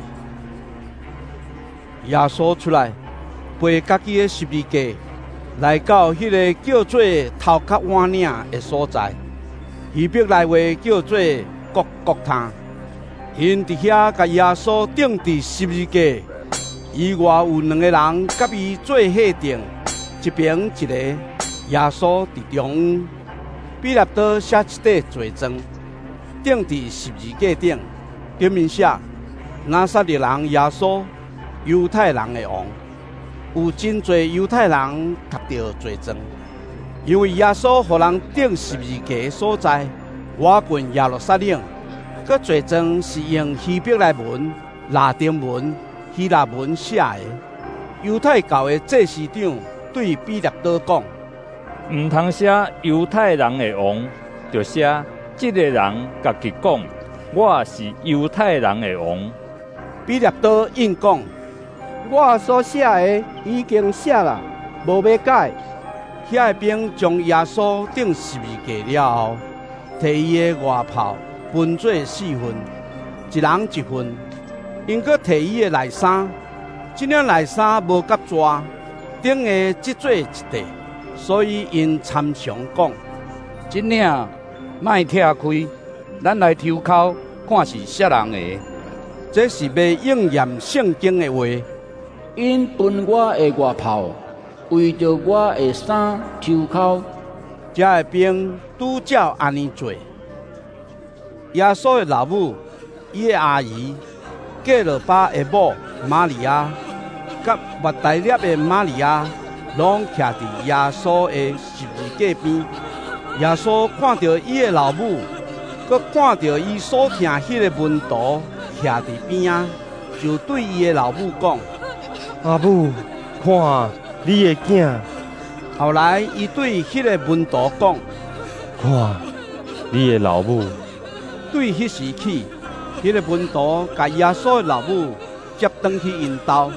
耶稣出来，背家己的十字架，来到迄个叫做头壳碗岭的所在，希伯来话叫做各各他。因伫遐甲耶稣钉伫十字架，以外有2个人甲伊做下定，一边一个，耶稣伫中央。彼拉多写一块罪状，钉伫十字架顶，顶面写：拿撒勒人耶稣，犹太人的王。有真侪犹太人读到罪状，因为耶稣互人钉十字架的所在，外近耶路撒冷。个罪状是用希伯来文、拉丁文、希腊文写的。犹太教的祭司长对彼拉多讲： 毋通写犹太人的王，就写这个人家己讲，我是犹太人的王。 彼拉多应讲： 我所写的已经写了，无要改。 遐兵将耶稣钉十字架了后，摕伊的外袍分做4份，一人1份。因搁摕伊的内衫，这领内衫无夹纸，顶下织做一块。所以因参详讲： 这领莫拆开，咱来抽口，看是啥人的。 这是要应验圣经的话。 因分我的外袍，为着我的衫抽口。 这个兵拄照安尼做。耶稣的老母，伊的阿姨，嫁罗巴的某玛利亚，甲抹大粒的玛利亚，拢徛伫耶稣的十字架边。耶稣看到伊的老母，佮看到伊所听迄个门徒徛伫边仔，就对伊的老母讲： 阿母，看你的囝。 后来伊对迄个门徒讲： 看你的老母。 对迄时起，迄个门徒甲耶稣的老母接转去因兜。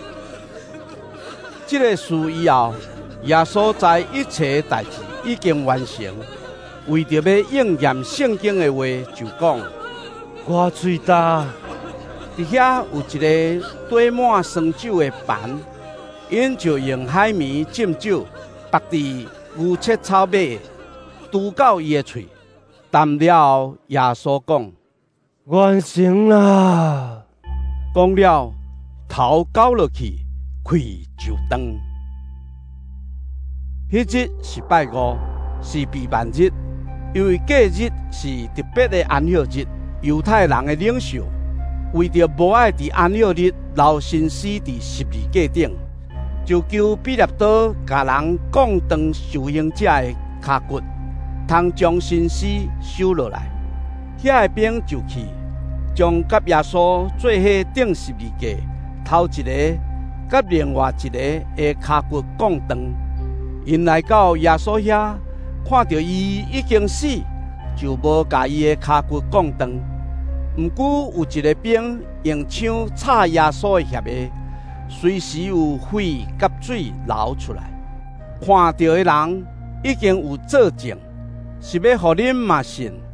这个事以后，耶稣知一切代志已经完成，为着要应验圣经的话，就讲： 我嘴大。 伫遐有一个堆满酸酒的盘，因就用海绵浸酒，绑伫牛切草尾，拄到伊的喙。淡了后，耶稣讲： 完成啦！ 讲了，头交落去，气就断。迄日是拜5，是避万日，因为假日是特别的安息日。犹太人的领袖为着无爱伫安息日留心思伫十字架顶，就求彼拉多甲人降断受刑者的骹骨。通将心思收落来，遐个兵就去，将甲耶稣做伙钉十字架，头一个甲另外一个的骹骨降断。因来到耶稣遐，看到伊已经死，就无甲伊的骹骨降断。毋过有一个兵用枪插耶稣的肋下，随时有血甲水流出来。看到的人已经有作证。是要互恁嘛信，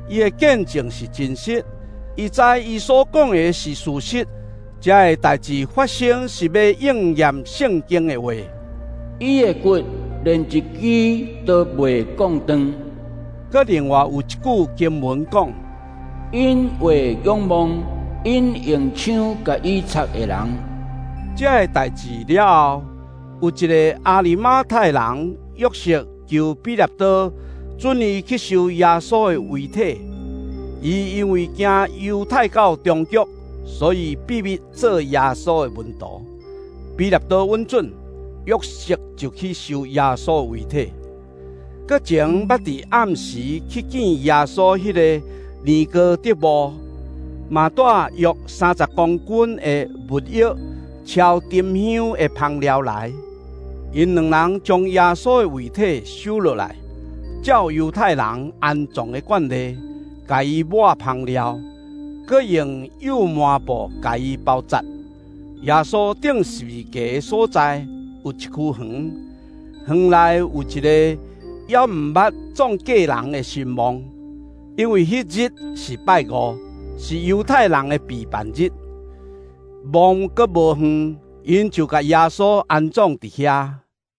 伊的见证是真实，伊知伊所讲的是事实，这个代志发生是要应验圣经的话。 伊的骨连一句都袂讲断。 佮另外有一句经文讲： 因为仰望，因用枪甲伊插的人。 这个代志了后，有一个阿里马太人约瑟求彼拉多准伊去收耶稣的遗体。伊因为惊犹太教中局，所以秘密做耶稣的门徒。彼拉多允准，约瑟就去收耶稣的遗体。搁前捌伫暗时去见耶稣迄个尼哥底母，嘛带约30公斤的物药、超沉香的香料来。因两人将耶稣的遗体收落来，照犹太人安葬的惯例，甲伊抹香料，搁用油抹布甲伊包扎。耶稣顶十字架的所在有一区园，园内有一个也毋捌撞假人的神墓，因为迄日是拜五，是犹太人的避难日。墓阁无远，因就甲耶稣安葬伫遐。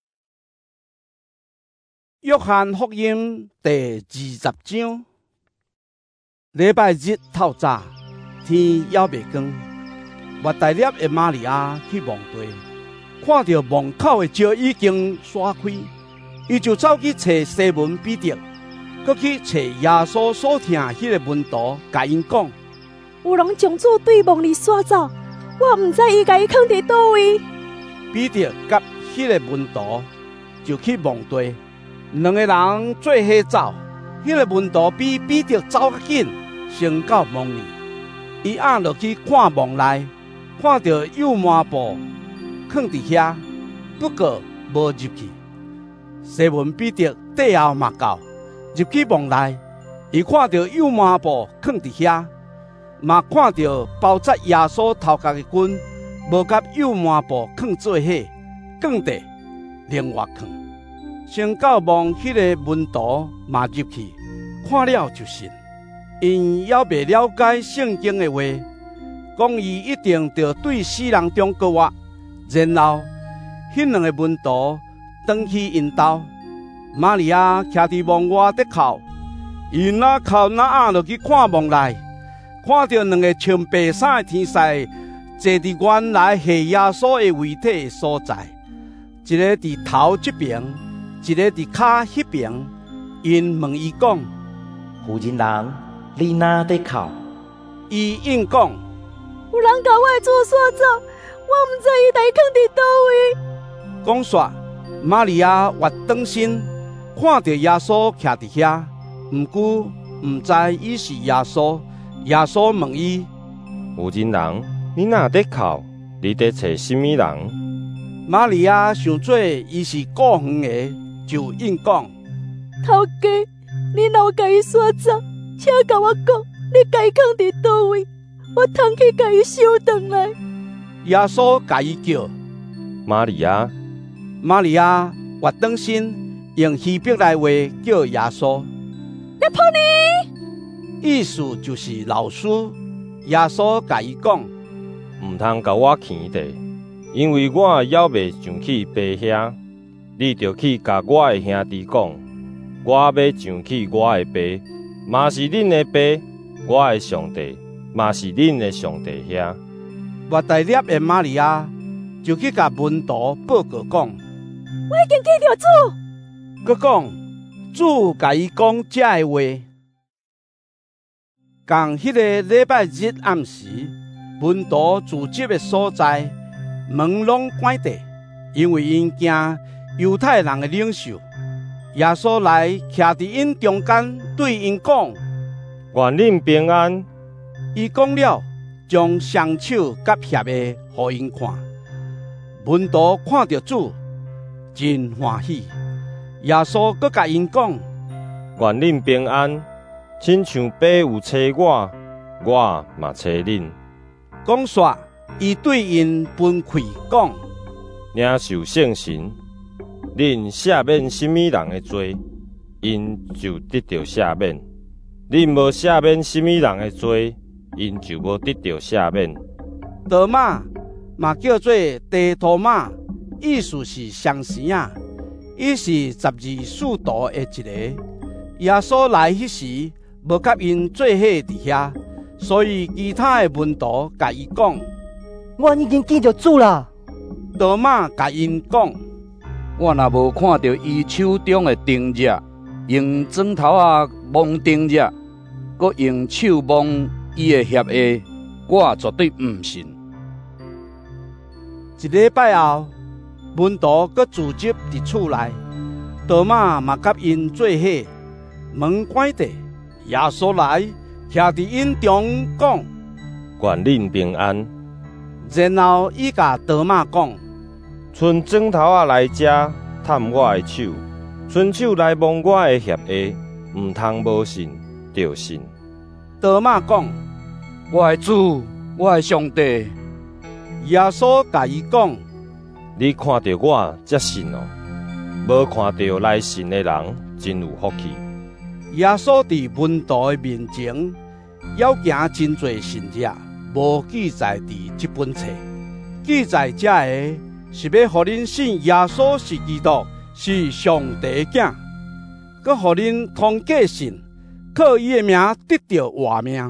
约翰福音第20章，礼拜日透早，天还未光，抹大粒的玛利亚去墓地，看到墓口的石已经刷开。伊就走去找西门彼得，搁去找耶稣所听迄个门徒，甲因讲： 有人将主对墓里刷走，我毋知伊甲伊藏伫倒位。 彼得甲迄个门徒就去墓地，两个人做伙走。迄个门徒比彼得走较紧，先到墓里。伊按落去看墓内，看到油抹布放伫遐，不过无入去。西门彼得底后嘛到，入去墓内，伊看到油抹布放伫遐，嘛看到包扎耶稣头壳的棍，无甲油抹布放做伙，放地另外放。先到墓迄个门徒嘛入去，看了就信，因还未了解圣经的话，讲伊一定着对死人中国活。然后，迄两个门徒转去因兜，玛利亚徛伫墓外伫哭，伊哪哭哪按落去看墓内，看到两个穿白衫的天使坐伫原来下耶稣的遗体的所在，一个伫头这边，一个伫骹迄边。因问伊讲： 妇人人，你哪伫哭？ 伊应讲： 有人甲我的主刷走，我毋知伊来藏伫倒位。 讲煞，玛利亚活转身，看到耶稣徛伫遐，毋过毋知伊是耶稣。耶稣问伊： 妇人人，你哪伫哭？你伫找什么人？ 玛利亚想做伊是故园的，就应讲： 头家，你若甲伊刷走，请甲我讲，你甲伊藏伫倒位，我通去甲伊收回来。 耶稣甲伊叫玛利亚。 玛利亚活转身，用希伯来话叫耶稣： 拉波尼， 意思就是老师。耶稣甲伊讲： 毋通甲我牵地，因为我还未上去爸遐。你着去甲我的兄弟讲，我要上去我的爸，嘛是恁的爸；我的上帝，嘛是恁的上帝遐。 活大粒的玛利亚就去甲门徒报告讲： 我已经见到主。 佮讲主甲伊讲这个话。共迄个礼拜日暗时，门徒聚集的所在门拢关闭，因为因惊犹太人的领袖。耶稣来徛伫因中间，对因讲： 愿恁平安。 伊讲了，将双手甲协的互因看。门徒看到主，真欢喜。耶稣搁甲因讲： 愿恁平安，亲像爸有找我，我嘛找恁。 讲煞，伊对因分开讲： 领受圣神，恁赦免什么人的罪，因就得到赦免； 恁无赦免什么人的罪，因就无得到赦免。 多马嘛叫做地托马，意思是双生啊，伊是12使徒的一个。耶稣来迄时，无甲因做伙伫遐，所以其他的门徒甲伊讲： 我已经见着主啦。 多马甲因讲： 我若无看到伊手中的钉子，用砖头啊摸钉子，佮用手摸伊的血液，我绝对唔信。 一礼拜后，门徒佮聚集伫厝内，多马嘛甲因做伙，门关着，耶稣来徛伫因中讲： 愿恁平安。 然后伊甲多马讲： 伸砖头啊来遮探我的手，伸手来摸我的血液，唔通无信，就信。 多马讲： 我的主，我的上帝。 耶稣甲伊讲： 你看到我才信哦，无看到来信的人真有福气。 耶稣伫门徒的面前，要行真侪神迹，无记载伫这本册。记载这个是要互恁信耶稣是基督，是上帝的囝，佮互恁通过信，靠伊的名得到活命。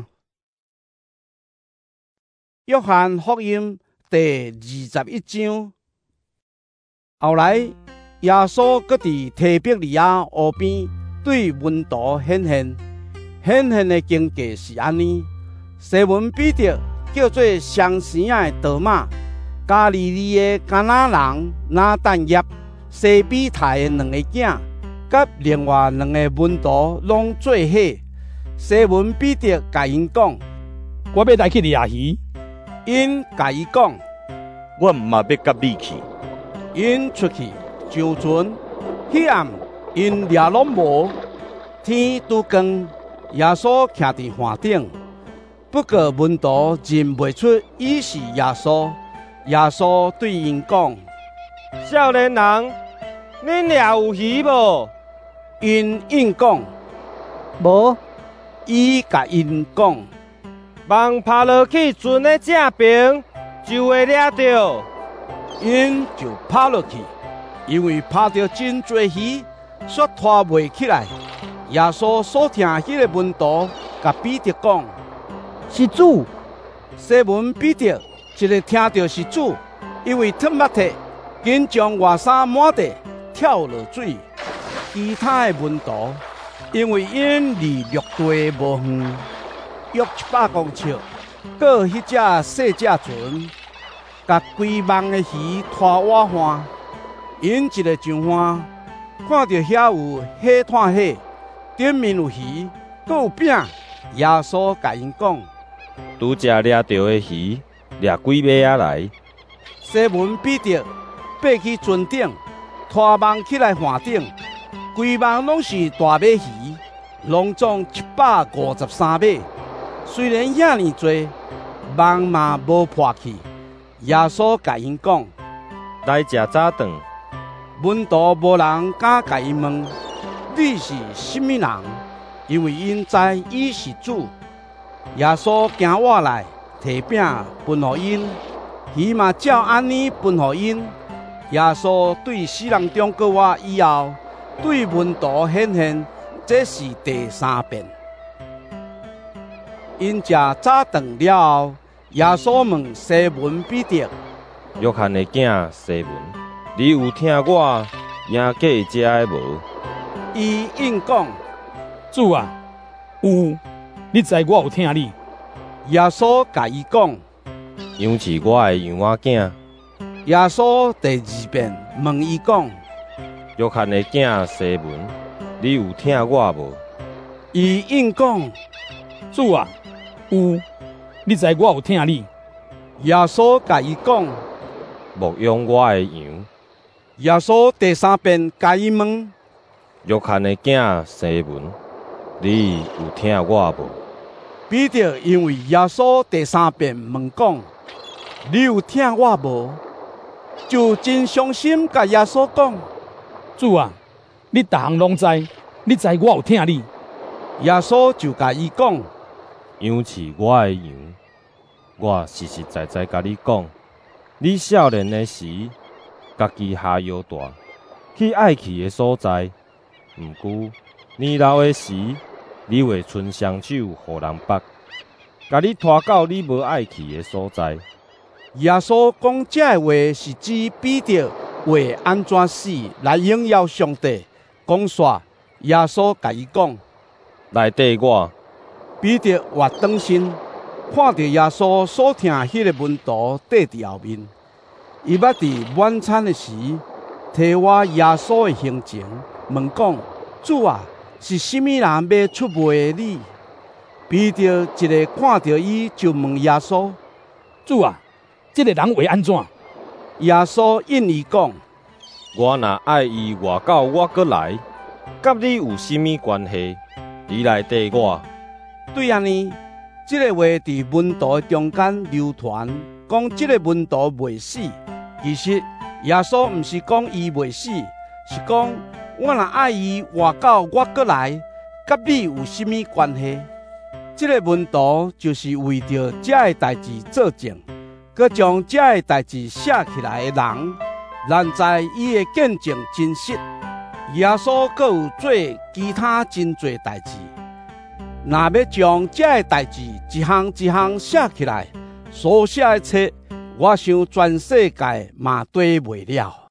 约翰福音第21章。后来，耶稣搁伫提比利亚湖边对门徒显现。显现的经过是安尼：西门彼得叫做双生的多马，加利利的迦拿人拿但业，西比泰的2个囝，甲另外2个门徒拢做伙。西门彼得甲因讲： 我要来去掠鱼。 因甲伊讲： 我嘛要甲你去。 因出去上船，迄暗因掠拢无，天拄光，耶稣徛伫岸顶。不过门徒认袂出伊是耶稣。耶稣对因讲： 少年人，恁掠有鱼无？ 因应讲： 无。 伊甲因讲： 望爬落去船的正边，就会掠到。 因就爬落去，因为拍到真多鱼，却拖袂起来。耶稣所听迄个门徒甲彼得讲： 是主。 西门彼得一个听到是主，因为脱目体，紧将外衫满地跳落水。其他的门徒因为因离陆地无远，约700公尺，过迄只细只船。甲规网的鱼拖瓦岸，因一个上岸，看到遐有火炭火，顶面有鱼，搁有饼。耶稣甲因讲： 拄则掠到的鱼，掠几尾仔来？ 西门彼得爬去船顶，拖网起来岸顶，规网拢是大尾鱼，拢总753尾。虽然遐尼多，网嘛无破去。耶稣甲因讲： 来食早顿。 门徒无人敢甲因问：你是什么人？因为因知伊是主。耶稣行我来，摕饼分互因，鱼嘛照安尼分互因。耶稣对死人中过活以后，对门徒显现，这是第3遍。因食早顿了后，耶稣问西门彼得： 约翰的囝西门，你有听我赢过食的无？ 伊应讲： 主啊，有，你知我有听你。 耶稣甲伊讲： 养饲我的羊仔囝。 耶稣第2遍问伊讲： 约翰的囝西门，你有听我无？ 伊应讲： 主啊，有。你知我有听你。 耶稣甲伊讲： 牧养我的羊。 耶稣第3遍甲伊问： 约翰的囝西门，你有听我无？ 彼得因为耶稣第3遍问讲：你有听我无？就真伤心，甲耶稣讲： 主啊，你逐项拢知，你知我有听你。 耶稣就甲伊讲： 羊是我的羊，我实实在在甲你讲，你少年的时，家己下腰大，去爱去的所在，毋过年老的时，你会伸双手互人绑，甲你拖到你无爱去的所在。 耶稣讲这话是指彼得为安怎死来荣耀上帝。讲煞，耶稣甲伊讲： 来缀我。 彼得活转身，看到耶稣所听迄个门徒缀伫后面，伊捌伫晚餐的时提我耶稣的行程，问讲：主啊，是甚物人要出卖你？彼得一个看到伊就问耶稣： 主啊，这个人会安怎？ 耶稣应伊讲： 我若爱伊活到我过来，甲你有甚物关系？你来缀我。 对安尼，这个话伫门徒中间流传，讲这个门徒袂死。其实耶稣毋是讲伊袂死，是讲我若爱伊活到我过来，甲你有甚物关系？这个门徒就是为着这个代志做证，佮将这个代志写起来的人，咱知伊的见证真实。耶稣佮有做其他真多代志。若要将这个代志一项一项写起来，所写的册，我想全世界嘛堆袂了。